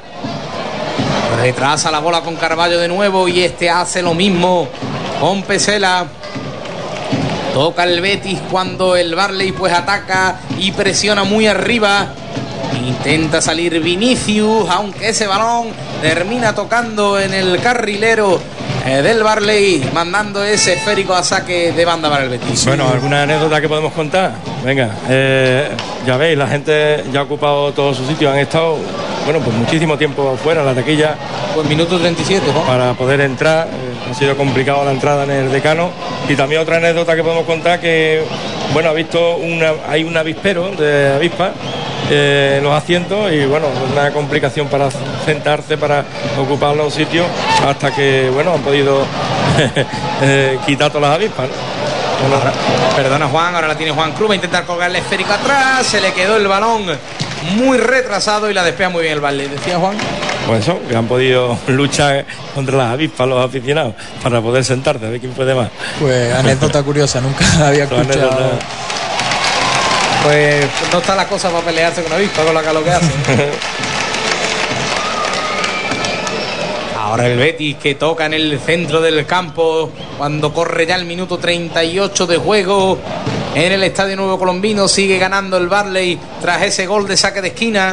Retrasa la bola con Carballo de nuevo, y este hace lo mismo con Pesela. Toca el Betis cuando el Barley pues ataca y presiona muy arriba. Intenta salir Vinicius, aunque ese balón termina tocando en el carrilero eh, del Barley, mandando ese esférico a saque de banda para el Betis. Bueno, ¿alguna anécdota que podemos contar? Venga, eh, ya veis, la gente ya ha ocupado todos sus sitios, han estado, bueno, pues muchísimo tiempo fuera, la taquilla. Pues minuto treinta y siete, ¿no? Para poder entrar, eh, ha sido complicado la entrada en el Decano. Y también otra anécdota que podemos contar que, bueno, ha visto una, hay un avispero de avispas eh, en los asientos y, bueno, una complicación para sentarse, para ocupar los sitios, hasta que, bueno, han podido eh, quitar todas las avispas, ¿no? Ahora, perdona Juan, ahora la tiene Juan Cruz, va a intentar colgar el esférico atrás, se le quedó el balón muy retrasado y la despega muy bien el Barley. ¿Decía Juan? Pues eso, que han podido luchar contra las avispas los aficionados para poder sentarse, a ver quién puede más. Pues anécdota curiosa, nunca la había escuchado. Anécdota. Pues no está la cosa para pelearse con avispas, con la calor que hace. Ahora el Betis que toca en el centro del campo cuando corre ya el minuto treinta y ocho de juego en el Estadio Nuevo Colombino. Sigue ganando el Barley tras ese gol de saque de esquina.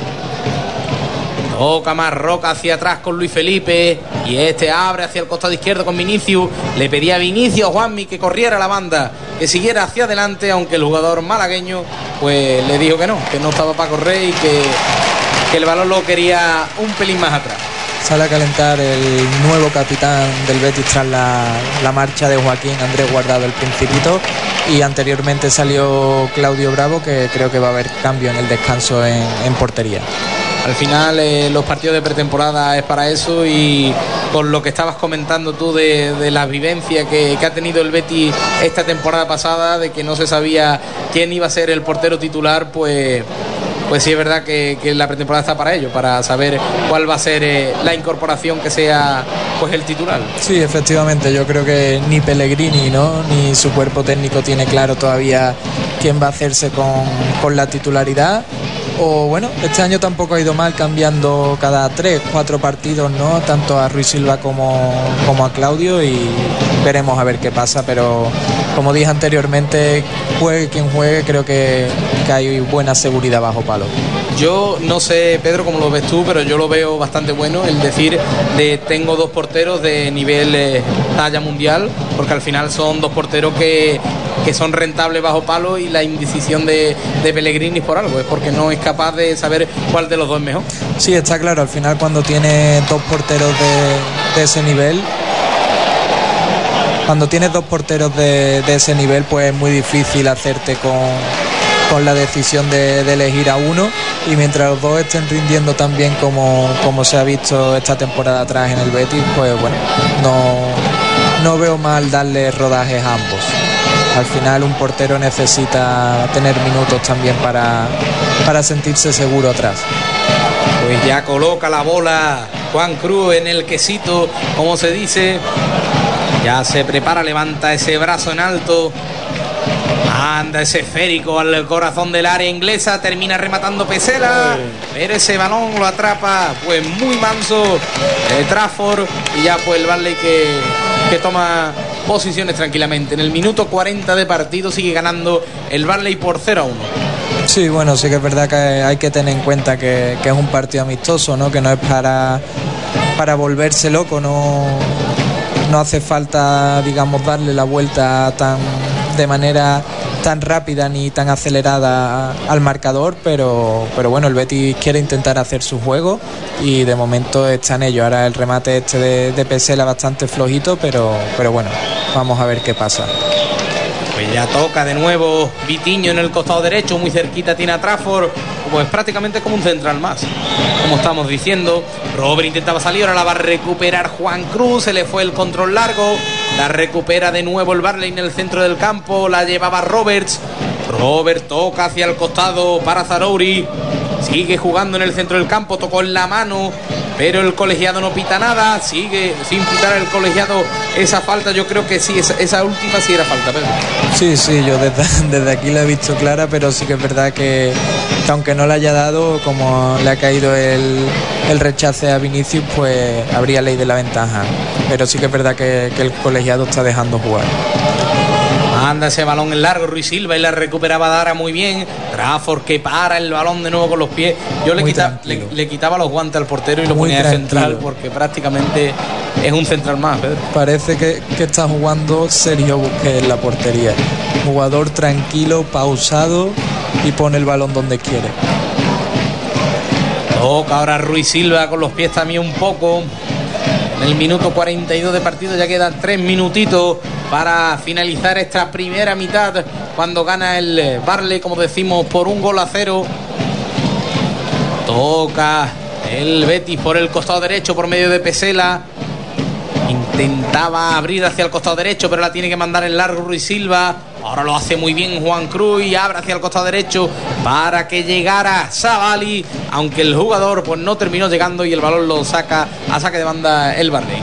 Toca Marroca hacia atrás con Luis Felipe y este abre hacia el costado izquierdo con Vinicius. Le pedía a Vinicius a Juanmi que corriera la banda, que siguiera hacia adelante, aunque el jugador malagueño pues le dijo que no, que no estaba para correr y que, que el balón lo quería un pelín más atrás. Sale a calentar el nuevo capitán del Betis tras la, la marcha de Joaquín Andrés Guardado, el Principito, y anteriormente salió Claudio Bravo, que creo que va a haber cambio en el descanso en, en portería. Al final eh, los partidos de pretemporada es para eso, y con lo que estabas comentando tú de, de la vivencia que, que ha tenido el Betis esta temporada pasada, de que no se sabía quién iba a ser el portero titular, pues... Pues sí, es verdad que, que la pretemporada está para ello, para saber cuál va a ser eh, la incorporación que sea pues el titular. Sí, efectivamente, yo creo que ni Pellegrini, ¿no?, ni su cuerpo técnico tiene claro todavía quién va a hacerse con, con la titularidad. O bueno, este año tampoco ha ido mal, cambiando cada tres, cuatro partidos, ¿no?, tanto a Ruiz Silva como, como a Claudio, y veremos a ver qué pasa, pero como dije anteriormente, juegue quien juegue, creo que, que hay buena seguridad bajo palo. Yo no sé, Pedro, cómo lo ves tú, pero yo lo veo bastante bueno el decir de tengo dos porteros de nivel eh, talla mundial, porque al final son dos porteros que, que son rentables bajo palo, y la indecisión de, de Pellegrini es por algo, es porque no es capaz de saber cuál de los dos es mejor. Sí, está claro, al final cuando tiene dos porteros de, de ese nivel, cuando tienes dos porteros de, de ese nivel, pues es muy difícil hacerte con, con la decisión de, de elegir a uno, y mientras los dos estén rindiendo tan bien como, como se ha visto esta temporada atrás en el Betis, pues bueno, no, no veo mal darle rodajes a ambos. Al final un portero necesita tener minutos también para, para sentirse seguro atrás. Pues ya coloca la bola Juan Cruz en el quesito, como se dice. Ya se prepara, levanta ese brazo en alto. Anda ese esférico al corazón del área inglesa. Termina rematando Pesela, pero ese balón lo atrapa pues muy manso eh, Trafford. Y ya pues el Barley que, que toma posiciones tranquilamente. En el minuto cuarenta de partido sigue ganando el Barley por cero a uno. Sí, bueno, sí que es verdad que hay que tener en cuenta que, que es un partido amistoso, ¿no?, que no es para, para volverse loco, no, no hace falta, digamos, darle la vuelta tan de manera tan rápida ni tan acelerada al marcador, pero, pero bueno, el Betis quiere intentar hacer su juego y de momento está en ello. Ahora el remate este de, de Pesela bastante flojito, pero, pero bueno, vamos a ver qué pasa. Pues ya toca de nuevo Vitiño en el costado derecho, muy cerquita tiene a Trafford, pues prácticamente como un central más, como estamos diciendo. Robert intentaba salir, ahora la va a recuperar Juan Cruz, se le fue el control largo, la recupera de nuevo el Barley en el centro del campo, la llevaba Roberts. Robert toca hacia el costado para Zarouri, sigue jugando en el centro del campo, tocó en la mano, pero el colegiado no pita nada, sigue sin pitar el colegiado esa falta. Yo creo que sí, esa, esa última sí era falta, Pedro. Sí, sí, yo desde, desde aquí la he visto clara, pero sí que es verdad que, que aunque no la haya dado, como le ha caído el, el rechace a Vinicius, pues habría ley de la ventaja, pero sí que es verdad que, que el colegiado está dejando jugar. Manda ese balón en largo Ruiz Silva y la recuperaba Dara muy bien. Trafford que para el balón de nuevo con los pies. Yo le, quita, le, le quitaba los guantes al portero y lo muy ponía de central, porque prácticamente es un central más, Pedro. Parece que, que está jugando Sergio Busquets en la portería. Jugador tranquilo, pausado y pone el balón donde quiere. Toca ahora Ruiz Silva con los pies también un poco. En el minuto cuarenta y dos de partido ya quedan tres minutitos para finalizar esta primera mitad, cuando gana el Barley, como decimos, por un gol a cero. Toca el Betis por el costado derecho por medio de Pesela. Intentaba abrir hacia el costado derecho, pero la tiene que mandar en largo Ruiz Silva. Ahora lo hace muy bien Juan Cruz y abre hacia el costado derecho para que llegara Savali, aunque el jugador pues no terminó llegando y el balón lo saca a saque de banda el Barley.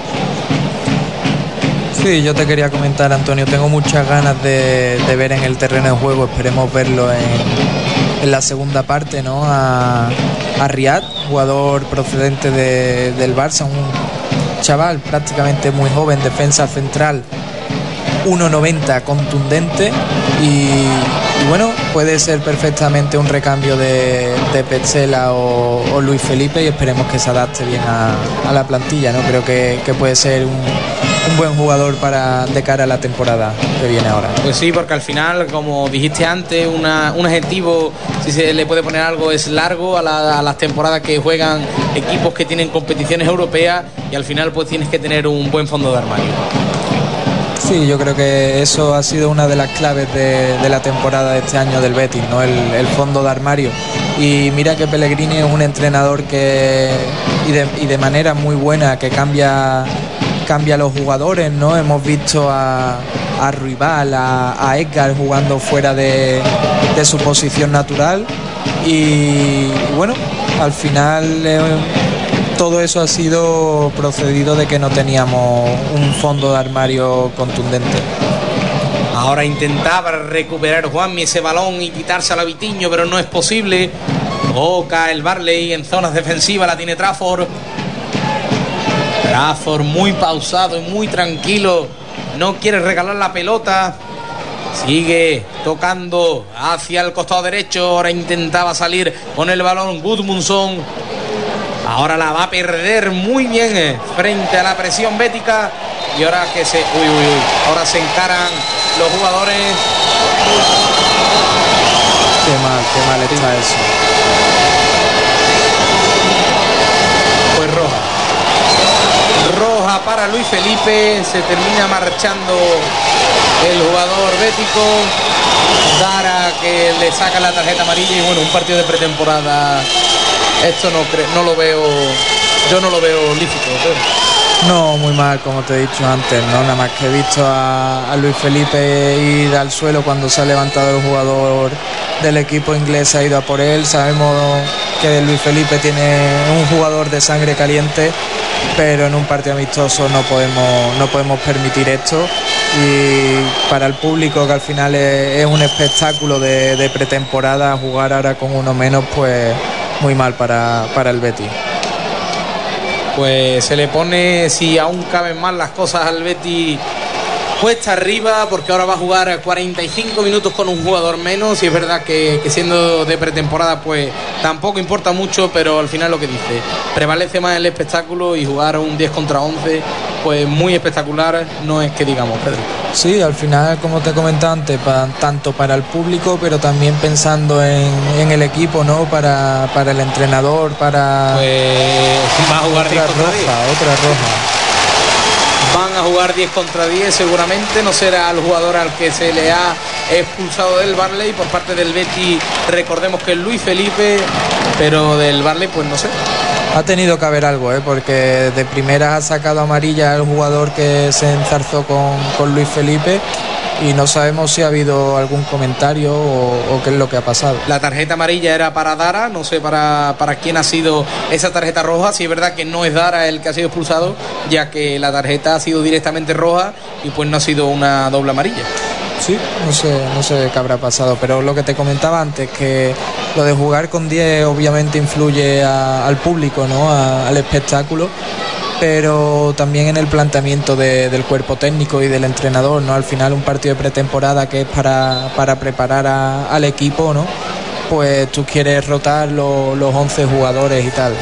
Sí, yo te quería comentar, Antonio, tengo muchas ganas de, de ver en el terreno de juego, esperemos verlo en, en la segunda parte, ¿no? A, a Riyad, jugador procedente de, del Barça, un chaval prácticamente muy joven, defensa central, uno noventa, contundente y, y bueno, puede ser perfectamente un recambio de, de Petzela o, o Luis Felipe, y esperemos que se adapte bien a, a la plantilla, ¿no? Creo que, que puede ser un, un buen jugador para de cara a la temporada que viene ahora. Pues sí, porque al final, como dijiste antes, una, un adjetivo, si se le puede poner algo, es largo a, la, a las temporadas que juegan equipos que tienen competiciones europeas, y al final pues tienes que tener un buen fondo de armario. Sí, yo creo que eso ha sido una de las claves de, de la temporada de este año del Betis, ¿no? El, el fondo de armario. Y mira que Pellegrini es un entrenador que y de, y de manera muy buena, que cambia cambia a los jugadores, ¿no? Hemos visto a, a Ruibal, a, a Edgar jugando fuera de, de su posición natural y, y bueno, al final eh, todo eso ha sido procedido de que no teníamos un fondo de armario contundente. Ahora intentaba recuperar Juanmi ese balón y quitárselo a Vitiño, pero no es posible. Toca el Barley en zonas defensivas, la tiene Trafford. Trafford muy pausado y muy tranquilo, no quiere regalar la pelota. Sigue tocando hacia el costado derecho. Ahora intentaba salir con el balón Gudmundsson. Ahora la va a perder muy bien eh, frente a la presión bética. Y ahora que se... Uy, uy, uy. Ahora se encaran los jugadores. Qué mal, qué mal está eso. Pues roja. Roja para Luis Felipe. Se termina marchando el jugador bético. Dara que le saca la tarjeta amarilla. Y bueno, un partido de pretemporada... Esto no cre no lo veo, yo no lo veo lícito. Pero... No, muy mal, como te he dicho antes, ¿no? Nada más que he visto a, a Luis Felipe ir al suelo cuando se ha levantado el jugador del equipo inglés, ha ido a por él. Sabemos que Luis Felipe tiene un jugador de sangre caliente, pero en un partido amistoso no podemos, no podemos permitir esto. Y para el público, que al final es, es un espectáculo de, de pretemporada, jugar ahora con uno menos, pues muy mal para, para el Betis. Pues se le pone, si aún caben más las cosas al Betis, cuesta arriba, porque ahora va a jugar cuarenta y cinco minutos con un jugador menos. Y es verdad que, que siendo de pretemporada pues tampoco importa mucho, pero al final lo que dice, prevalece más el espectáculo, y jugar un diez contra once pues muy espectacular no es que digamos, Pedro. Sí, al final, como te comentaba antes, pa, tanto para el público, pero también pensando en, en el equipo, ¿no? Para, para el entrenador, para... Pues va a jugar otra roja, otra roja. Van a jugar diez contra diez seguramente. No será el jugador al que se le ha expulsado del Barley por parte del Betis. Recordemos que es Luis Felipe, pero del Barley pues no sé. Ha tenido que haber algo, ¿eh? Porque de primera ha sacado amarilla el jugador que se enzarzó con, con Luis Felipe, y no sabemos si ha habido algún comentario o, o qué es lo que ha pasado. La tarjeta amarilla era para Dara, no sé para, para quién ha sido esa tarjeta roja. Si es verdad que no es Dara el que ha sido expulsado, ya que la tarjeta ha sido directamente roja y pues no ha sido una doble amarilla. Sí, no sé, no sé qué habrá pasado, pero lo que te comentaba antes, que lo de jugar con diez obviamente influye a, al público, ¿no? A, al espectáculo, pero también en el planteamiento de, del cuerpo técnico y del entrenador, ¿no? Al final un partido de pretemporada que es para, para preparar a, al equipo, ¿no? Pues tú quieres rotar lo, los once jugadores y tal.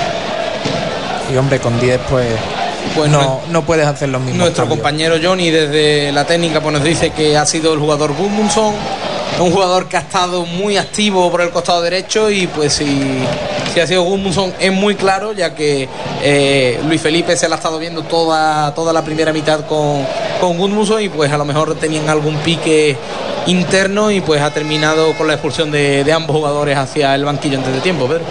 Y hombre, con diez pues, pues no, no puedes hacer los mismos Nuestro cambios. compañero Johnny desde la técnica pues nos dice que ha sido el jugador Gudmundsson, un jugador que ha estado muy activo por el costado derecho, y pues si, si ha sido Gudmundsson es muy claro, ya que eh, Luis Felipe se la ha estado viendo toda, toda la primera mitad con, con Gudmundsson, y pues a lo mejor tenían algún pique interno y pues ha terminado con la expulsión de, de ambos jugadores hacia el banquillo antes de tiempo, Pedro.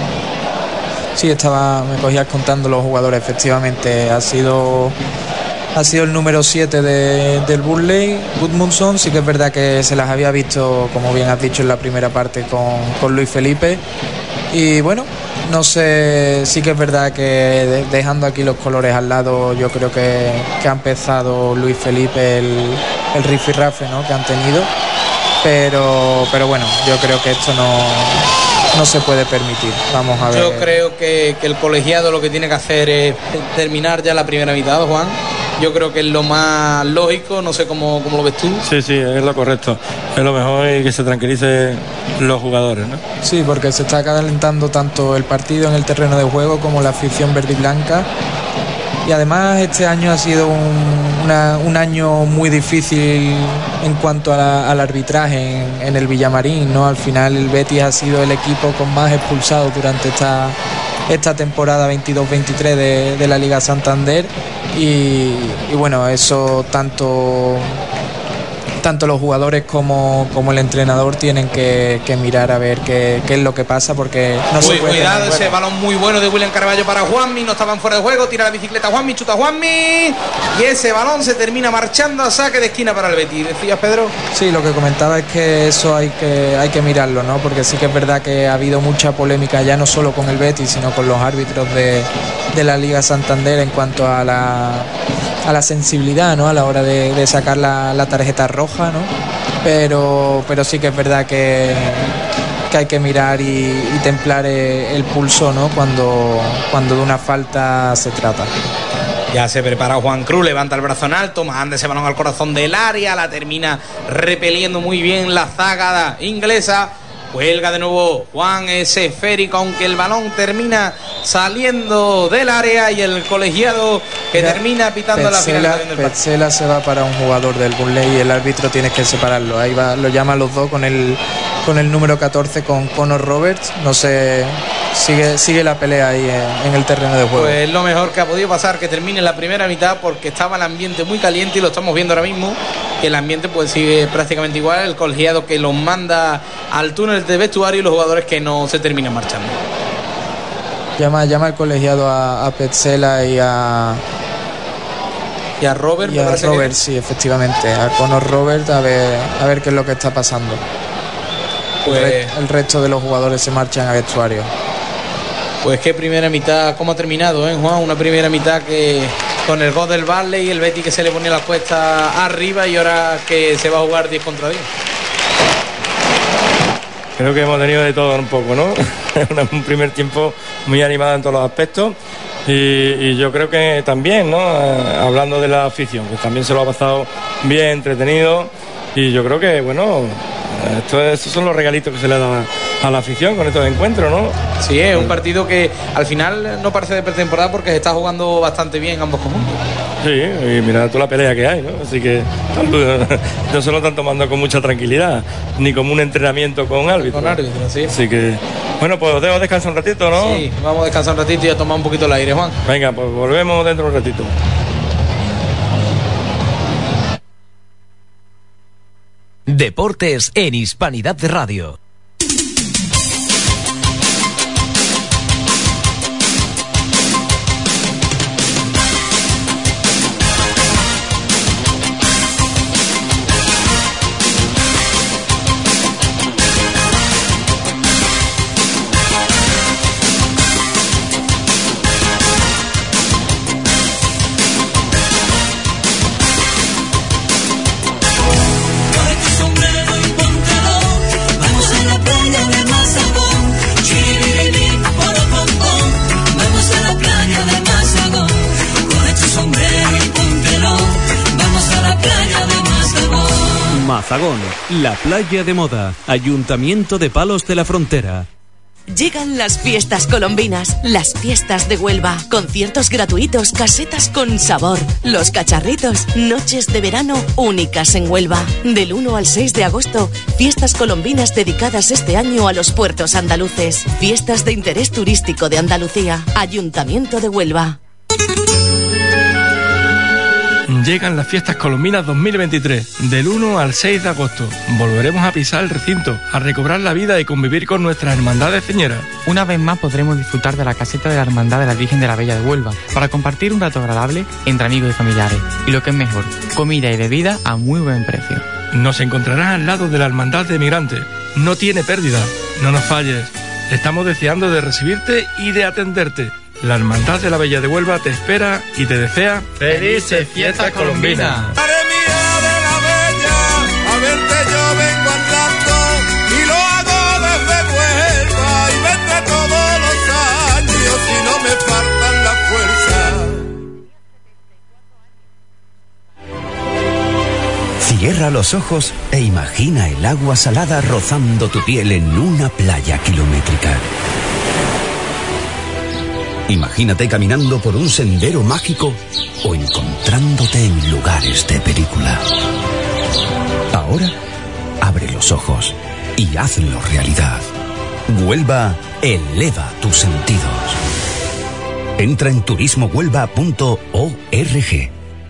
Sí, estaba, me cogías contando los jugadores, efectivamente. Ha sido ha sido el número siete de, del Burnley, Gudmundsson. Sí que es verdad que se las había visto, como bien has dicho, en la primera parte con, con Luis Felipe. Y bueno, no sé, sí que es verdad que de, dejando aquí los colores al lado, yo creo que, que ha empezado Luis Felipe el, el rifirrafe, ¿no?, que han tenido. Pero, pero bueno, yo creo que esto no... no se puede permitir. Vamos a ver. Yo creo que, que el colegiado lo que tiene que hacer es terminar ya la primera mitad, Juan. Yo creo que es lo más lógico, no sé cómo, cómo lo ves tú. Sí, sí, es lo correcto. Es lo mejor, y que se tranquilicen los jugadores, ¿no? Sí, porque se está calentando tanto el partido en el terreno de juego como la afición verde y blanca. Y además este año ha sido un, una, un año muy difícil en cuanto a la, al arbitraje en, en el Villamarín, ¿no? Al final el Betis ha sido el equipo con más expulsados durante esta, esta temporada veintidós veintitrés de, de la Liga Santander, y, y bueno, eso tanto... tanto los jugadores como, como el entrenador tienen que, que mirar a ver qué, qué es lo que pasa, porque no Uy, se puede cuidado, tener, ese bueno. balón muy bueno de William Carballo para Juanmi, no estaban fuera de juego, tira la bicicleta Juanmi, chuta Juanmi, y ese balón se termina marchando a saque de esquina para el Betis. ¿Decías, Pedro? Sí, lo que comentaba es que eso hay que, hay que mirarlo, ¿no? Porque sí que es verdad que ha habido mucha polémica ya no solo con el Betis, sino con los árbitros de, de la Liga Santander en cuanto a la, a la sensibilidad, ¿no?, a la hora de, de sacar la, la tarjeta roja, ¿no? Pero, pero sí que es verdad que, que hay que mirar y, y templar el pulso, ¿no?, cuando, cuando de una falta se trata. Ya se prepara Juan Cruz, levanta el brazo en alto, manda ese balón al corazón del área, la termina repeliendo muy bien la zaga inglesa. Cuelga de nuevo Juan, ese esférico, aunque el balón termina saliendo del área, y el colegiado que Mira, termina pitando Petzela, la finalización del partido. Petzela se va para un jugador del Burnley y el árbitro tiene que separarlo. Ahí va, lo llaman los dos con el con el número catorce, con Connor Roberts. No sé, sigue sigue la pelea ahí en, en el terreno de juego. Pues lo mejor que ha podido pasar, que termine la primera mitad, porque estaba el ambiente muy caliente y lo estamos viendo ahora mismo, que el ambiente pues sigue prácticamente igual. El colegiado que los manda al túnel de vestuario y los jugadores que no se terminan marchando. Llama, llama al colegiado a, a Petzela y a y a Robert, y a Robert, que... sí, efectivamente, a Connor Robert, a ver, a ver qué es lo que está pasando. Pues... el, re, el resto de los jugadores se marchan al vestuario. Pues qué primera mitad, cómo ha terminado, ¿eh, Juan? Una primera mitad que con el gol del Barley y el Betis que se le ponía la cuesta arriba, y ahora que se va a jugar diez contra diez. Creo que hemos tenido de todo un poco, ¿no? Un primer tiempo muy animado en todos los aspectos, y, y yo creo que también, ¿no?, eh, hablando de la afición, que también se lo ha pasado bien, entretenido, y yo creo que, bueno, esto, estos son los regalitos que se le dan a la afición con estos encuentros, ¿no? Sí, es un partido que al final no parece de pretemporada, porque se está jugando bastante bien ambos conjuntos. Sí, y mira toda la pelea que hay, ¿no? Así que no se lo están tomando con mucha tranquilidad, ni como un entrenamiento con árbitro. Con árbitro, sí. Así que, bueno, pues os dejo descansar un ratito, ¿no? Sí, vamos a descansar un ratito y a tomar un poquito el aire, Juan. Venga, pues volvemos dentro de un ratito. Deportes en Hispanidad de Radio. Sombrero y póntelo, vamos a Tarragón, la playa de moda, Ayuntamiento de Palos de la Frontera. Llegan las fiestas colombinas, las fiestas de Huelva, conciertos gratuitos, casetas con sabor, los cacharritos, noches de verano únicas en Huelva. Del uno al seis de agosto, fiestas colombinas dedicadas este año a los puertos andaluces. Fiestas de interés turístico de Andalucía, Ayuntamiento de Huelva. Llegan las fiestas colombinas dos mil veintitrés, del uno al seis de agosto. Volveremos a pisar el recinto, a recobrar la vida y convivir con nuestras hermandades ceñeras. Una vez más podremos disfrutar de la caseta de la Hermandad de la Virgen de la Bella de Huelva para compartir un rato agradable entre amigos y familiares. Y lo que es mejor, comida y bebida a muy buen precio. Nos encontrarás al lado de la Hermandad de Migrantes. No tiene pérdida, no nos falles. Estamos deseando de recibirte y de atenderte. La Hermandad de la Bella de Huelva te espera y te desea felices fiestas colombinas. Madre mía de la Bella, a verte yo vengo andando y lo hago desde Huelva y vendré todos los años y no me faltan las fuerzas. Cierra los ojos e imagina el agua salada rozando tu piel en una playa kilométrica. Imagínate caminando por un sendero mágico o encontrándote en lugares de película. Ahora, abre los ojos y hazlo realidad. Huelva eleva tus sentidos. Entra en turismo huelva punto org.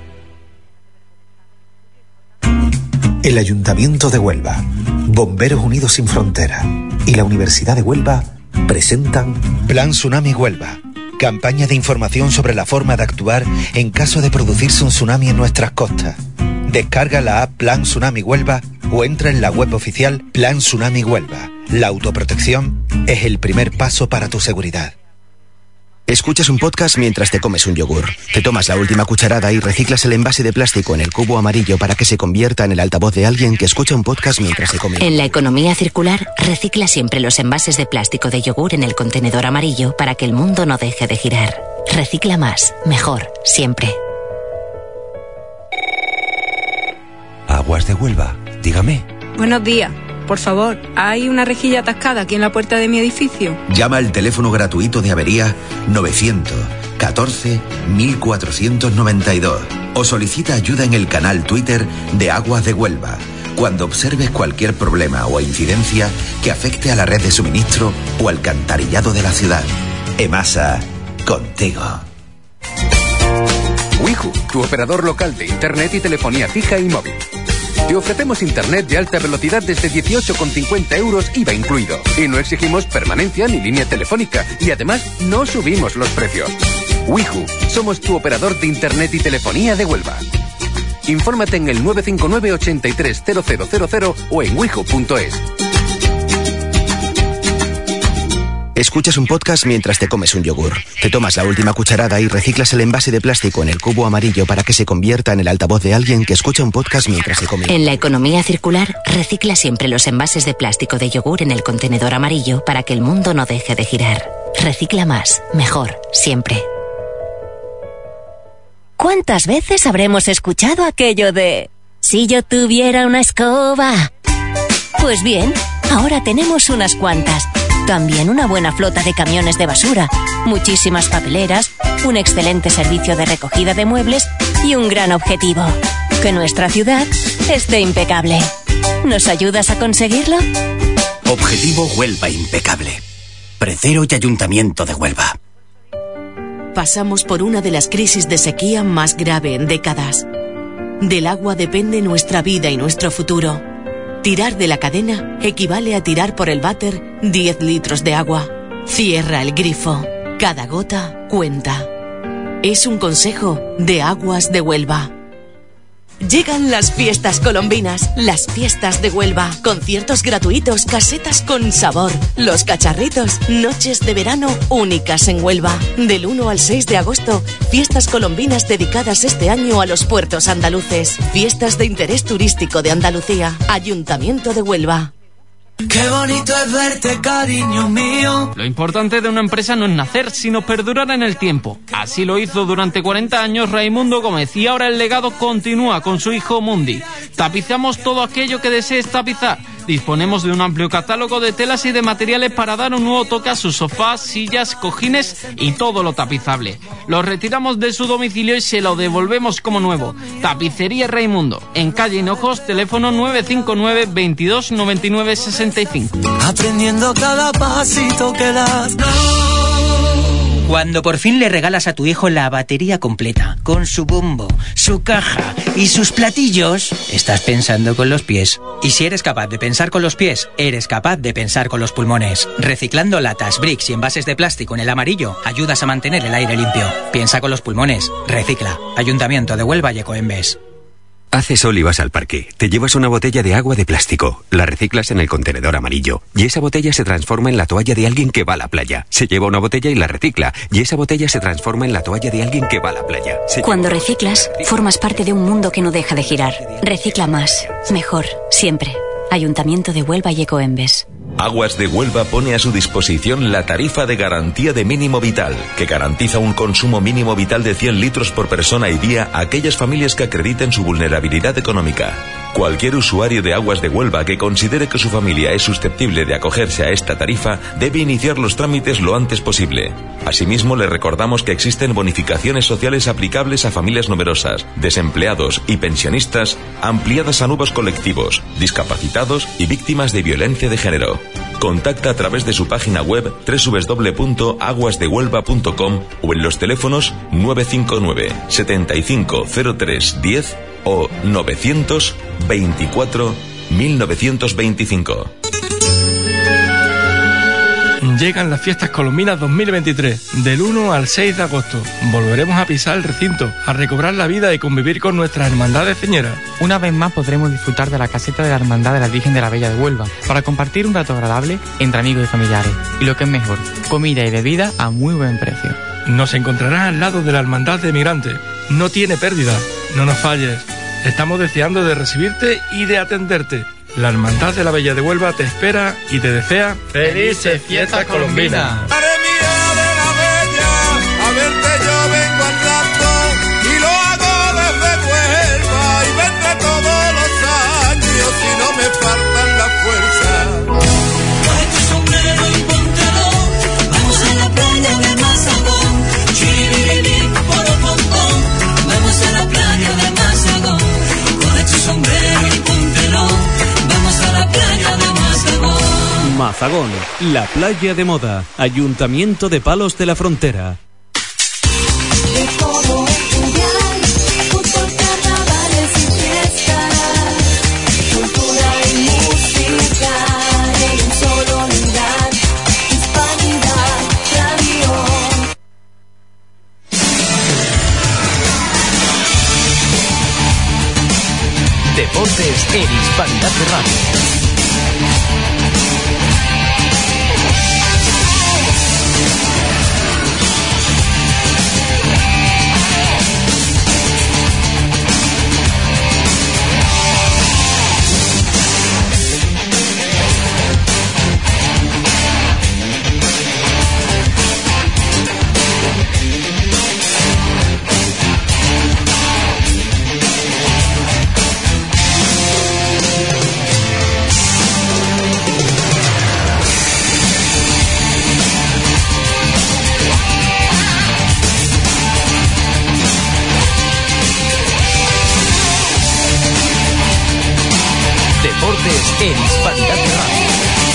El Ayuntamiento de Huelva, Bomberos Unidos Sin Frontera y la Universidad de Huelva presentan Plan Tsunami Huelva. Campaña de información sobre la forma de actuar en caso de producirse un tsunami en nuestras costas. Descarga la app Plan Tsunami Huelva o entra en la web oficial Plan Tsunami Huelva. La autoprotección es el primer paso para tu seguridad. Escuchas un podcast mientras te comes un yogur. Te tomas la última cucharada y reciclas el envase de plástico en el cubo amarillo para que se convierta en el altavoz de alguien que escucha un podcast mientras se come. En la economía circular, recicla siempre los envases de plástico de yogur en el contenedor amarillo para que el mundo no deje de girar. Recicla más, mejor, siempre. Aguas de Huelva, dígame. Buenos días. Por favor, ¿hay una rejilla atascada aquí en la puerta de mi edificio? Llama al teléfono gratuito de avería novecientos catorce mil cuatrocientos noventa y dos o solicita ayuda en el canal Twitter de Aguas de Huelva cuando observes cualquier problema o incidencia que afecte a la red de suministro o alcantarillado de la ciudad. EMASA, contigo. Wihu, tu operador local de internet y telefonía fija y móvil. Te ofrecemos internet de alta velocidad desde dieciocho con cincuenta euros I V A incluido. Y no exigimos permanencia ni línea telefónica. Y además, no subimos los precios. Wihu, somos tu operador de internet y telefonía de Huelva. Infórmate en el nueve cinco nueve, ochenta y tres, cero cero cero cero o en wihu punto es. Escuchas un podcast mientras te comes un yogur. Te tomas la última cucharada y reciclas el envase de plástico en el cubo amarillo para que se convierta en el altavoz de alguien que escucha un podcast mientras se come. En la economía circular, recicla siempre los envases de plástico de yogur en el contenedor amarillo para que el mundo no deje de girar. Recicla más, mejor, siempre. ¿Cuántas veces habremos escuchado aquello de si yo tuviera una escoba? Pues bien, ahora tenemos unas cuantas. También una buena flota de camiones de basura, muchísimas papeleras, un excelente servicio de recogida de muebles y un gran objetivo: que nuestra ciudad esté impecable. ¿Nos ayudas a conseguirlo? Objetivo Huelva Impecable. Precero y Ayuntamiento de Huelva. Pasamos por una de las crisis de sequía más grave en décadas. Del agua depende nuestra vida y nuestro futuro. Tirar de la cadena equivale a tirar por el váter diez litros de agua. Cierra el grifo. Cada gota cuenta. Es un consejo de Aguas de Huelva. Llegan las fiestas colombinas, las fiestas de Huelva, conciertos gratuitos, casetas con sabor, los cacharritos, noches de verano únicas en Huelva. Del uno al seis de agosto, fiestas colombinas dedicadas este año a los puertos andaluces. Fiestas de interés turístico de Andalucía, Ayuntamiento de Huelva. Qué bonito es verte, cariño mío. Lo importante de una empresa no es nacer, sino perdurar en el tiempo. Así lo hizo durante cuarenta años Raimundo Gómez y ahora el legado continúa con su hijo Mundi. Tapizamos todo aquello que desees tapizar. Disponemos de un amplio catálogo de telas y de materiales para dar un nuevo toque a sus sofás, sillas, cojines y todo lo tapizable. Lo retiramos de su domicilio y se lo devolvemos como nuevo. Tapicería Raimundo, en calle Hinojos, teléfono nueve cinco nueve, veintidós, noventa y nueve, sesenta y cinco. Aprendiendo cada pasito que das. Cuando por fin le regalas a tu hijo la batería completa, con su bombo, su caja y sus platillos, estás pensando con los pies. Y si eres capaz de pensar con los pies, eres capaz de pensar con los pulmones. Reciclando latas, bricks y envases de plástico en el amarillo, ayudas a mantener el aire limpio. Piensa con los pulmones. Recicla. Ayuntamiento de Huelva y Ecoembes. Hace sol y vas al parque. Te llevas una botella de agua de plástico. La reciclas en el contenedor amarillo. Y esa botella se transforma en la toalla de alguien que va a la playa. Se lleva una botella y la recicla. Y esa botella se transforma en la toalla de alguien que va a la playa. Se Cuando reciclas, formas parte de un mundo que no deja de girar. Recicla más. Mejor. Siempre. Ayuntamiento de Huelva y Ecoembes. Aguas de Huelva pone a su disposición la tarifa de garantía de mínimo vital, que garantiza un consumo mínimo vital de cien litros por persona y día a aquellas familias que acrediten su vulnerabilidad económica. Cualquier usuario de Aguas de Huelva que considere que su familia es susceptible de acogerse a esta tarifa debe iniciar los trámites lo antes posible. Asimismo, le recordamos que existen bonificaciones sociales aplicables a familias numerosas, desempleados y pensionistas, ampliadas a nuevos colectivos, discapacitados y víctimas de violencia de género. Contacta a través de su página web doble u doble u doble u punto aguas de huelva punto com o en los teléfonos nueve cinco nueve, setenta y cinco, cero tres, diez o novecientos veinticuatro, mil novecientos veinticinco. Llegan las fiestas colombinas dos mil veintitrés, del uno al seis de agosto. Volveremos a pisar el recinto, a recobrar la vida y convivir con nuestras hermandades ceñeras. Una vez más podremos disfrutar de la caseta de la Hermandad de la Virgen de la Bella de Huelva para compartir un rato agradable entre amigos y familiares. Y lo que es mejor, comida y bebida a muy buen precio. Nos encontrarás al lado de la Hermandad de Migrantes. No tiene pérdida, no nos falles. Estamos deseando de recibirte y de atenderte. La Hermandad de la Bella de Huelva te espera y te desea felices fiestas colombinas. Madre mía de la Bella, a verte yo vengo andando y lo hago desde Huelva y vendré todos los años si no me faltan las fuerzas. Coge tu sombrero y póntelo, vamos a la playa de Mazagón. Chiribiri, poropompom, vamos a la playa de Mazagón. Coge tu sombrero y póntelo, vamos a la playa de Mazagón. Mazagón, la playa de moda. Ayuntamiento de Palos de la Frontera. De todo mundial, fútbol, carnavales y fiestas, cultura y música en un solo lugar. Hispanidad Radio. Deportes en Hispanidad de Radio. Deportes en Hispanidad de Radio.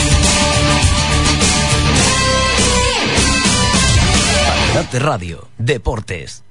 Hispanidad de Radio. Deportes.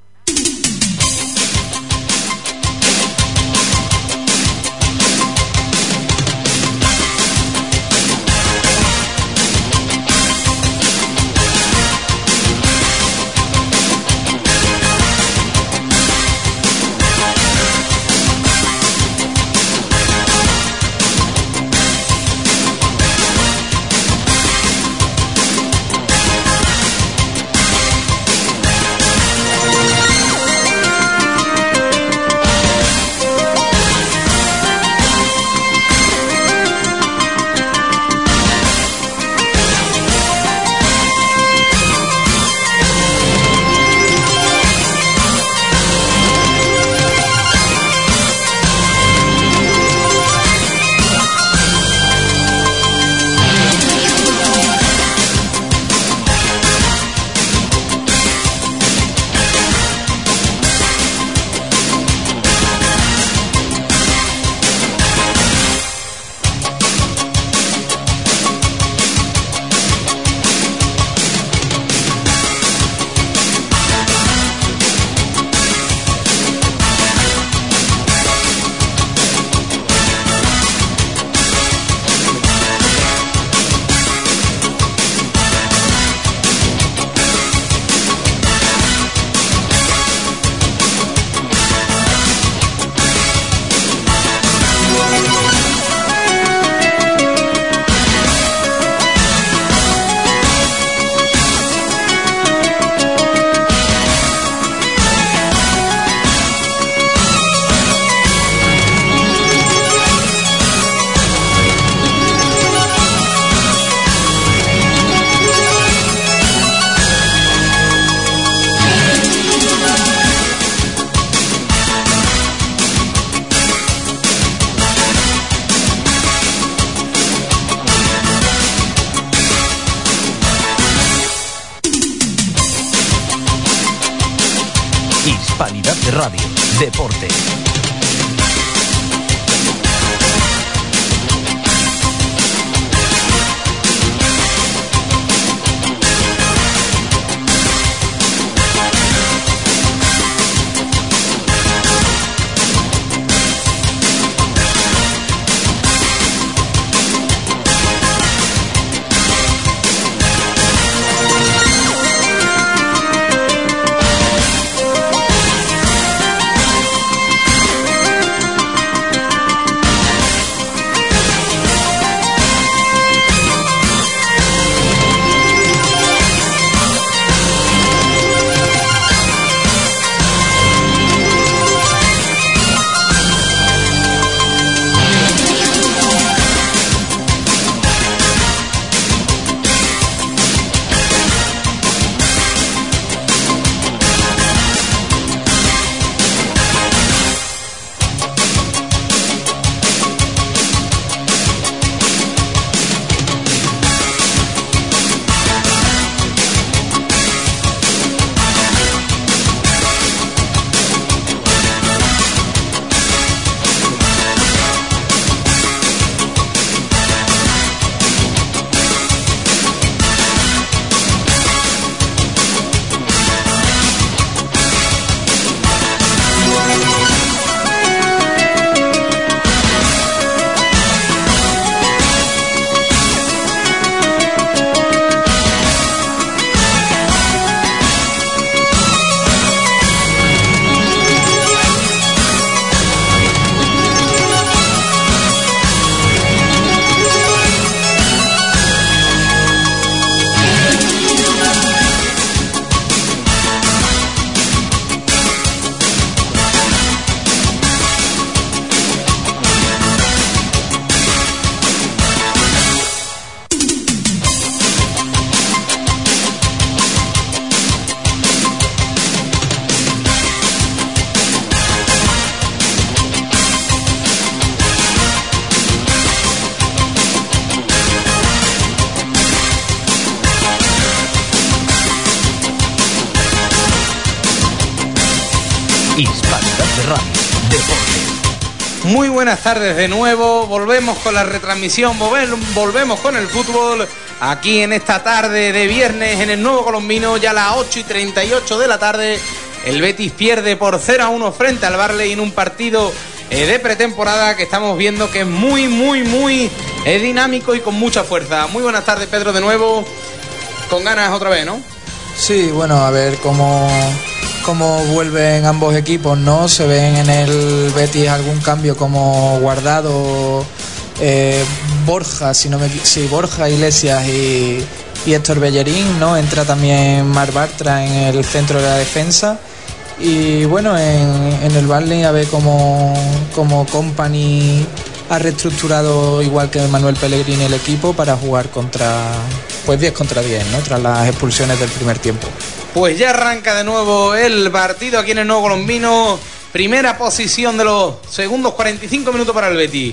Hispandate Radio, Deporte. Hispandate Radio, Deporte. Muy buenas tardes de nuevo, volvemos con la retransmisión, volvemos con el fútbol aquí en esta tarde de viernes en el Nuevo Colombino, ya a las ocho y treinta y ocho de la tarde. El Betis pierde por cero a uno frente al Barley en un partido eh, de pretemporada que estamos viendo que es muy, muy, muy eh, dinámico y con mucha fuerza. Muy buenas tardes, Pedro, de nuevo, con ganas otra vez, ¿no? Sí, bueno, a ver cómo... cómo vuelven ambos equipos, ¿no? Se ven en el Betis algún cambio como Guardado, eh, Borja, si no me sí, Borja, Iglesias y, y Héctor Bellerín, ¿no? Entra también Marc Bartra en el centro de la defensa. Y bueno, en, en el Barley a ver cómo, cómo Company ha reestructurado igual que Manuel Pellegrini el equipo para jugar contra pues diez contra diez, ¿no? Tras las expulsiones del primer tiempo. Pues ya arranca de nuevo el partido aquí en el Nuevo Colombino. Primera posición de los segundos cuarenta y cinco minutos para el Betis.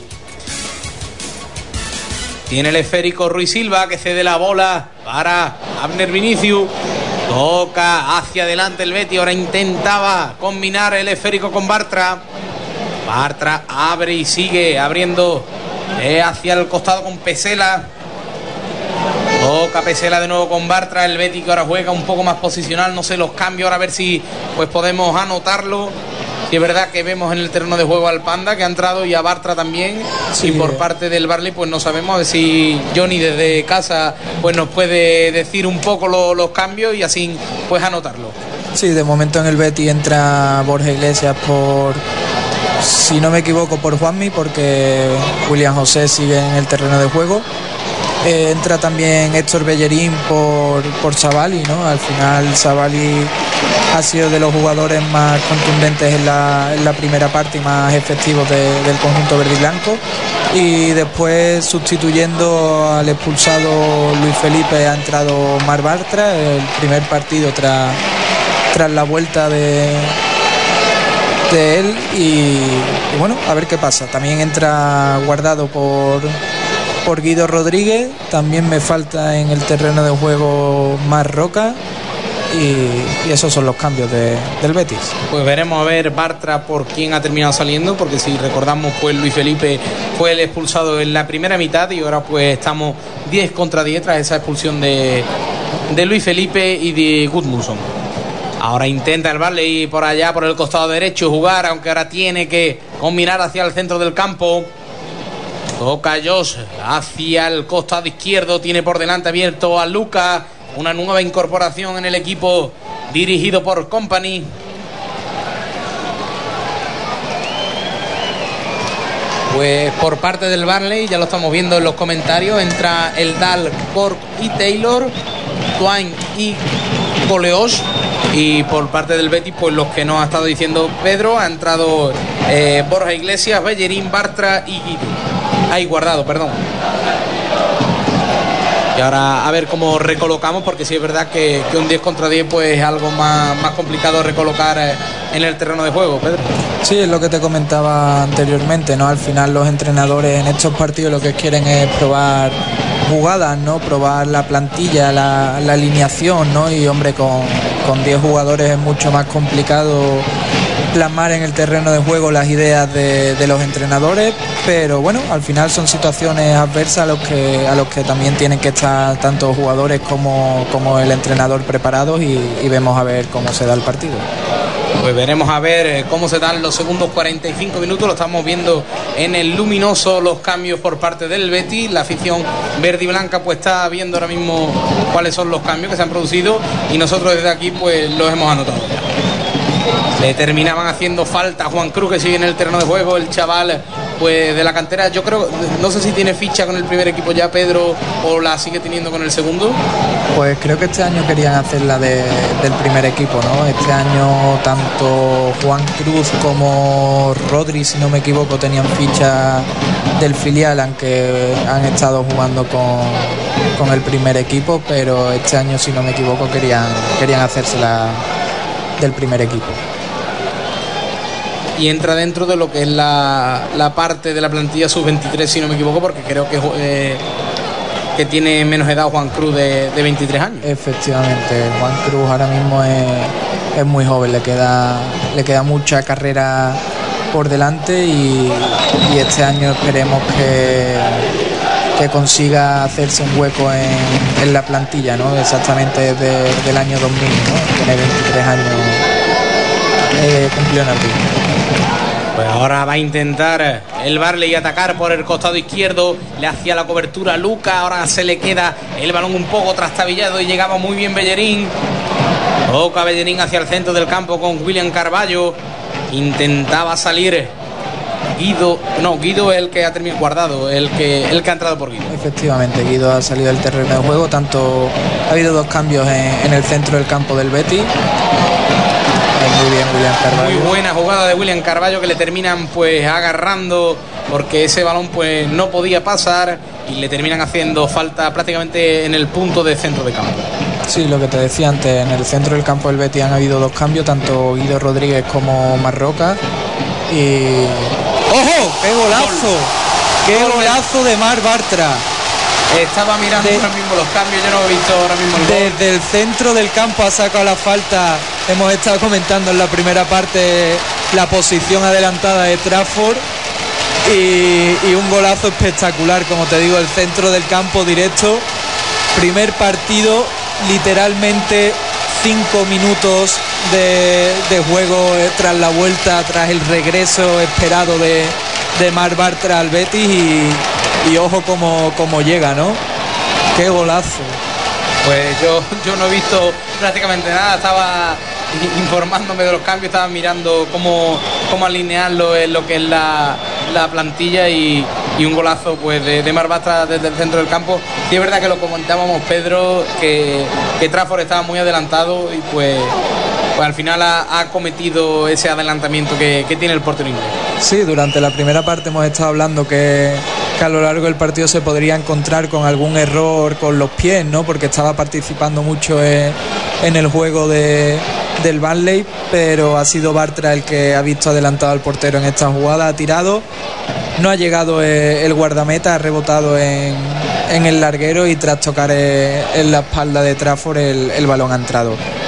Tiene el esférico Ruiz Silva que cede la bola para Abner Vinicius. Toca hacia adelante el Betis. Ahora intentaba combinar el esférico con Bartra. Bartra abre y sigue abriendo eh, hacia el costado con Pesela. Toca Pesela de nuevo con Bartra. El Betis que ahora juega un poco más posicional. No sé los cambios. Ahora a ver si pues podemos anotarlo. Y es verdad que vemos en el terreno de juego al Panda que ha entrado y a Bartra también. Sí. Y por parte del Barley pues no sabemos. A ver si Johnny desde casa pues nos puede decir un poco lo, los cambios y así pues anotarlo. Sí, de momento en el Betis entra Borja Iglesias por, si no me equivoco, por Juanmi, porque William José sigue en el terreno de juego. Eh, entra también Héctor Bellerín por, por Savali, ¿no? Al final Savali ha sido de los jugadores más contundentes en la, en la primera parte y más efectivos de, del conjunto verde y blanco. Y después, sustituyendo al expulsado Luis Felipe, ha entrado Marc Bartra, el primer partido tras, tras la vuelta de, de él. Y, y bueno, a ver qué pasa. También entra Guardado por... por Guido Rodríguez. También me falta en el terreno de juego Mar Roca y, y esos son los cambios de, del Betis. Pues veremos a ver Bartra por quién ha terminado saliendo, porque si recordamos, pues Luis Felipe fue el expulsado en la primera mitad y ahora pues estamos diez contra diez tras esa expulsión de, de Luis Felipe y de Gudmundsson. Ahora intenta el Barley por allá, por el costado derecho, jugar, aunque ahora tiene que combinar hacia el centro del campo. Toca Josh hacia el costado izquierdo, tiene por delante abierto a Lucas, una nueva incorporación en el equipo dirigido por Company. Pues por parte del Barley, ya lo estamos viendo en los comentarios, entra el Dal, Cork y Taylor, Twain y Coleos. Y por parte del Betis, pues los que nos ha estado diciendo Pedro, ha entrado eh, Borja Iglesias, Bellerín, Bartra y Guido. Ahí Guardado, perdón. Y ahora a ver cómo recolocamos, porque sí es verdad que, que un diez contra diez pues es algo más, más complicado recolocar eh, en el terreno de juego, Pedro. Sí, es lo que te comentaba anteriormente, ¿no? Al final los entrenadores en estos partidos lo que quieren es probar jugadas, ¿no? Probar la plantilla, la, la alineación, ¿no? Y hombre, con, con diez jugadores es mucho más complicado plasmar en el terreno de juego las ideas de, de los entrenadores, pero bueno, al final son situaciones adversas a los que a los que también tienen que estar tanto jugadores como, como el entrenador preparados y, y vemos a ver cómo se da el partido. Pues veremos a ver cómo se dan los segundos cuarenta y cinco minutos. Lo estamos viendo en el luminoso, los cambios por parte del Betis. La afición verde y blanca pues está viendo ahora mismo cuáles son los cambios que se han producido y nosotros desde aquí pues los hemos anotado. Le terminaban haciendo falta a Juan Cruz, que sigue en el terreno de juego, el chaval pues de la cantera. Yo creo, no sé si tiene ficha con el primer equipo ya, Pedro, o la sigue teniendo con el segundo. Pues creo que este año querían hacerla de, del primer equipo, ¿no? Este año tanto Juan Cruz como Rodri, si no me equivoco, tenían ficha del filial, aunque han estado jugando con, con el primer equipo, pero este año, si no me equivoco, querían, querían hacérsela del primer equipo. Y entra dentro de lo que es la, la parte de la plantilla sub veintitrés, si no me equivoco, porque creo que eh, que tiene menos edad Juan Cruz de, de veintitrés años. Efectivamente, Juan Cruz ahora mismo es, es muy joven, le queda le queda mucha carrera por delante y, y este año esperemos que que consiga hacerse un hueco en, en la plantilla, ¿no? Exactamente desde el año dos mil, ¿no? Tiene veintitrés años, eh, cumplió en abril. Pues ahora va a intentar el Barley atacar por el costado izquierdo, le hacía la cobertura a Luca, ahora se le queda el balón un poco trastabillado y llegaba muy bien Bellerín. Toca Bellerín hacia el centro del campo con William Carballo, intentaba salir Guido, no, Guido es el que ha terminado Guardado, el que, el que ha entrado por Guido. Efectivamente, Guido ha salido del terreno de juego, tanto ha habido dos cambios en, en el centro del campo del Betis. Muy bien, William Carballo. Muy buena jugada de William Carballo, que le terminan pues agarrando porque ese balón pues no podía pasar y le terminan haciendo falta prácticamente en el punto de centro de campo. Sí, lo que te decía antes, en el centro del campo del Betis han habido dos cambios, tanto Guido Rodríguez como Marroca. Y ¡ojo! ¡Qué golazo! ¡Qué golazo de Marc Bartra! Estaba mirando de, ahora mismo los cambios, yo no he visto ahora mismo el gol. Desde el centro del campo ha sacado la falta. Hemos estado comentando en la primera parte la posición adelantada de Trafford y, y un golazo espectacular, como te digo, el centro del campo directo. Primer partido, literalmente cinco minutos de, de juego tras la vuelta, tras el regreso esperado de, de Marc Bartra al Betis y, y ojo como, como llega, ¿no? ¡Qué golazo! Pues yo, yo no he visto prácticamente nada, estaba informándome de los cambios, estaba mirando cómo, cómo alinearlo en lo que es la, la plantilla y, y un golazo pues de, de Marc Bartra desde el centro del campo. Y es verdad que lo comentábamos, Pedro, que, que Trafford estaba muy adelantado y pues, pues al final ha, ha cometido ese adelantamiento que, que tiene el portero inglés. Sí, durante la primera parte hemos estado hablando que, que a lo largo del partido se podría encontrar con algún error con los pies, ¿no? Porque estaba participando mucho en, en el juego de, del Burnley, pero ha sido Bartra el que ha visto adelantado al portero en esta jugada, ha tirado, no ha llegado el, el guardameta, ha rebotado en, en el larguero y tras tocar en la espalda de Trafford el, el balón ha entrado.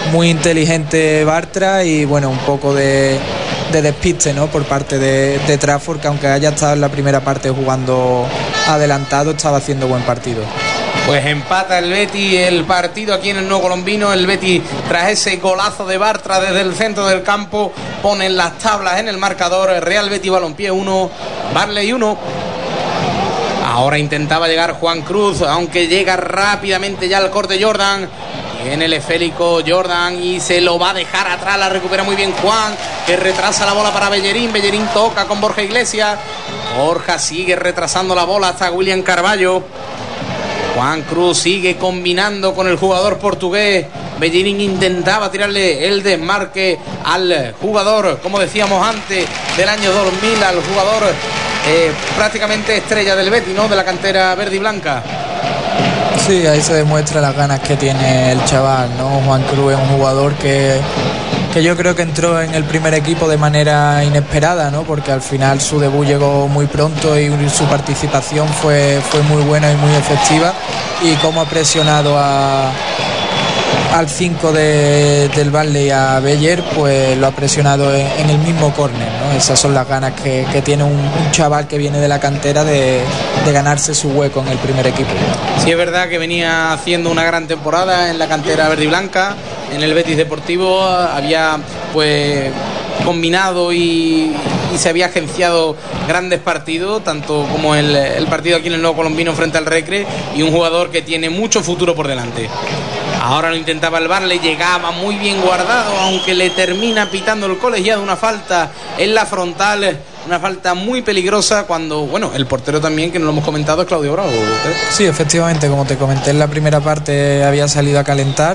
muy inteligente Bartra y bueno, un poco de, de despiste, ¿no?, por parte de, de Trafford, que aunque haya estado en la primera parte jugando adelantado, estaba haciendo buen partido. Pues empata el Betis el partido aquí en el Nuevo Colombino. El Betis, tras ese golazo de Bartra desde el centro del campo, pone las tablas en el marcador. Real Betis Balompié uno, Barley uno. Ahora intentaba llegar Juan Cruz, aunque llega rápidamente ya el corte Jordan. Viene el esférico Jordan y se lo va a dejar atrás. La recupera muy bien Juan, que retrasa la bola para Bellerín. Bellerín toca con Borja Iglesias. Borja sigue retrasando la bola hasta William Carballo. Juan Cruz sigue combinando con el jugador portugués. Bellerín intentaba tirarle el desmarque al jugador, como decíamos antes, del año dos mil, al jugador eh, prácticamente estrella del Betis, ¿no?, de la cantera verde y blanca. Sí, ahí se demuestra las ganas que tiene el chaval, ¿no? Juan Cruz es un jugador que, que yo creo que entró en el primer equipo de manera inesperada, ¿no?, porque al final su debut llegó muy pronto y su participación fue, fue muy buena y muy efectiva, y cómo ha presionado a, al cinco de, del Barley, a Beller, pues lo ha presionado en, en el mismo córner, ¿no? Esas son las ganas que, que tiene un, un chaval que viene de la cantera de, de ganarse su hueco en el primer equipo. Sí, es verdad que venía haciendo una gran temporada en la cantera verde y blanca. En el Betis Deportivo había pues combinado y, y se había agenciado grandes partidos, tanto como el, el partido aquí en el Nuevo Colombino frente al Recre, y un jugador que tiene mucho futuro por delante. Ahora lo intentaba el Barley, llegaba muy bien guardado, aunque le termina pitando el colegiado una falta en la frontal, una falta muy peligrosa, cuando, bueno, el portero también, que no lo hemos comentado, es Claudio Bravo. Sí, efectivamente, como te comenté en la primera parte, había salido a calentar.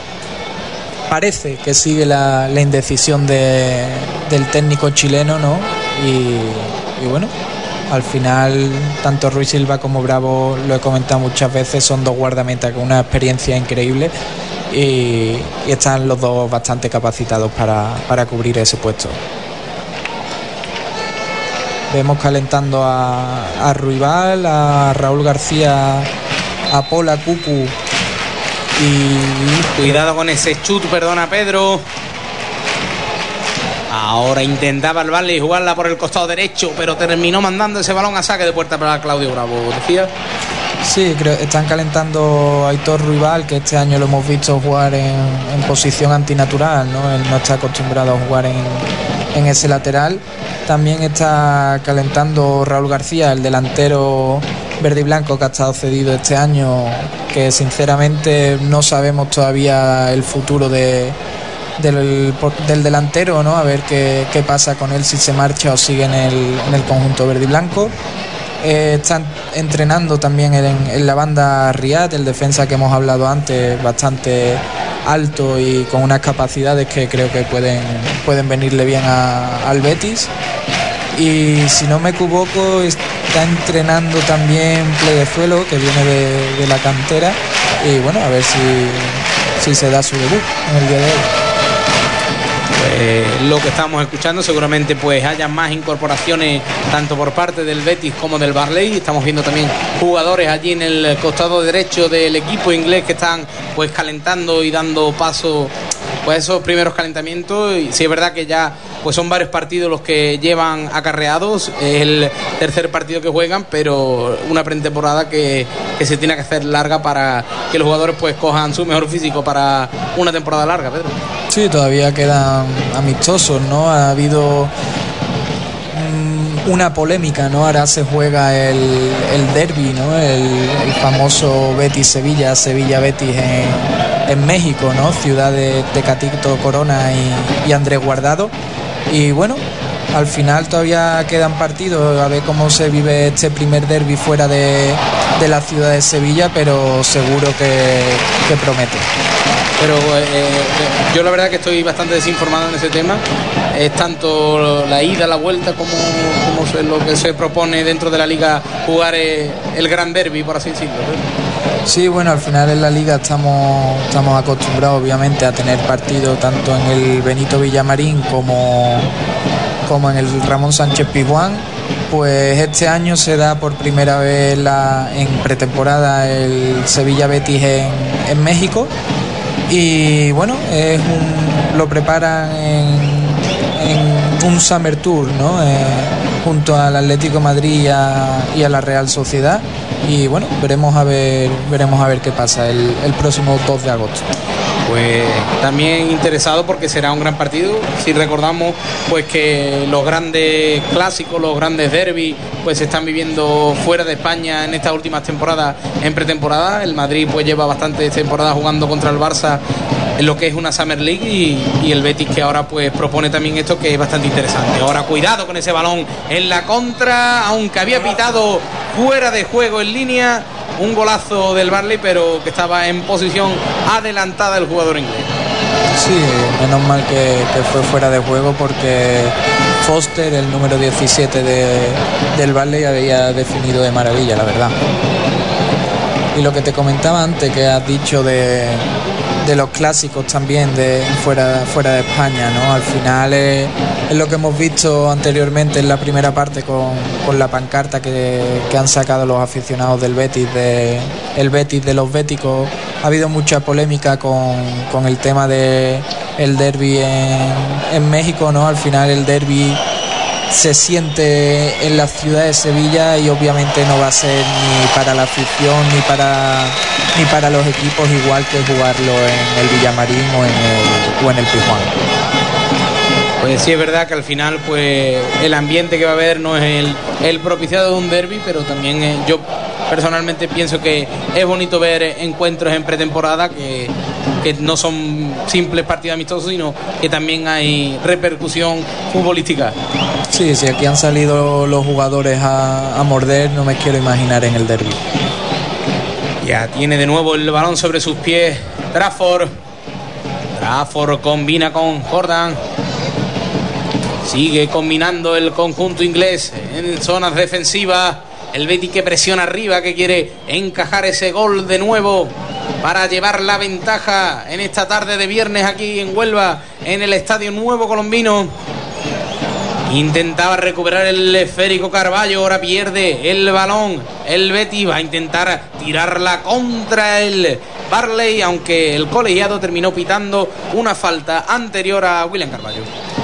Parece que sigue la, la indecisión de, del técnico chileno, ¿no? Y, y bueno, al final tanto Ruiz Silva como Bravo, lo he comentado muchas veces, son dos guardametas con una experiencia increíble y, y están los dos bastante capacitados para, para cubrir ese puesto. Vemos calentando a, a Ruibal, a Raúl García, a Pola, Cucu. Y cuidado con ese chut, perdona Pedro. Ahora intentaba el Barley jugarla por el costado derecho, pero terminó mandando ese balón a saque de puerta para Claudio Bravo, decía. Sí, creo están calentando a Aitor Ruibal, que este año lo hemos visto jugar en, en posición antinatural, ¿no? Él no está acostumbrado a jugar en, en ese lateral. También está calentando Raúl García, el delantero verde y blanco que ha estado cedido este año, que sinceramente no sabemos todavía el futuro de, del, del delantero, ¿no? A ver qué, qué pasa con él, si se marcha o sigue en el, en el conjunto verde y blanco. Eh, están entrenando también en, en la banda Riad, el defensa que hemos hablado antes, bastante alto y con unas capacidades que creo que pueden, pueden venirle bien a, al Betis. Y si no me equivoco, está entrenando también Pleguezuelo, que viene de, de la cantera, y bueno, a ver si, si se da su debut en el día de hoy. Pues lo que estamos escuchando, seguramente pues haya más incorporaciones tanto por parte del Betis como del Barley. Estamos viendo también jugadores allí en el costado derecho del equipo inglés que están pues calentando y dando paso pues esos primeros calentamientos. Y sí es verdad que ya pues son varios partidos los que llevan acarreados, es el tercer partido que juegan, pero una pretemporada que, que se tiene que hacer larga para que los jugadores pues cojan su mejor físico para una temporada larga, Pedro. Sí, todavía quedan amistosos, ¿no? Ha habido mmm, una polémica, ¿no? Ahora se juega el, el derbi, ¿no? El, el famoso Betis-Sevilla, Sevilla-Betis en, en México, ¿no? Ciudad de Tecatito Corona y, y Andrés Guardado. Y bueno, al final todavía quedan partidos, a ver cómo se vive este primer derbi fuera de, de la ciudad de Sevilla, pero seguro que, que promete. Pero eh, yo la verdad que estoy bastante desinformado en ese tema. Es tanto la ida, la vuelta, como, como se, lo que se propone dentro de la liga jugar eh, el gran derbi, por así decirlo, ¿eh? Sí, bueno, al final en la liga estamos, estamos acostumbrados obviamente a tener partidos tanto en el Benito Villamarín como, como en el Ramón Sánchez Pizjuán. Pues este año se da por primera vez la, en pretemporada el Sevilla Betis en, en México. Y bueno, es un, lo preparan en, en un Summer Tour, ¿no? Eh, junto al Atlético de Madrid y a, y a la Real Sociedad. Y bueno, veremos a ver, veremos a ver qué pasa el, el próximo dos de agosto. Pues también interesado porque será un gran partido. Si recordamos pues que los grandes clásicos, los grandes derbis pues se están viviendo fuera de España en estas últimas temporadas, en pretemporada. El Madrid pues lleva bastantes temporadas jugando contra el Barça en lo que es una Summer League, y, y el Betis que ahora pues propone también esto, que es bastante interesante. Ahora cuidado con ese balón en la contra, aunque había pitado fuera de juego en línea. Un golazo del Barley, pero que estaba en posición adelantada el jugador inglés. Sí, menos mal que, que fue fuera de juego, porque Foster, el número diecisiete de, del Barley, había definido de maravilla, la verdad. Y lo que te comentaba antes, que has dicho de, de los clásicos también de fuera, fuera de España, ¿no? Al final es, es lo que hemos visto anteriormente en la primera parte con, con la pancarta que, que han sacado los aficionados del Betis, de, el Betis de los béticos. Ha habido mucha polémica con, con el tema de el derbi en, en México, ¿no? Al final el derbi se siente en la ciudad de Sevilla y obviamente no va a ser ni para la afición ni para ni para los equipos igual que jugarlo en el Villamarín o en el, o en el Pizjuán. Pues sí, es verdad que al final pues el ambiente que va a haber no es el, el propiciado de un derbi, pero también eh, yo personalmente pienso que es bonito ver encuentros en pretemporada que, que no son simples partidos amistosos, sino que también hay repercusión futbolística. Sí, si aquí han salido los jugadores a, a morder, no me quiero imaginar en el derbi. Ya tiene de nuevo el balón sobre sus pies Trafford. Trafford combina con Jordan. Sigue combinando el conjunto inglés en zonas defensivas. El Betis que presiona arriba, que quiere encajar ese gol de nuevo para llevar la ventaja en esta tarde de viernes aquí en Huelva, en el Estadio Nuevo Colombino. Intentaba recuperar el esférico Carballo, ahora pierde el balón. El Betis va a intentar tirarla contra el Barley, aunque el colegiado terminó pitando una falta anterior a William Carballo.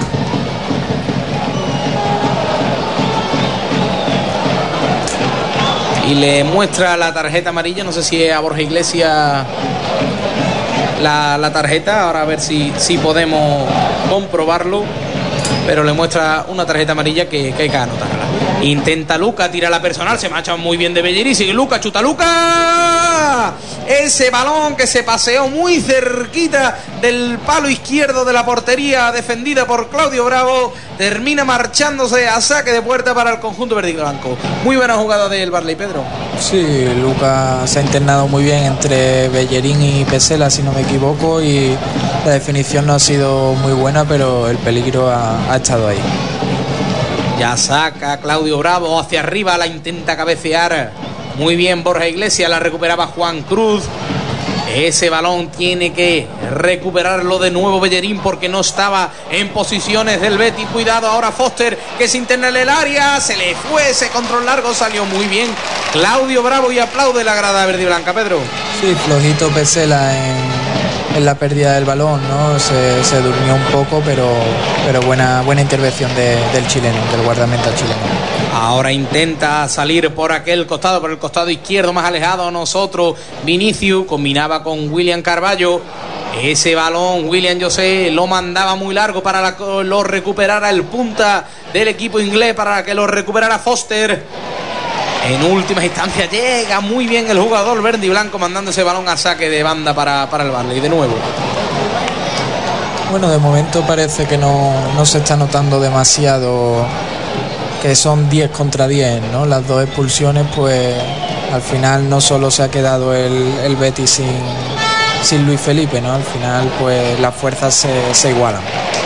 Y le muestra la tarjeta amarilla, no sé si es a Borja Iglesias la, la tarjeta, ahora a ver si, si podemos comprobarlo, pero le muestra una tarjeta amarilla que, que hay que anotarla. Intenta Luca, tira la personal, se marcha muy bien de Bellerín, sigue Luca, chuta Luca, ese balón que se paseó muy cerquita del palo izquierdo de la portería defendida por Claudio Bravo, termina marchándose a saque de puerta para el conjunto verde y blanco. Muy buena jugada del Barley, Pedro. Sí, Luca se ha internado muy bien entre Bellerín y Pesela, si no me equivoco, y la definición no ha sido muy buena, pero el peligro ha, ha estado ahí. Ya saca Claudio Bravo hacia arriba, la intenta cabecear muy bien Borja Iglesias, la recuperaba Juan Cruz. Ese balón tiene que recuperarlo de nuevo Bellerín porque no estaba en posiciones del Betis. Cuidado ahora Foster, que se interna en el área, se le fue ese control largo, salió muy bien Claudio Bravo y aplaude la grada verde y blanca, Pedro. Sí, flojito Pesela en, en la pérdida del balón, ¿no? Se, se durmió un poco, pero, pero buena, buena intervención de, del chileno, del guardameta chileno. Ahora intenta salir por aquel costado, por el costado izquierdo más alejado a nosotros. Vinicius combinaba con William Carballo. Ese balón William José lo mandaba muy largo para la, lo recuperara el punta del equipo inglés, para que lo recuperara Foster. En últimas instancias llega muy bien el jugador verde y blanco, mandando ese balón a saque de banda para, para el Barley de nuevo. Bueno, de momento parece que no, no se está notando demasiado que son diez contra diez, ¿no? Las dos expulsiones, pues al final no solo se ha quedado el, el Betis sin, sin Luis Felipe, ¿no? Al final pues las fuerzas se, se igualan.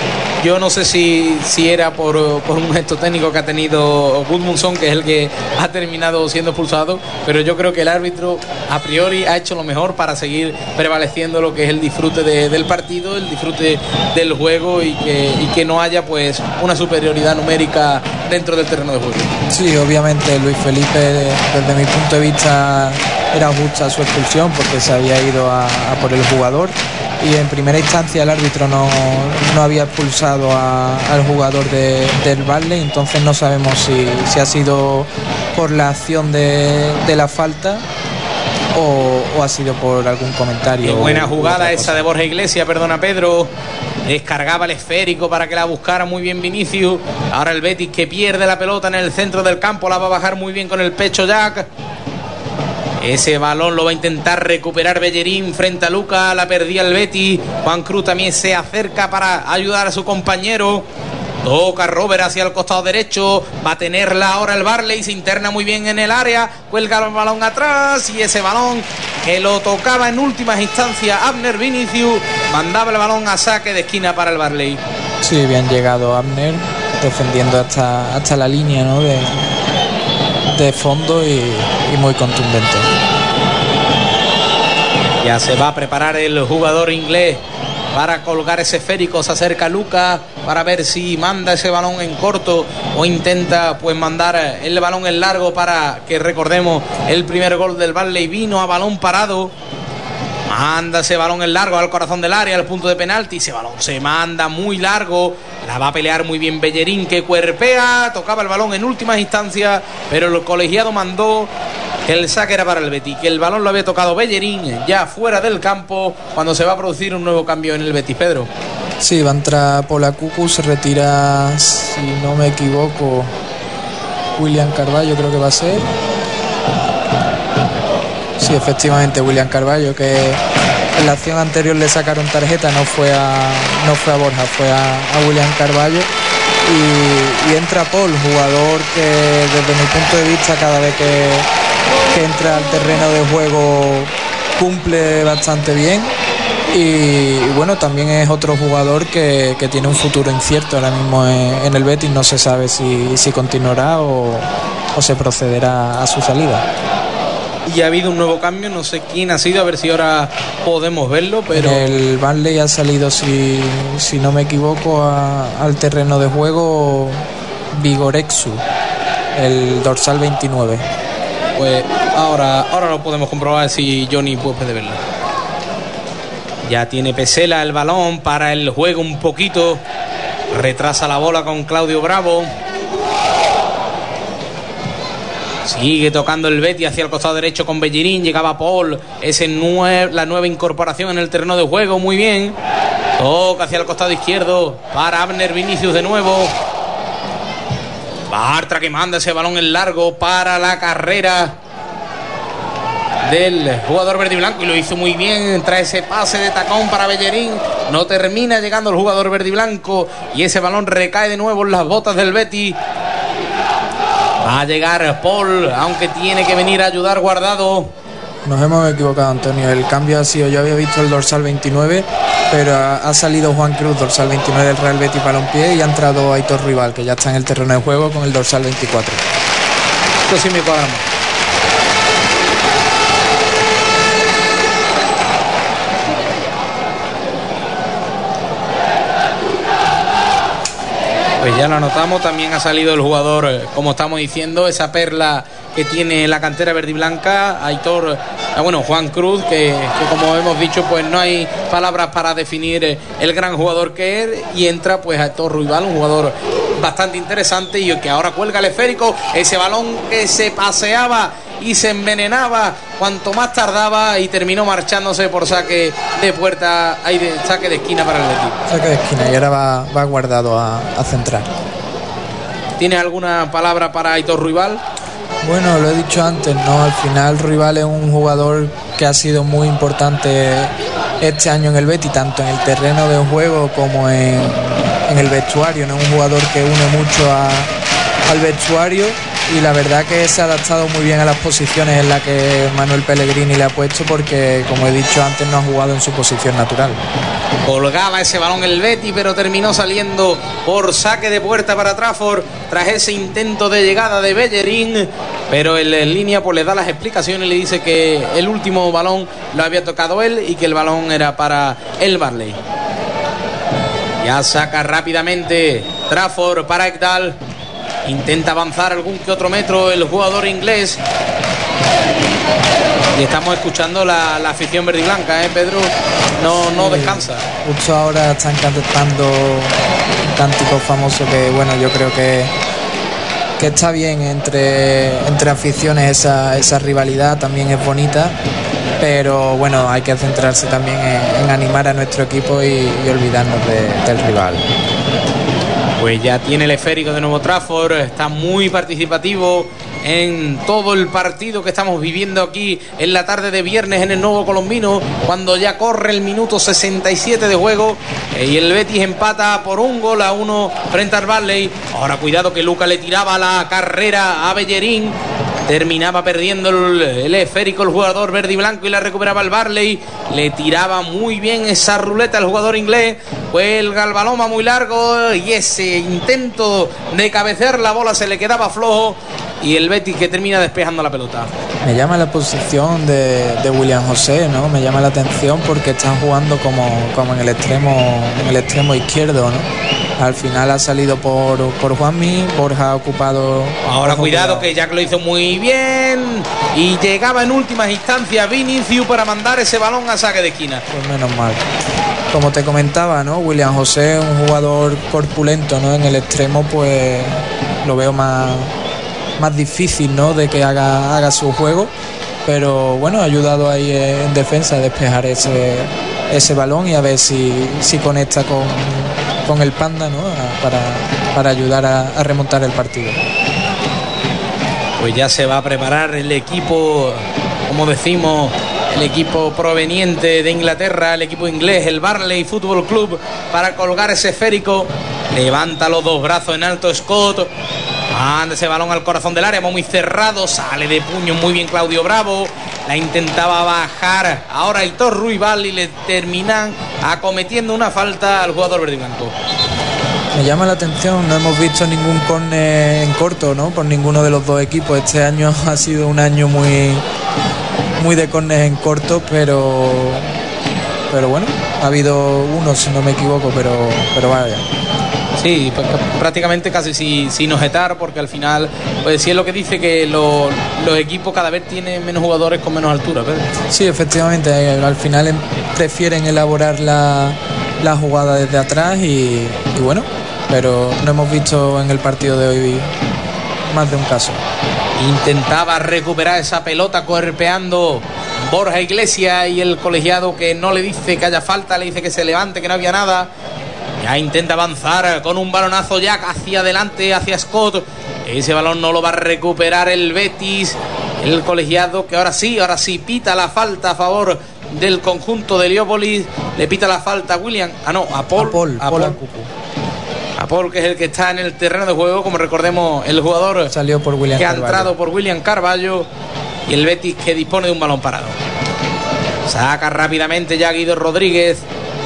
Yo no sé si, si era por, por un gesto técnico que ha tenido Gudmundsson, que es el que ha terminado siendo expulsado, pero yo creo que el árbitro a priori ha hecho lo mejor para seguir prevaleciendo lo que es el disfrute de, del partido, el disfrute del juego y que, y que no haya pues una superioridad numérica dentro del terreno de juego. Sí, obviamente Luis Felipe, desde mi punto de vista, era justa su expulsión porque se había ido a, a por el jugador. Y en primera instancia el árbitro no, no había expulsado a, al jugador de, del Barley, entonces no sabemos si, si ha sido por la acción de, de la falta o, o ha sido por algún comentario. Qué buena jugada esa de Borja Iglesias, perdona Pedro. Descargaba el esférico para que la buscara muy bien Vinicius. Ahora el Betis que pierde la pelota en el centro del campo, la va a bajar muy bien con el pecho Jack. Ese balón lo va a intentar recuperar Bellerín frente a Luca, la perdía el Betis. Juan Cruz también se acerca para ayudar a su compañero. Toca Robert hacia el costado derecho, va a tenerla ahora el Barley, se interna muy bien en el área, cuelga el balón atrás y ese balón que lo tocaba en últimas instancias Abner Vinicius, mandaba el balón a saque de esquina para el Barley. Sí, bien llegado Abner, defendiendo hasta, hasta la línea, ¿no?, de, de fondo y, y muy contundente. Ya se va a preparar el jugador inglés para colgar ese esférico, se acerca Lucas para ver si manda ese balón en corto o intenta pues mandar el balón en largo para que recordemos el primer gol del Barley vino a balón parado. Manda ese balón en largo al corazón del área, al punto de penalti, ese balón se manda muy largo, la va a pelear muy bien Bellerín que cuerpea, tocaba el balón en últimas instancias, pero el colegiado mandó que el saque era para el Betis, que el balón lo había tocado Bellerín ya fuera del campo cuando se va a producir un nuevo cambio en el Betis. Pedro. Sí, va a entrar Polacucu, se retira, si no me equivoco, William Carvalho creo que va a ser. Sí, efectivamente, William Carvalho, que en la acción anterior le sacaron tarjeta, no fue a, no fue a Borja, fue a, a William Carvalho. Y, y entra Paul, jugador que desde mi punto de vista cada vez que, que entra al terreno de juego cumple bastante bien. Y, y bueno, también es otro jugador que, que tiene un futuro incierto ahora mismo en, en el Betis, no se sabe si, si continuará o, o se procederá a su salida. Y ha habido un nuevo cambio, no sé quién ha sido, a ver si ahora podemos verlo, pero... El Barley ha salido, si, si no me equivoco, a, al terreno de juego Vigorexu, el dorsal veintinueve. Pues ahora, ahora lo podemos comprobar si Johnny puede verlo. Ya tiene Pesela el balón para el juego un poquito, retrasa la bola con Claudio Bravo. Sigue tocando el Betis hacia el costado derecho con Bellerín. Llegaba Paul, ese nue- la nueva incorporación en el terreno de juego. Muy bien. Toca hacia el costado izquierdo para Abner Vinicius de nuevo. Bartra que manda ese balón en largo para la carrera del jugador verde y blanco. Y lo hizo muy bien. Trae ese pase de tacón para Bellerín. No termina llegando el jugador verde y blanco. Y ese balón recae de nuevo en las botas del Betis. Va a llegar Paul, aunque tiene que venir a ayudar Guardado. Nos hemos equivocado, Antonio. El cambio ha sido, yo había visto el dorsal veintinueve, pero ha, ha salido Juan Cruz, dorsal veintinueve del Real Betis Balompié, y ha entrado Aitor Rival, que ya está en el terreno de juego con el dorsal veinticuatro. Esto sí me cuadra más. Pues ya lo anotamos, también ha salido el jugador, como estamos diciendo, esa perla que tiene la cantera verde y blanca, Aitor, bueno, Juan Cruz, que, que como hemos dicho, pues no hay palabras para definir el gran jugador que es, y entra pues Aitor Ruibal, un jugador bastante interesante y que ahora cuelga el esférico, ese balón que se paseaba y se envenenaba cuanto más tardaba y terminó marchándose por saque de puerta, hay de, saque de esquina para el Betis. Saque de esquina y ahora va, va Guardado a, a centrar. ¿Tienes alguna palabra para Aitor Ruibal? Bueno, lo he dicho antes, ¿no? Al final Ruibal es un jugador que ha sido muy importante este año en el Betis, tanto en el terreno de juego como en, en el vestuario, ¿no? Un jugador que une mucho a, al vestuario, y la verdad que se ha adaptado muy bien a las posiciones en las que Manuel Pellegrini le ha puesto, porque como he dicho antes no ha jugado en su posición natural. Colgaba ese balón el Betis, pero terminó saliendo por saque de puerta para Trafford tras ese intento de llegada de Bellerín, pero el en línea pues le da las explicaciones y le dice que el último balón lo había tocado él y que el balón era para el Barley. Ya saca rápidamente Trafford para Ekdal. Intenta avanzar algún que otro metro el jugador inglés. Y estamos escuchando la, la afición verde y blanca, ¿eh, Pedro? No, no descansa. Justo ahora están cantando un cántico famoso que, bueno, yo creo que, que está bien entre, entre aficiones, esa, esa rivalidad también es bonita. Pero bueno, hay que centrarse también en, en animar a nuestro equipo y, y olvidarnos de, del rival. Pues ya tiene el esférico de nuevo Trafford, está muy participativo en todo el partido que estamos viviendo aquí en la tarde de viernes en el Nuevo Colombino, cuando ya corre el minuto sesenta y siete de juego y el Betis empata por un gol a uno frente al Barley. Ahora cuidado que Luca le tiraba la carrera a Bellerín. Terminaba perdiendo el, el esférico el jugador verde y blanco y la recuperaba el Barley. Le tiraba muy bien esa ruleta el jugador inglés. Cuelga el balón va muy largo y ese intento de cabecear la bola se le quedaba flojo. Y el Betis que termina despejando la pelota. Me llama la posición de, de William José, ¿no? Me llama la atención porque están jugando como, como en el extremo, en el extremo izquierdo, ¿no? Al final ha salido por, por Juanmi, Borja ha ocupado... Ahora cuidado que Jack lo hizo muy bien y llegaba en últimas instancias Vinicius para mandar ese balón a saque de esquina. Pues menos mal. Como te comentaba, ¿no? William José, un jugador corpulento, ¿no? En el extremo pues lo veo más... más difícil, ¿no? De que haga, haga su juego, pero bueno, ha ayudado ahí en defensa a despejar ese, ese balón y a ver si, si conecta con, con el Panda, ¿no? Para, para ayudar a, a remontar el partido. Pues ya se va a preparar el equipo, como decimos, el equipo proveniente de Inglaterra, el equipo inglés, el Barley Football Club, para colgar ese esférico. Levanta los dos brazos en alto Scott. Manda ese balón al corazón del área, muy cerrado, sale de puño muy bien Claudio Bravo, la intentaba bajar ahora Aitor Ruibal y le terminan acometiendo una falta al jugador verde y blanco. Me llama la atención, no hemos visto ningún córner en corto, ¿no? Por ninguno de los dos equipos. Este año ha sido un año muy, muy de córner en corto, pero, pero bueno, ha habido uno si no me equivoco, pero, pero vaya. Sí, pues prácticamente casi sin, sin objetar, porque al final, pues sí es lo que dice que lo, los equipos cada vez tienen menos jugadores con menos altura, ¿verdad? Sí, efectivamente, al final prefieren elaborar la, la jugada desde atrás y, y bueno, pero no hemos visto en el partido de hoy más de un caso. Intentaba recuperar esa pelota cuerpeando Borja Iglesias y el colegiado que no le dice que haya falta, le dice que se levante, que no había nada. Ya intenta avanzar con un balonazo ya hacia adelante, hacia Scott. Ese balón no lo va a recuperar el Betis. El colegiado que ahora sí, ahora sí pita la falta a favor del conjunto de Heliópolis. Le pita la falta a William. Ah, no, a Paul. A Paul, a Paul, Paul. A Paul, que es el que está en el terreno de juego. Como recordemos, el jugador salió por William que Carvalho. ha entrado por William Carvalho. Y el Betis que dispone de un balón parado. Saca rápidamente ya Guido Rodríguez.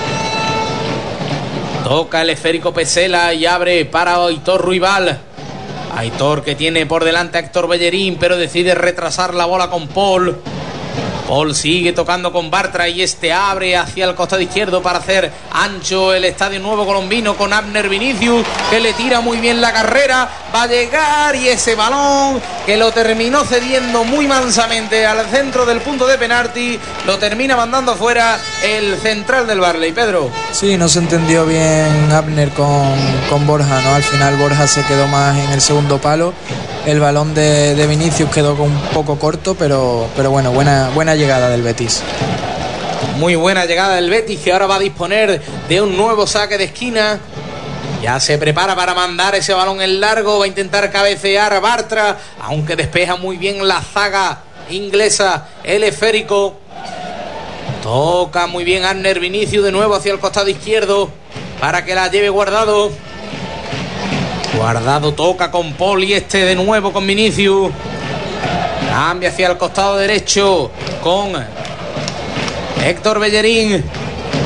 Toca el esférico Pesela y abre para Aitor Ruibal. Aitor que tiene por delante a Héctor Bellerín, pero decide retrasar la bola con Paul. Paul sigue tocando con Bartra y este abre hacia el costado izquierdo para hacer ancho el estadio Nuevo Colombino con Abner Vinicius, que le tira muy bien la carrera, va a llegar y ese balón que lo terminó cediendo muy mansamente al centro del punto de penalti, lo termina mandando fuera el central del Barley. Pedro. Sí, no se entendió bien Abner con, con Borja, ¿no? Al final Borja se quedó más en el segundo palo. El balón de, de Vinicius quedó un poco corto, pero, pero bueno, buena, buena llegada del Betis. Muy buena llegada del Betis, que ahora va a disponer de un nuevo saque de esquina. Ya se prepara para mandar ese balón en largo, va a intentar cabecear a Bartra, aunque despeja muy bien la zaga inglesa, el esférico. Toca muy bien Abner Vinicius de nuevo hacia el costado izquierdo para que la lleve Guardado. Guardado toca con Paul y este de nuevo con Vinicius. Cambia hacia el costado derecho con Héctor Bellerín.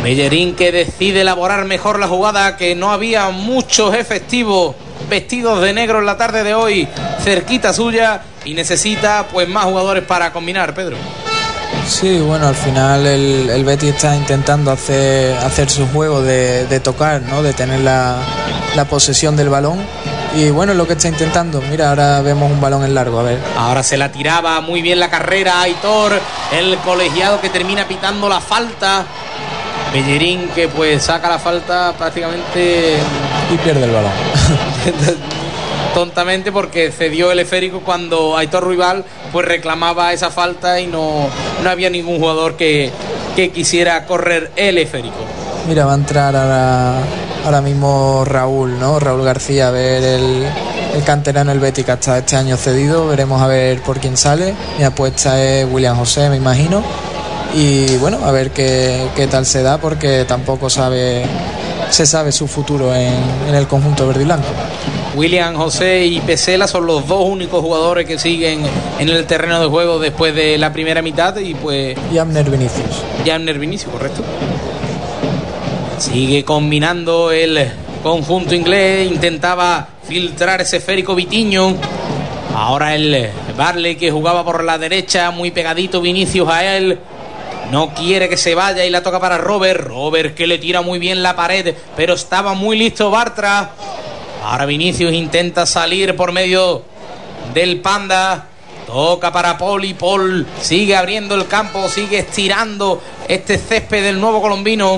Bellerín que decide elaborar mejor la jugada, que no había muchos efectivos vestidos de negro en la tarde de hoy cerquita suya y necesita pues más jugadores para combinar, Pedro. Sí, bueno, al final el, el Betis está intentando hacer, hacer su juego de, de tocar, ¿no? De tener la, la posesión del balón. Y bueno, es lo que está intentando. Mira, ahora vemos un balón en largo, a ver. Ahora se la tiraba muy bien la carrera Aitor, el colegiado que termina pitando la falta. Bellerín que pues saca la falta prácticamente y pierde el balón. Tontamente, porque cedió el esférico cuando Aitor Ruibal pues reclamaba esa falta y no, no había ningún jugador que, que quisiera correr el esférico. Mira, va a entrar ahora, ahora mismo Raúl, ¿no? Raúl García, a ver el, el canterano el Betis que hasta este año cedido. Veremos a ver por quién sale. Mi apuesta es William José, me imagino. Y bueno, a ver qué, qué tal se da, porque tampoco sabe se sabe su futuro en, en el conjunto verde y blanco. William José y Pesela son los dos únicos jugadores que siguen en el terreno de juego después de la primera mitad. Y pues y Abner Vinicius. Y Abner Vinicius, correcto. Sigue combinando el conjunto inglés. Intentaba filtrar ese esférico Vitiño. Ahora el Barley que jugaba por la derecha, muy pegadito Vinicius a él. No quiere que se vaya y la toca para Robert. Robert que le tira muy bien la pared, pero estaba muy listo Bartra. Ahora Vinicius intenta salir por medio del Panda. Toca para Paul y Paul sigue abriendo el campo, sigue estirando este césped del nuevo colombino.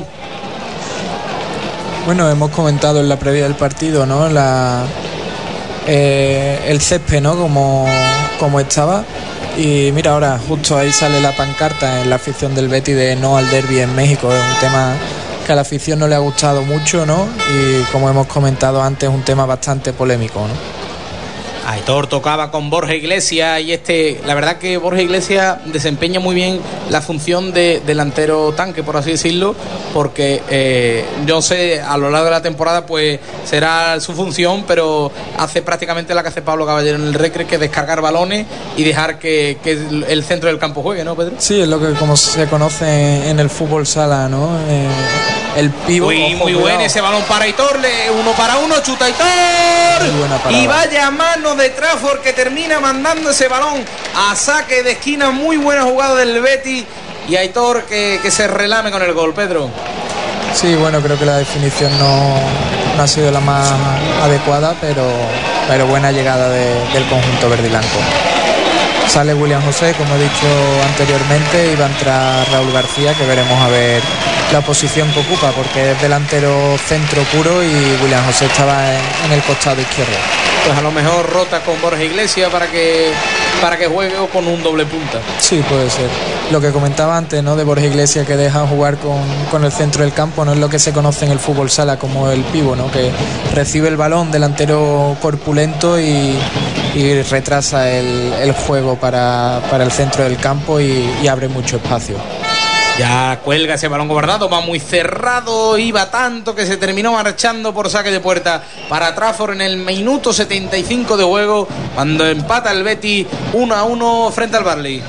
Bueno, hemos comentado en la previa del partido, ¿no? La, eh, el césped, ¿no? Como, como estaba. Y mira, ahora justo ahí sale la pancarta en la afición del Betis de no al derbi en México. Es un tema que a la afición no le ha gustado mucho, ¿no? Y como hemos comentado antes, un tema bastante polémico, ¿no? Aitor tocaba con Borja Iglesias y este, la verdad que Borja Iglesias desempeña muy bien la función de delantero tanque, por así decirlo, porque eh, yo sé, a lo largo de la temporada pues será su función, pero hace prácticamente la que hace Pablo Caballero en el Recre, que es descargar balones y dejar que, que el centro del campo juegue, ¿no, Pedro? Sí, es lo que como se conoce en el fútbol sala, ¿no? Eh, el pívot. Muy, muy bueno ese balón para Aitor, le, uno para uno, chuta Aitor. Y vaya mano de Trafford que termina mandando ese balón a saque de esquina. Muy buena jugada del Betis y Aitor que, que se relame con el gol, Pedro. Sí, bueno, creo que la definición no, no ha sido la más adecuada, pero, pero buena llegada de, del conjunto verde y blanco. Sale William José, como he dicho anteriormente, y va a entrar Raúl García, que veremos a ver la posición que ocupa, porque es delantero centro puro y William José estaba en, en el costado izquierdo. Pues a lo mejor rota con Borja Iglesias para que para que juegue o con un doble punta. Sí, puede ser. Lo que comentaba antes, ¿no? De Borja Iglesias, que deja jugar con, con el centro del campo, no es lo que se conoce en el fútbol sala como el pívot, ¿no? Que recibe el balón, delantero corpulento y, y retrasa el, el juego para, para el centro del campo y, y abre mucho espacio. Ya cuelga ese balón guardado, va muy cerrado, iba tanto que se terminó marchando por saque de puerta para Trafford en el minuto setenta y cinco de juego, cuando empata el Betis uno a uno frente al Barley.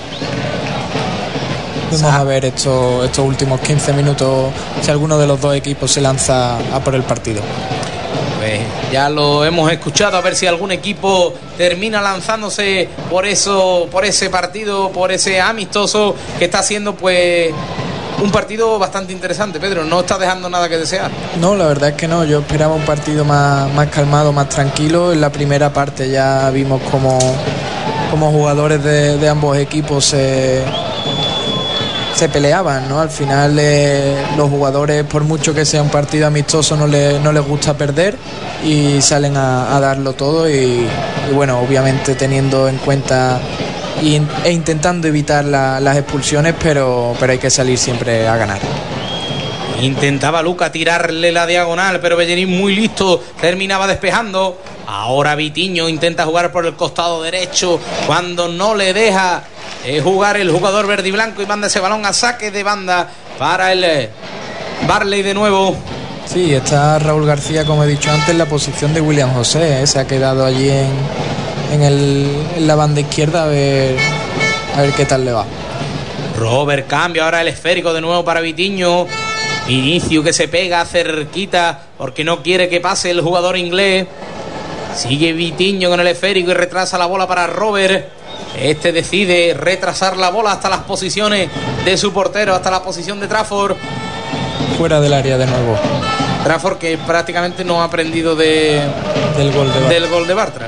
Vamos a ver estos, estos últimos quince minutos si alguno de los dos equipos se lanza a por el partido. Pues ya lo hemos escuchado, a ver si algún equipo termina lanzándose por eso, por ese partido, por ese amistoso que está haciendo pues un partido bastante interesante. Pedro, no está dejando nada que desear. No, la verdad es que no, yo esperaba un partido más, más calmado, más tranquilo. En la primera parte ya vimos como, como jugadores de, de ambos equipos se... se peleaban, ¿no? Al final eh, los jugadores, por mucho que sea un partido amistoso, no, le, no les gusta perder y salen a, a darlo todo y, y bueno, obviamente teniendo en cuenta y, e intentando evitar la, las expulsiones, pero, pero hay que salir siempre a ganar. Intentaba Luca tirarle la diagonal, pero Bellerín muy listo, terminaba despejando. Ahora Vitiño intenta jugar por el costado derecho cuando no le deja eh, jugar el jugador verde y blanco y manda ese balón a saque de banda para el eh, Barley de nuevo. Sí, está Raúl García, como he dicho antes, en la posición de William José, ¿eh? Se ha quedado allí en, en, el, en la banda izquierda a ver, a ver qué tal le va. Robert cambia ahora el esférico de nuevo para Vitiño. Vinicius que se pega cerquita porque no quiere que pase el jugador inglés. Sigue Vitiño con el esférico y retrasa la bola para Robert. Este decide retrasar la bola hasta las posiciones de su portero, hasta la posición de Trafford. Fuera del área de nuevo. Trafford que prácticamente no ha aprendido de, del gol de Bartra. Del gol de Bartra.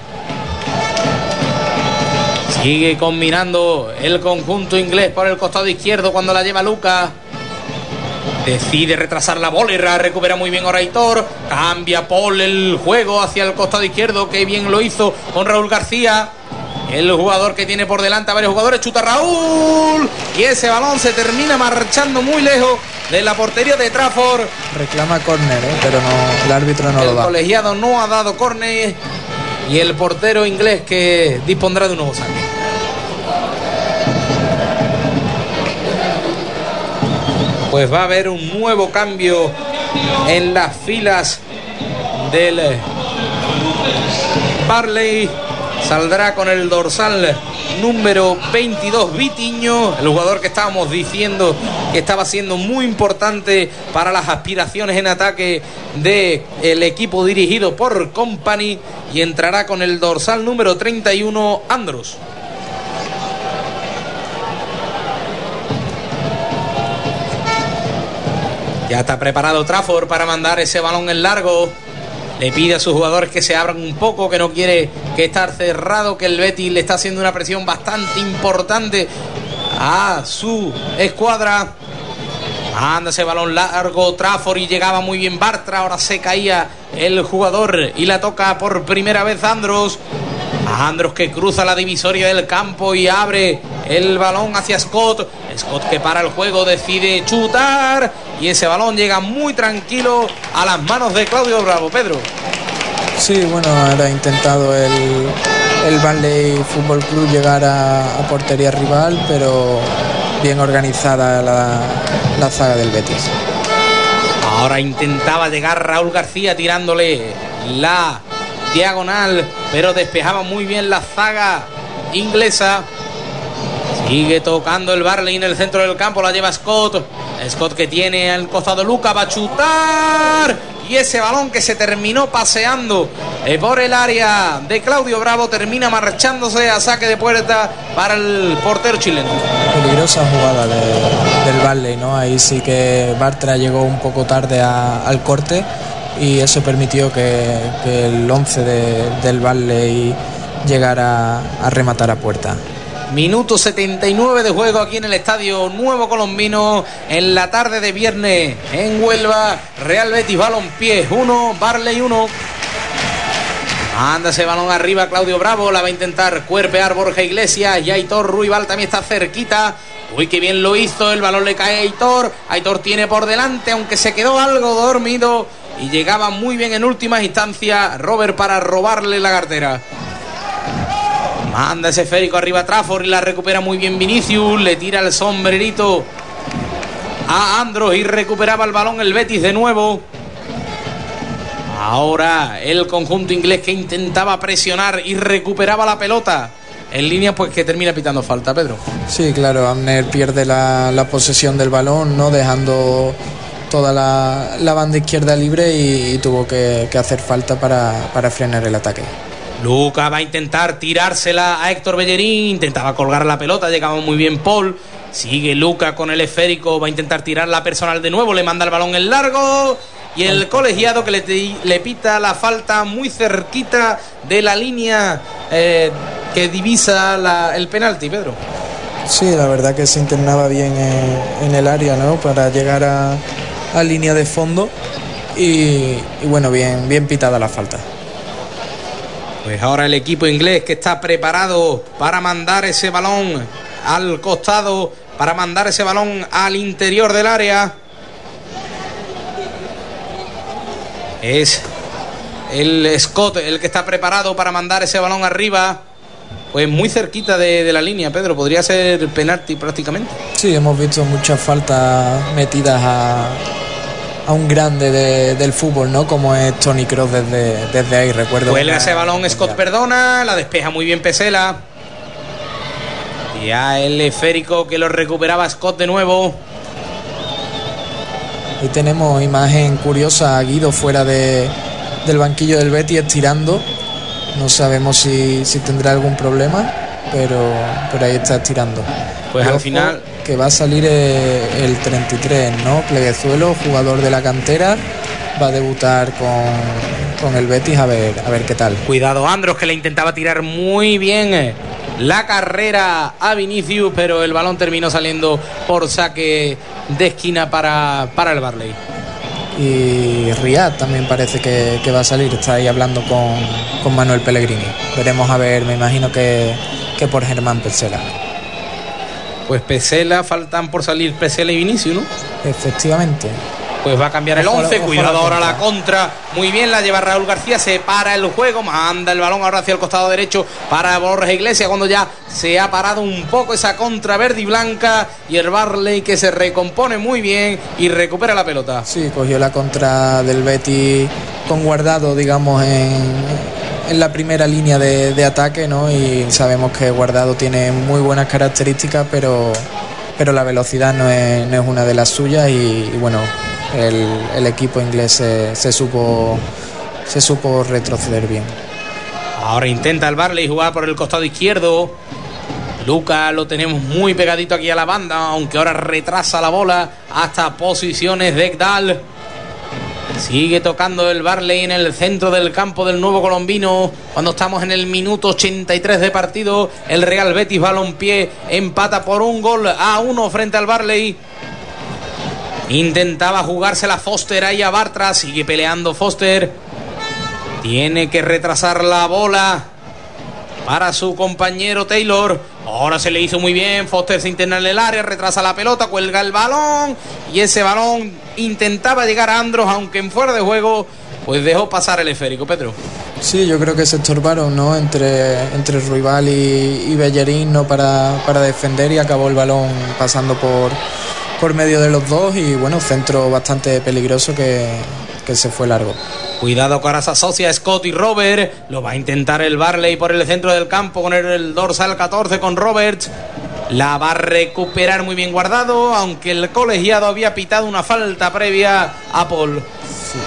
Sigue combinando el conjunto inglés por el costado izquierdo cuando la lleva Luca. Decide retrasar la bola y recupera muy bien ahora Aitor. Cambia Paul el juego hacia el costado izquierdo. Que bien lo hizo con Raúl García. El jugador que tiene por delante a varios jugadores. Chuta Raúl. Y ese balón se termina marchando muy lejos de la portería de Trafford. Reclama córner, ¿eh? Pero no, el árbitro no el lo da. El colegiado no ha dado córner. Y el portero inglés que dispondrá de un nuevo saque. Pues va a haber un nuevo cambio en las filas del Barley. Saldrá con el dorsal número veintidós Vitiño, el jugador que estábamos diciendo que estaba siendo muy importante para las aspiraciones en ataque del equipo dirigido por Company, y entrará con el dorsal número treinta y uno Andros. Ya está preparado Trafford para mandar ese balón en largo. Le pide a sus jugadores que se abran un poco, que no quiere que estar cerrado, que el Betis le está haciendo una presión bastante importante a su escuadra. Manda ese balón largo Trafford y llegaba muy bien Bartra. Ahora se caía el jugador y la toca por primera vez Andros. Andros que cruza la divisoria del campo y abre el balón hacia Scott. Scott que para el juego decide chutar y ese balón llega muy tranquilo a las manos de Claudio Bravo. Pedro. Sí, bueno, ahora ha intentado el, el Barley Fútbol Club llegar a, a portería rival, pero bien organizada la, la zaga del Betis. Ahora intentaba llegar Raúl García tirándole la diagonal, pero despejaba muy bien la zaga inglesa. Sigue tocando el Barley en el centro del campo, la lleva Scott. Scott que tiene al costado Luca, va a chutar. Y ese balón que se terminó paseando eh, por el área de Claudio Bravo termina marchándose a saque de puerta para el portero chileno. Peligrosa jugada de, del Barley, ¿no? Ahí sí que Bartra llegó un poco tarde a, al corte y eso permitió que, que el once de, del Barley llegara a rematar a puerta. Minuto setenta y nueve de juego aquí en el Estadio Nuevo Colombino en la tarde de viernes en Huelva. Real Betis Balompié uno, Barley uno. Anda ese balón arriba Claudio Bravo, la va a intentar cuerpear Borja Iglesias y Aitor Ruibal también está cerquita. Uy, qué bien lo hizo, el balón le cae a Aitor. Aitor tiene por delante, aunque se quedó algo dormido y llegaba muy bien en últimas instancias Robert para robarle la cartera. Manda ese esférico arriba a Trafford y la recupera muy bien Vinicius. Le tira el sombrerito a Andros y recuperaba el balón el Betis de nuevo. Ahora el conjunto inglés que intentaba presionar y recuperaba la pelota en línea, pues que termina pitando falta, Pedro. Sí, claro, Amner pierde la, la posesión del balón, ¿no? Dejando toda la, la banda izquierda libre y, y tuvo que, que hacer falta para, para frenar el ataque. Luca va a intentar tirársela a Héctor Bellerín. Intentaba colgar la pelota, llegaba muy bien Paul. Sigue Luca con el esférico, va a intentar tirar la personal de nuevo. Le manda el balón en largo. Y el colegiado que le, le pita la falta muy cerquita de la línea eh, que divisa la, el penalti, Pedro. Sí, la verdad que se internaba bien en, en el área, ¿no? Para llegar a, a línea de fondo. Y, y bueno, bien, bien pitada la falta. Pues ahora el equipo inglés que está preparado para mandar ese balón al costado, para mandar ese balón al interior del área. Es el Scott el que está preparado para mandar ese balón arriba. Pues muy cerquita de, de la línea, Pedro. Podría ser penalti prácticamente. Sí, hemos visto muchas faltas metidas a... a un grande de, del fútbol, ¿no? Como es Toni Kroos desde, desde ahí, recuerdo. Cuelga ese balón, Scott perdona, la despeja muy bien Pesela. Ya el esférico que lo recuperaba Scott de nuevo. Ahí tenemos imagen curiosa a Guido fuera de, del banquillo del Betis estirando. No sabemos si, si tendrá algún problema, pero, pero ahí está estirando. Pues y al ojo, final que va a salir el, el treinta y tres, ¿no? Pleguezuelo, jugador de la cantera, va a debutar con, con el Betis, a ver, a ver qué tal. Cuidado Andros, que le intentaba tirar muy bien la carrera a Vinicius, pero el balón terminó saliendo por saque de esquina para, para el Barley. Y Riyad también parece que, que va a salir, está ahí hablando con, con Manuel Pellegrini. Veremos a ver, me imagino que, que por Germán Pesela. Pues Pesela, faltan por salir Pesela y Vinicius, ¿no? Efectivamente. Pues va a cambiar el Ojo, once, ojo cuidado la ahora contra. la contra, muy bien, la lleva Raúl García, se para el juego, manda el balón ahora hacia el costado derecho para Borja Iglesias, cuando ya se ha parado un poco esa contra verde y blanca, y el Barley que se recompone muy bien y recupera la pelota. Sí, cogió la contra del Betis con Guardado, digamos, en, en la primera línea de, de ataque, ¿no? Y sabemos que Guardado tiene muy buenas características, pero, pero la velocidad no es, no es una de las suyas, y, y bueno, el, el equipo inglés se, se supo se supo retroceder bien. Ahora intenta el Barley jugar por el costado izquierdo. Lucas lo tenemos muy pegadito aquí a la banda, aunque ahora retrasa la bola hasta posiciones de Ekdal. Sigue tocando el Barley en el centro del campo del nuevo colombino, cuando estamos en el minuto ochenta y tres de partido. El Real Betis Balompié empata por un gol a uno frente al Barley. Intentaba jugársela Foster ahí a Bartra, sigue peleando Foster. Tiene que retrasar la bola para su compañero Taylor. Ahora se le hizo muy bien, Foster se interna en el área, retrasa la pelota, cuelga el balón, y ese balón intentaba llegar a Andros, aunque en fuera de juego pues dejó pasar el esférico. Pedro. Sí, yo creo que se estorbaron, ¿no? Entre, entre Ruibal y, y Bellerín, ¿no? Para, para defender, y acabó el balón pasando por, por medio de los dos, y bueno, centro bastante peligroso que, que se fue largo. Cuidado que ahora se asocia Scott y Robert. Lo va a intentar el Barley por el centro del campo con el, el dorsal catorce con Roberts. La va a recuperar muy bien Guardado, aunque el colegiado había pitado una falta previa a Paul. Sí.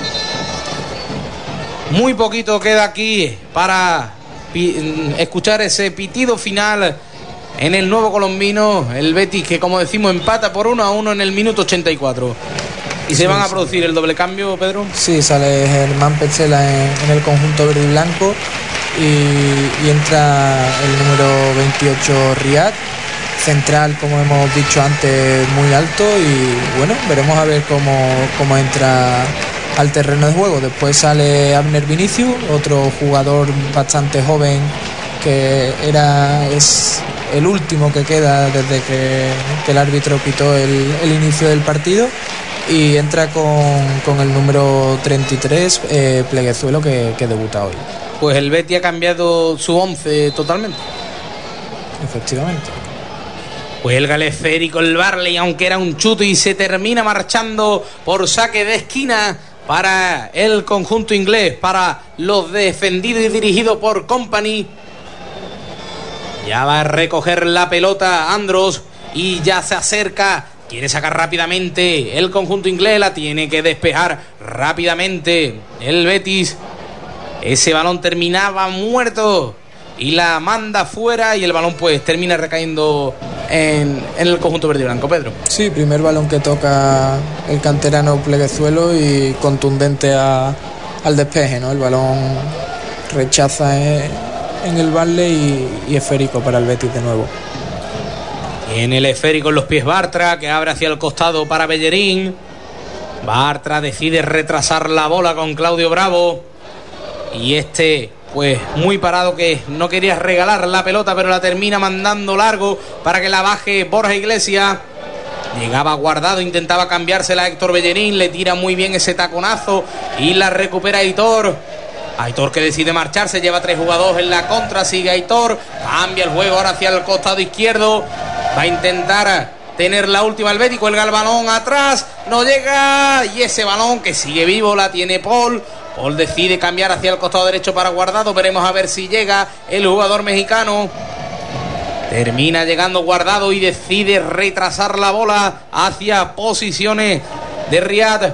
Muy poquito queda aquí para pi- escuchar ese pitido final en el nuevo colombino. El Betis, que como decimos empata por uno a uno en el minuto ochenta y cuatro. ¿Y se van a producir el doble cambio, Pedro? Sí, sale Germán Pesela en, en el conjunto verde y blanco, y, y entra el número veintiocho Riyad, central, como hemos dicho antes, muy alto, y bueno, veremos a ver cómo, cómo entra al terreno de juego. Después sale Abner Vinicius, otro jugador bastante joven, que era es el último que queda desde que, que el árbitro pitó el, el inicio del partido. Y entra con, con el número treinta y tres, eh, Pleguezuelo, que, que debuta hoy. Pues el Betis ha cambiado su once totalmente. Efectivamente. Pues el esférico el Barley, aunque era un chute, y se termina marchando por saque de esquina para el conjunto inglés, para los defendidos y dirigidos por Company. Ya va a recoger la pelota Andros y ya se acerca. Quiere sacar rápidamente el conjunto inglés, la tiene que despejar rápidamente el Betis. Ese balón terminaba muerto y la manda fuera, y el balón pues termina recayendo en, en el conjunto verde y blanco. Pedro. Sí, primer balón que toca el canterano Pleguezuelo, y contundente a, al despeje, ¿no? El balón rechaza en, en el Barley, y, y esférico para el Betis de nuevo. En el esférico en los pies Bartra, que abre hacia el costado para Bellerín. Bartra decide retrasar la bola con Claudio Bravo, y este pues muy parado, que no quería regalar la pelota, pero la termina mandando largo para que la baje Borja Iglesias. Llegaba Guardado, intentaba cambiársela a Héctor Bellerín, le tira muy bien ese taconazo y la recupera Aitor. Aitor, que decide marcharse, lleva tres jugadores en la contra, sigue Aitor, cambia el juego ahora hacia el costado izquierdo, va a intentar tener la última el Betis, cuelga el balón atrás, no llega, y ese balón que sigue vivo la tiene Paul. Paul decide cambiar hacia el costado derecho para Guardado, veremos a ver si llega el jugador mexicano. Termina llegando Guardado y decide retrasar la bola hacia posiciones de Riad.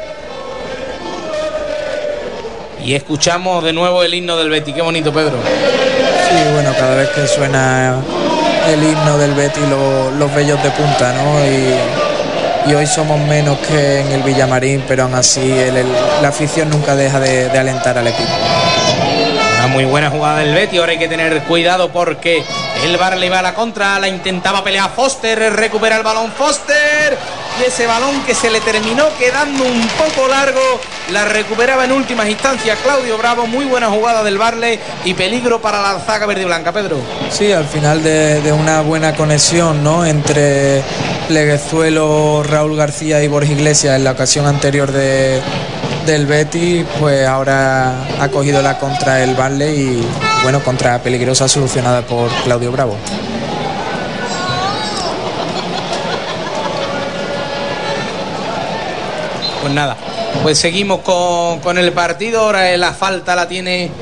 Y escuchamos de nuevo el himno del Betis. Qué bonito, Pedro. Sí, bueno, cada vez que suena el himno del Betis, lo, los vellos de punta, ¿no? Y, y hoy somos menos que en el Villamarín, pero aún así el, el, la afición nunca deja de, de alentar al equipo. Una muy buena jugada del Betis. Ahora hay que tener cuidado porque el Barley va a la contra. La intentaba pelear Foster. Recupera el balón Foster. Y ese balón que se le terminó quedando un poco largo, la recuperaba en últimas instancias Claudio Bravo. Muy buena jugada del Barley y peligro para la zaga verde y blanca, Pedro. Sí, al final de, de una buena conexión, ¿no?, entre Pleguezuelo, Raúl García y Borja Iglesias en la ocasión anterior de, del Betis, pues ahora ha cogido la contra el Barley y, bueno, contra peligrosa solucionada por Claudio Bravo. Pues nada, pues seguimos con, con el partido. Ahora la falta la tiene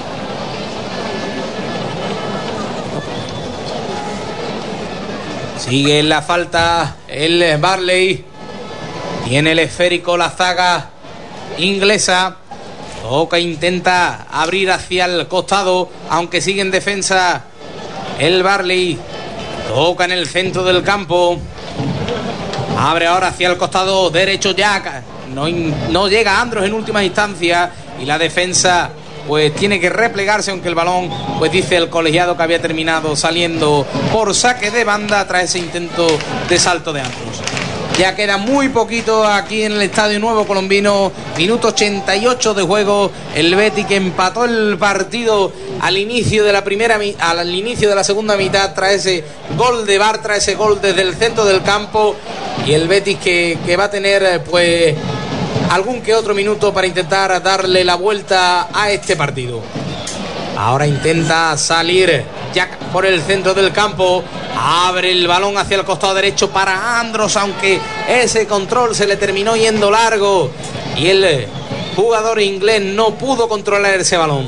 sigue en la falta el Barley. Tiene el esférico la zaga inglesa. Toca, intenta abrir hacia el costado, aunque sigue en defensa el Barley. Toca en el centro del campo. Abre ahora hacia el costado derecho Jack. No, no llega Andros en última instancia. Y la defensa pues tiene que replegarse, aunque el balón, pues dice el colegiado que había terminado saliendo por saque de banda tras ese intento de salto de Andros. Ya queda muy poquito aquí en el Estadio Nuevo Colombino. Minuto ochenta y ocho de juego. El Betis que empató el partido al inicio de la primera al inicio de la segunda mitad tras ese gol de Bartra, ese gol desde el centro del campo. Y el Betis que, que va a tener pues algún que otro minuto para intentar darle la vuelta a este partido. Ahora intenta salir Jack por el centro del campo. Abre el balón hacia el costado derecho para Andros, aunque ese control se le terminó yendo largo y el jugador inglés no pudo controlar ese balón.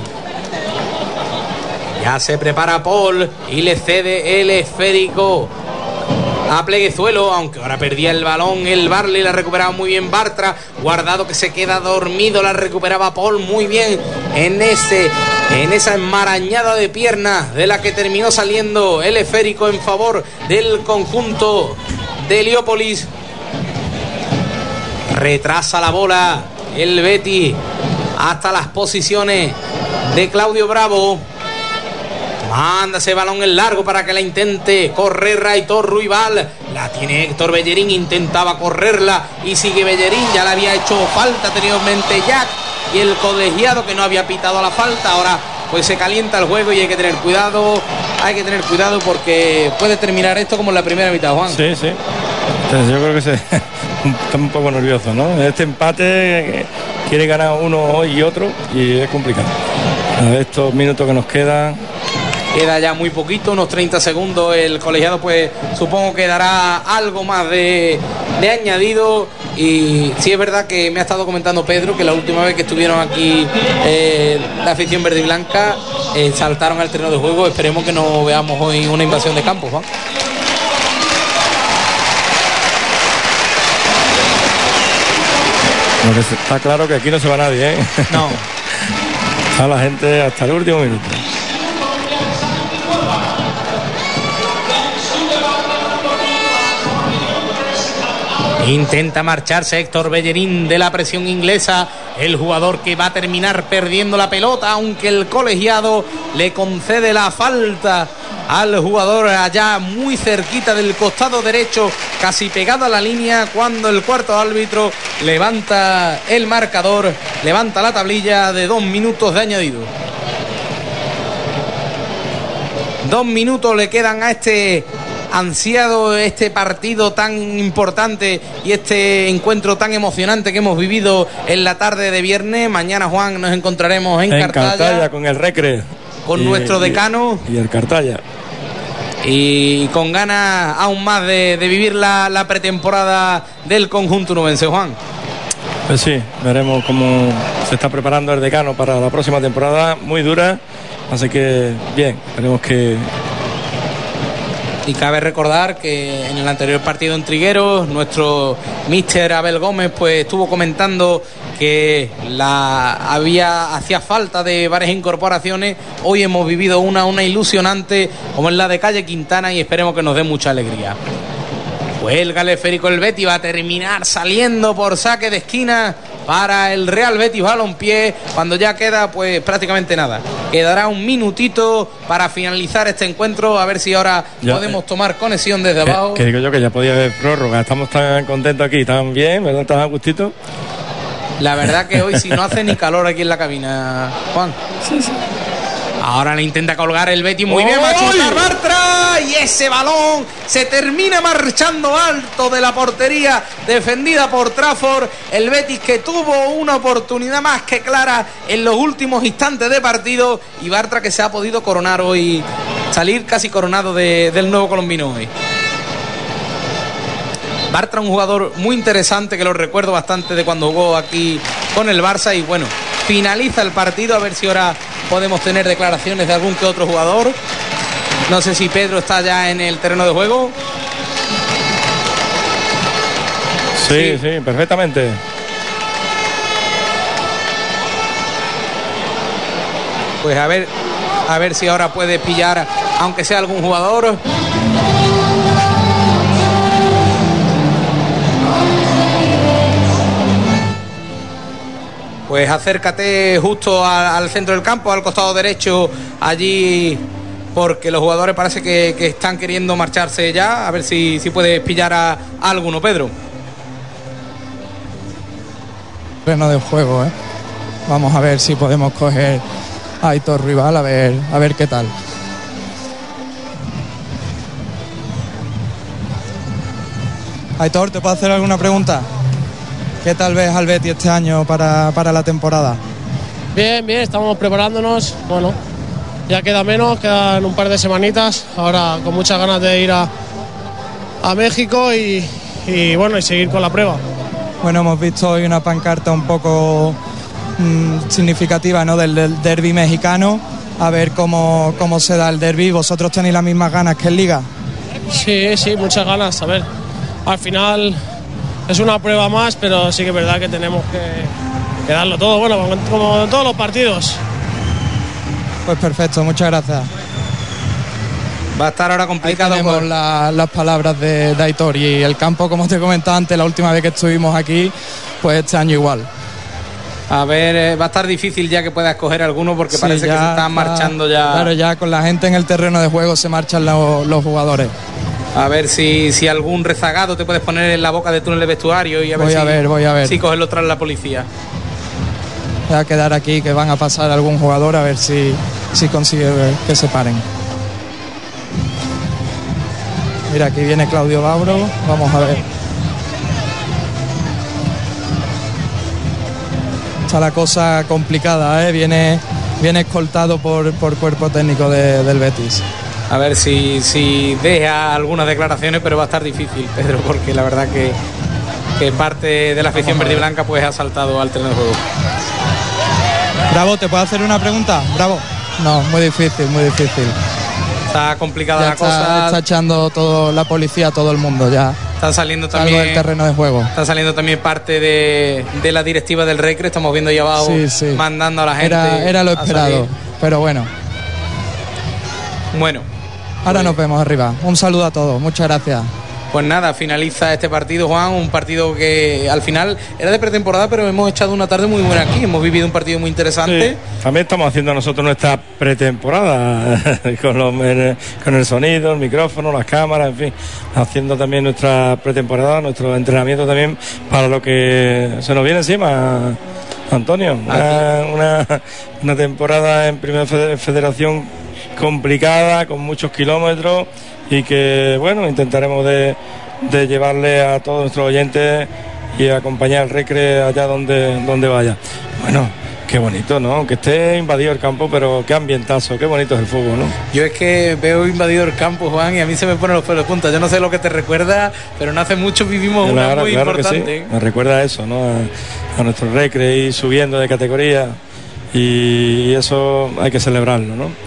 Ya se prepara Paul y le cede el esférico a Pleguezuelo, aunque ahora perdía el balón el Barley, la recuperaba muy bien Bartra. Guardado que se queda dormido, la recuperaba Paul muy bien en ese en esa enmarañada de piernas de la que terminó saliendo el esférico en favor del conjunto de Heliópolis. Retrasa la bola el Betis hasta las posiciones de Claudio Bravo. Manda ese balón en largo para que la intente correr Aitor Ruibal. La tiene Héctor Bellerín, intentaba correrla y sigue Bellerín. Ya le había hecho falta anteriormente Jack y el colegiado que no había pitado la falta. Ahora pues se calienta el juego y hay que tener cuidado. Hay que tener cuidado porque puede terminar esto como en la primera mitad, Juan. Sí, sí. Entonces yo creo que se está un poco nervioso, ¿no? Este empate quiere ganar uno y otro y es complicado. A estos minutos que nos quedan. Queda ya muy poquito, unos treinta segundos. El colegiado pues supongo que dará algo más de, de añadido. Y sí es verdad que me ha estado comentando Pedro que la última vez que estuvieron aquí eh, la afición verde y blanca eh, saltaron al terreno de juego. Esperemos que no veamos hoy una invasión de campos, ¿no? Lo que está claro que aquí no se va nadie, ¿eh? No. A la gente hasta el último minuto. Intenta marcharse Héctor Bellerín de la presión inglesa, el jugador que va a terminar perdiendo la pelota, aunque el colegiado le concede la falta al jugador allá muy cerquita del costado derecho, casi pegado a la línea, cuando el cuarto árbitro levanta el marcador, levanta la tablilla de dos minutos de añadido. Dos minutos le quedan a este ansiado, este partido tan importante y este encuentro tan emocionante que hemos vivido en la tarde de viernes. Mañana, Juan, nos encontraremos en, en Cartaya, Cartaya con el Recre, con y, nuestro decano y, y el Cartaya, y con ganas aún más de, de vivir la, la pretemporada del conjunto nubense, Juan. Pues sí, veremos cómo se está preparando el decano para la próxima temporada, muy dura, así que bien, esperemos que Y cabe recordar que en el anterior partido en Trigueros, nuestro míster Abel Gómez pues estuvo comentando que la había hacía falta de varias incorporaciones. Hoy hemos vivido una, una ilusionante como es la de Calle Quintana y esperemos que nos dé mucha alegría. Cuelga el esférico el Betis, va a terminar saliendo por saque de esquina para el Real Betis Balompié, cuando ya queda pues prácticamente nada. Quedará un minutito para finalizar este encuentro, a ver si ahora ya podemos eh, tomar conexión desde que, abajo. Que digo yo que ya podía haber prórroga, estamos tan contentos aquí, tan bien, ¿verdad? Tan a gustito. La verdad que hoy si no hace ni calor aquí en la cabina, Juan. Sí, sí. Ahora le intenta colgar el Betis, muy bien, va a chutar Bartra y ese balón se termina marchando alto de la portería defendida por Trafford. El Betis que tuvo una oportunidad más que clara en los últimos instantes de partido y Bartra que se ha podido coronar hoy, salir casi coronado de, del nuevo colombino hoy. Bartra, un jugador muy interesante que lo recuerdo bastante de cuando jugó aquí con el Barça y bueno, finaliza el partido, a ver si ahora podemos tener declaraciones de algún que otro jugador. No sé si Pedro está ya en el terreno de juego. Sí, sí, sí, perfectamente. Pues a ver, a ver si ahora puede pillar, aunque sea algún jugador. Pues acércate justo a, al centro del campo, al costado derecho, allí, porque los jugadores parece que, que están queriendo marcharse ya. A ver si, si puedes pillar a, a alguno, Pedro. Terreno de juego, ¿eh? Vamos a ver si podemos coger a Aitor Rival, a ver, a ver qué tal. Aitor, ¿te puedo hacer alguna pregunta? ¿Qué tal ves al Betis este año para, para la temporada? Bien, bien, estamos preparándonos. Bueno, ya queda menos, quedan un par de semanitas. Ahora con muchas ganas de ir a, a México y, y bueno, y seguir con la prueba. Bueno, hemos visto hoy una pancarta un poco mmm, significativa, ¿no?, del, del derbi mexicano. A ver cómo, cómo se da el derbi. ¿Vosotros tenéis las mismas ganas que en Liga? Sí, sí, muchas ganas. A ver, al final es una prueba más, pero sí que es verdad que tenemos que, que darlo todo, bueno, como, como en todos los partidos. Pues perfecto, muchas gracias. Va a estar ahora complicado. Ahí tenemos por... la, las palabras de, de Aitor, y el campo, como te comentaba antes, la última vez que estuvimos aquí, pues este año igual. A ver, eh, va a estar difícil ya que pueda escoger alguno, porque sí, parece que se están está, marchando ya. Claro, ya con la gente en el terreno de juego se marchan los, los jugadores. A ver si, si algún rezagado te puedes poner en la boca de túnel de vestuario y a ver voy si, a ver, voy a ver. si cogerlo tras la policía. Voy a quedar aquí, que van a pasar algún jugador, a ver si, si consigue que se paren. Mira, aquí viene Claudio Bauro, vamos a ver. Está la cosa complicada, ¿eh? Viene, viene escoltado por, por cuerpo técnico de, del Betis. A ver si, si deja algunas declaraciones, pero va a estar difícil, Pedro, porque la verdad que, que parte de la afición verde y blanca pues ha saltado al terreno de juego. Bravo, ¿te puedo hacer una pregunta? Bravo. No, muy difícil, muy difícil. Está complicada ya la está, cosa. Está echando todo la policía a todo el mundo ya. Están saliendo también del terreno de juego. Están saliendo también parte de, de la directiva del Recre. Estamos viendo ahí abajo, sí, sí, mandando a la gente. Era, era lo esperado, pero bueno. Bueno. Ahora pues nos vemos arriba. Un saludo a todos. Muchas gracias. Pues nada, finaliza este partido, Juan, un partido que al final era de pretemporada, pero hemos echado una tarde muy buena aquí, hemos vivido un partido muy interesante. Sí, también estamos haciendo nosotros nuestra pretemporada, con, los, con el sonido, el micrófono, las cámaras, en fin, haciendo también nuestra pretemporada, nuestro entrenamiento también para lo que se nos viene encima, Antonio. Una, una, una temporada en Primera Federación complicada, con muchos kilómetros, y que bueno, intentaremos de, de llevarle a todos nuestros oyentes y acompañar al Recre allá donde, donde vaya. Bueno, qué bonito, ¿no? Aunque esté invadido el campo, pero qué ambientazo, qué bonito es el fútbol, ¿no? Yo es que veo invadido el campo, Juan, y a mí se me ponen los pelos de punta. Yo no sé lo que te recuerda, pero no hace mucho vivimos claro, una muy claro importante. Que sí. Me recuerda a eso, ¿no? A, a nuestro Recre, ir subiendo de categoría, y eso hay que celebrarlo, ¿no?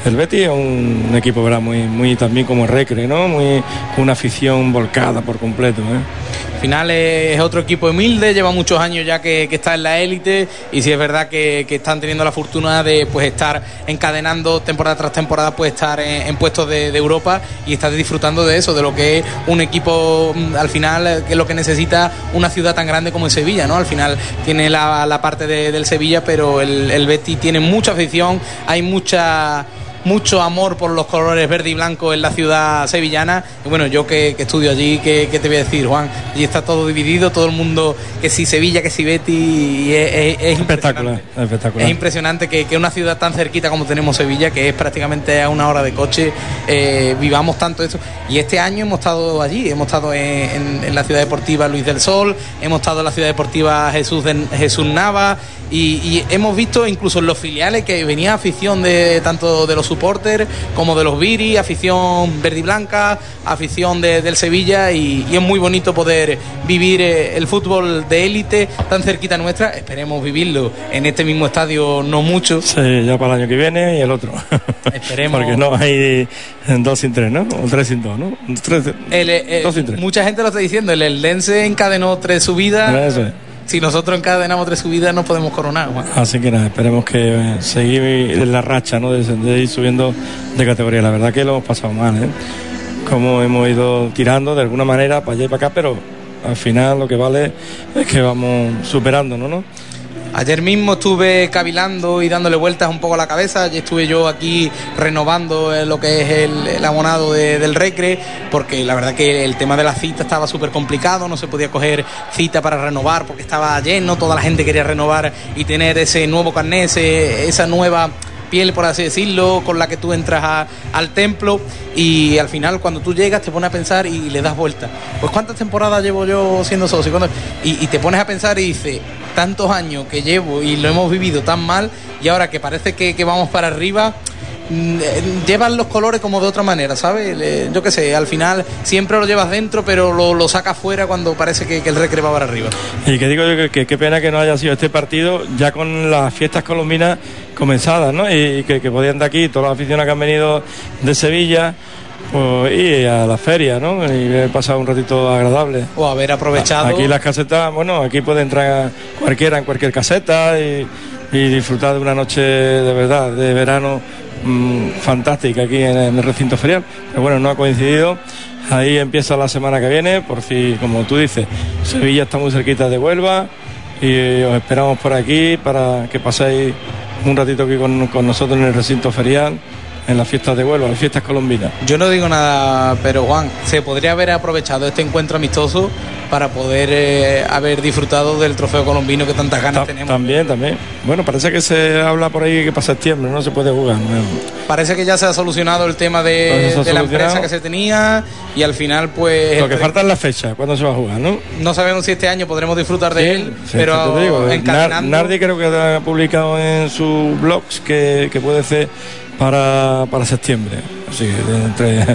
el Betis es un, un equipo, ¿verdad? Muy, muy también como el Recre, ¿no? Muy, con una afición volcada por completo, ¿eh? Al final es otro equipo humilde, lleva muchos años ya que, que está en la élite, y sí es verdad que, que están teniendo la fortuna de pues estar encadenando temporada tras temporada, pues estar en, en puestos de, de Europa, y estar disfrutando de eso, de lo que es un equipo al final, que es lo que necesita una ciudad tan grande como es Sevilla, ¿no? Al final tiene la, la parte de, del Sevilla, pero el, el Betis tiene mucha afición, hay mucha... mucho amor por los colores verde y blanco en la ciudad sevillana. Y bueno, yo que, que estudio allí, ¿qué, ¿qué te voy a decir, Juan? Allí está todo dividido, todo el mundo, que si Sevilla, que si Betis, y es, es, es espectacular, espectacular. Es impresionante que, que una ciudad tan cerquita como tenemos Sevilla, que es prácticamente a una hora de coche, eh, vivamos tanto esto. Y este año hemos estado allí, hemos estado en, en, en la ciudad deportiva Luis del Sol, hemos estado en la ciudad deportiva Jesús, de, Jesús Nava, y, y hemos visto incluso en los filiales que venía afición de tanto de los supporters como de los Viri, afición verde y blanca, afición de, del Sevilla, y, y es muy bonito poder vivir el fútbol de élite tan cerquita nuestra. Esperemos vivirlo en este mismo estadio no mucho. Sí, ya para el año que viene y el otro. Esperemos. Porque no hay dos sin tres, ¿no? O tres sin dos, ¿no? Tres, el, el, dos sin tres. Mucha gente lo está diciendo, el Eldense encadenó tres subidas. Eso es. Si nosotros encadenamos tres subidas, nos podemos coronar, Juan. Así que nada, esperemos que eh, seguir en la racha, ¿no? De, de ir subiendo de categoría. La verdad que lo hemos pasado mal, ¿eh? Como hemos ido tirando de alguna manera para allá y para acá, pero al final lo que vale es que vamos superándonos, ¿no? Ayer mismo estuve cavilando y dándole vueltas un poco a la cabeza. Ayer estuve yo aquí renovando lo que es el, el abonado de, del Recre, porque la verdad que el tema de la cita estaba súper complicado, no se podía coger cita para renovar porque estaba lleno, toda la gente quería renovar y tener ese nuevo carnet, ese, esa nueva piel, por así decirlo, con la que tú entras a, al templo, y al final cuando tú llegas te pones a pensar y le das vuelta. Pues ¿cuántas temporadas llevo yo siendo socio? Y, y te pones a pensar y dices, tantos años que llevo y lo hemos vivido tan mal, y ahora que parece que, que vamos para arriba, llevan los colores como de otra manera, ¿sabes? Yo qué sé, al final siempre lo llevas dentro, pero lo, lo sacas fuera cuando parece que, que el Recre va para arriba. Y que digo yo que, que qué pena que no haya sido este partido ya con las fiestas colombinas comenzadas, ¿no? Y, y que, que podían de aquí, todas las aficionadas que han venido de Sevilla, pues, y a la feria, ¿no? Y haber pasado un ratito agradable. O haber aprovechado. Aquí las casetas, bueno, aquí puede entrar cualquiera en cualquier caseta y, y disfrutar de una noche de verdad, de verano mmm, fantástica aquí en el recinto ferial. Pero bueno, no ha coincidido. Ahí empieza la semana que viene, por fin, como tú dices, Sevilla está muy cerquita de Huelva y os esperamos por aquí para que paséis un ratito aquí con, con nosotros en el recinto ferial, en las fiestas de Huelva, las fiestas colombinas. Yo no digo nada, pero Juan, se podría haber aprovechado este encuentro amistoso para poder eh, haber disfrutado del trofeo colombino que tantas ganas Ta- tenemos. También, también. Bueno, parece que se habla por ahí que para septiembre no se puede jugar. ¿no? Parece que ya se ha solucionado el tema de, de la empresa que se tenía, y al final pues... Lo que falta es la fecha, cuándo se va a jugar, ¿no? No sabemos si este año podremos disfrutar de sí, él, sí, pero te digo, encadenando... Nardi creo que ha publicado en sus blogs que, que puede ser para, para septiembre, así que entre,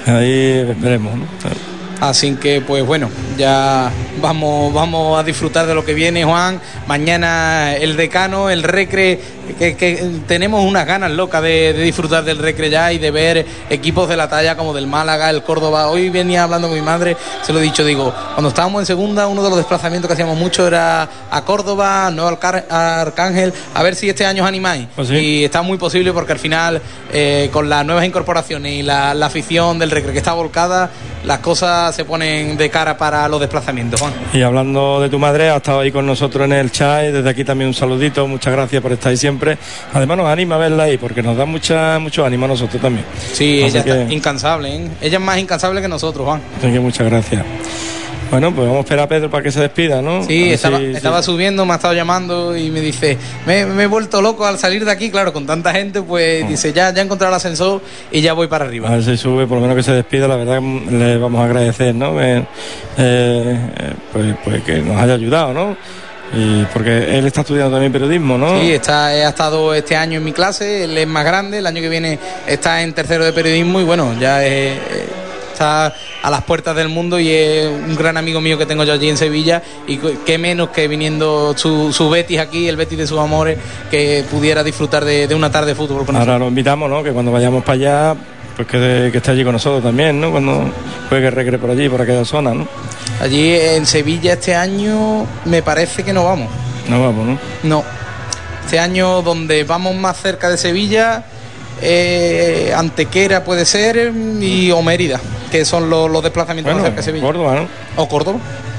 ahí veremos, ¿no? Así que pues bueno, ya vamos vamos a disfrutar de lo que viene, Juan. Mañana el Decano, el Recre, que, que tenemos unas ganas locas de, de disfrutar del Recre ya y de ver equipos de la talla como del Málaga, el Córdoba. Hoy venía hablando con mi madre, se lo he dicho, digo, cuando estábamos en segunda, uno de los desplazamientos que hacíamos mucho era a Córdoba, no al Car- a Arcángel, a ver si este año os animáis. Pues sí. Y está muy posible porque al final, eh, con las nuevas incorporaciones y la, la afición del Recre que está volcada, las cosas se ponen de cara para los desplazamientos, Juan. Y hablando de tu madre, ha estado ahí con nosotros en el chat, y desde aquí también un saludito, muchas gracias por estar ahí siempre. Además nos anima a verla ahí, porque nos da mucha, mucho ánimo a nosotros también. Sí, así ella que... está incansable, ¿eh? Ella es más incansable que nosotros, Juan. Así que muchas gracias. Bueno, pues vamos a esperar a Pedro para que se despida, ¿no? Sí, estaba, si, estaba sí. subiendo, me ha estado llamando y me dice, me, me he vuelto loco al salir de aquí, claro, con tanta gente, pues oh. dice, ya, ya he encontrado el ascensor y ya voy para arriba. A ver si sube, por lo menos que se despida, la verdad le vamos a agradecer, ¿no? Eh, eh, pues, pues que nos haya ayudado, ¿no? Y porque él está estudiando también periodismo, ¿no? Sí, está, ha estado este año en mi clase, él es más grande, el año que viene está en tercero de periodismo y bueno, ya es... está a las puertas del mundo y es un gran amigo mío que tengo yo allí en Sevilla, y qué menos que viniendo su, su Betis aquí, el Betis de sus amores, que pudiera disfrutar de, de una tarde de fútbol con Ahora nosotros. lo invitamos, ¿no? Que cuando vayamos para allá, pues que, que esté allí con nosotros también, ¿no? Cuando juegue Recre por allí, por aquella zona, ¿no? Allí en Sevilla este año me parece que no vamos. No vamos, ¿no? No. Este año donde vamos más cerca de Sevilla, eh, Antequera puede ser, y o Mérida, que son los, los desplazamientos Bueno, más cerca de Sevilla. Córdoba, ¿no? O Córdoba.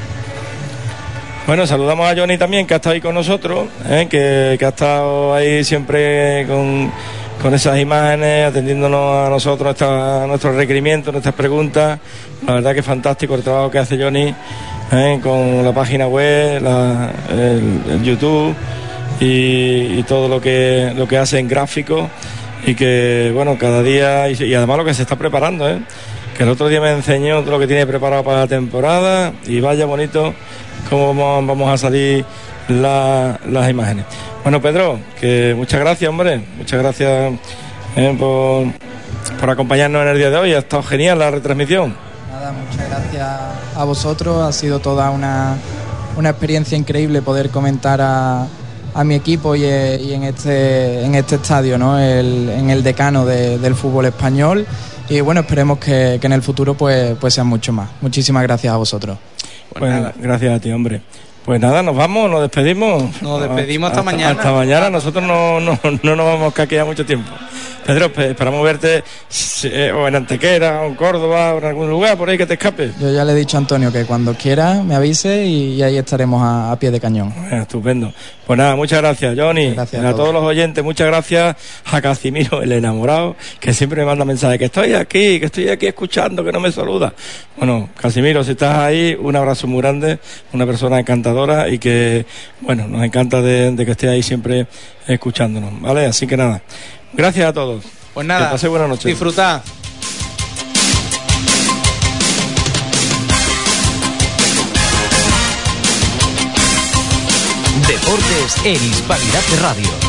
Bueno, saludamos a Johnny también, que ha estado ahí con nosotros, ¿eh? que, que ha estado ahí siempre con, con esas imágenes, atendiéndonos a nosotros, nuestra, a nuestros requerimientos, nuestras preguntas. La verdad que es fantástico el trabajo que hace Johnny, ¿eh? con la página web, la, el, el YouTube y, y todo lo que, lo que hace en gráficos, y que, bueno, cada día, y, y además lo que se está preparando, ¿eh? que el otro día me enseñó todo lo que tiene preparado para la temporada, y vaya bonito cómo vamos, vamos a salir la, las imágenes. Bueno, Pedro, que muchas gracias, hombre, muchas gracias eh, por, por acompañarnos en el día de hoy. Ha estado genial la retransmisión. Nada, muchas gracias a vosotros, ha sido toda una, una experiencia increíble poder comentar a, a mi equipo y, y en este en este estadio, ¿no? El, en el decano de, del fútbol español, y bueno, esperemos que, que en el futuro pues, pues sean mucho más. Muchísimas gracias a vosotros. Pues nada, gracias a ti, hombre. Pues nada, nos vamos, nos despedimos. Nos despedimos hasta, hasta mañana. Hasta mañana, nosotros no, no, no nos vamos a caquear mucho tiempo. Pedro, esperamos verte eh, o en Antequera, o en Córdoba, o en algún lugar por ahí que te escape. Yo ya le he dicho a Antonio que cuando quiera me avise, y, y ahí estaremos a, a pie de cañón. Eh, estupendo. Pues nada, muchas gracias, Johnny. Gracias a, a todos. todos los oyentes, muchas gracias a Casimiro, el enamorado, que siempre me manda mensajes, que estoy aquí, que estoy aquí escuchando, que no me saluda. Bueno, Casimiro, si estás ahí, un abrazo muy grande, una persona encantadora, y que, bueno, nos encanta de, de que esté ahí siempre escuchándonos, ¿vale? Así que nada, gracias a todos. Pues nada, que pase buena noche. Disfrutad. Deportes en Hispanidad Radio.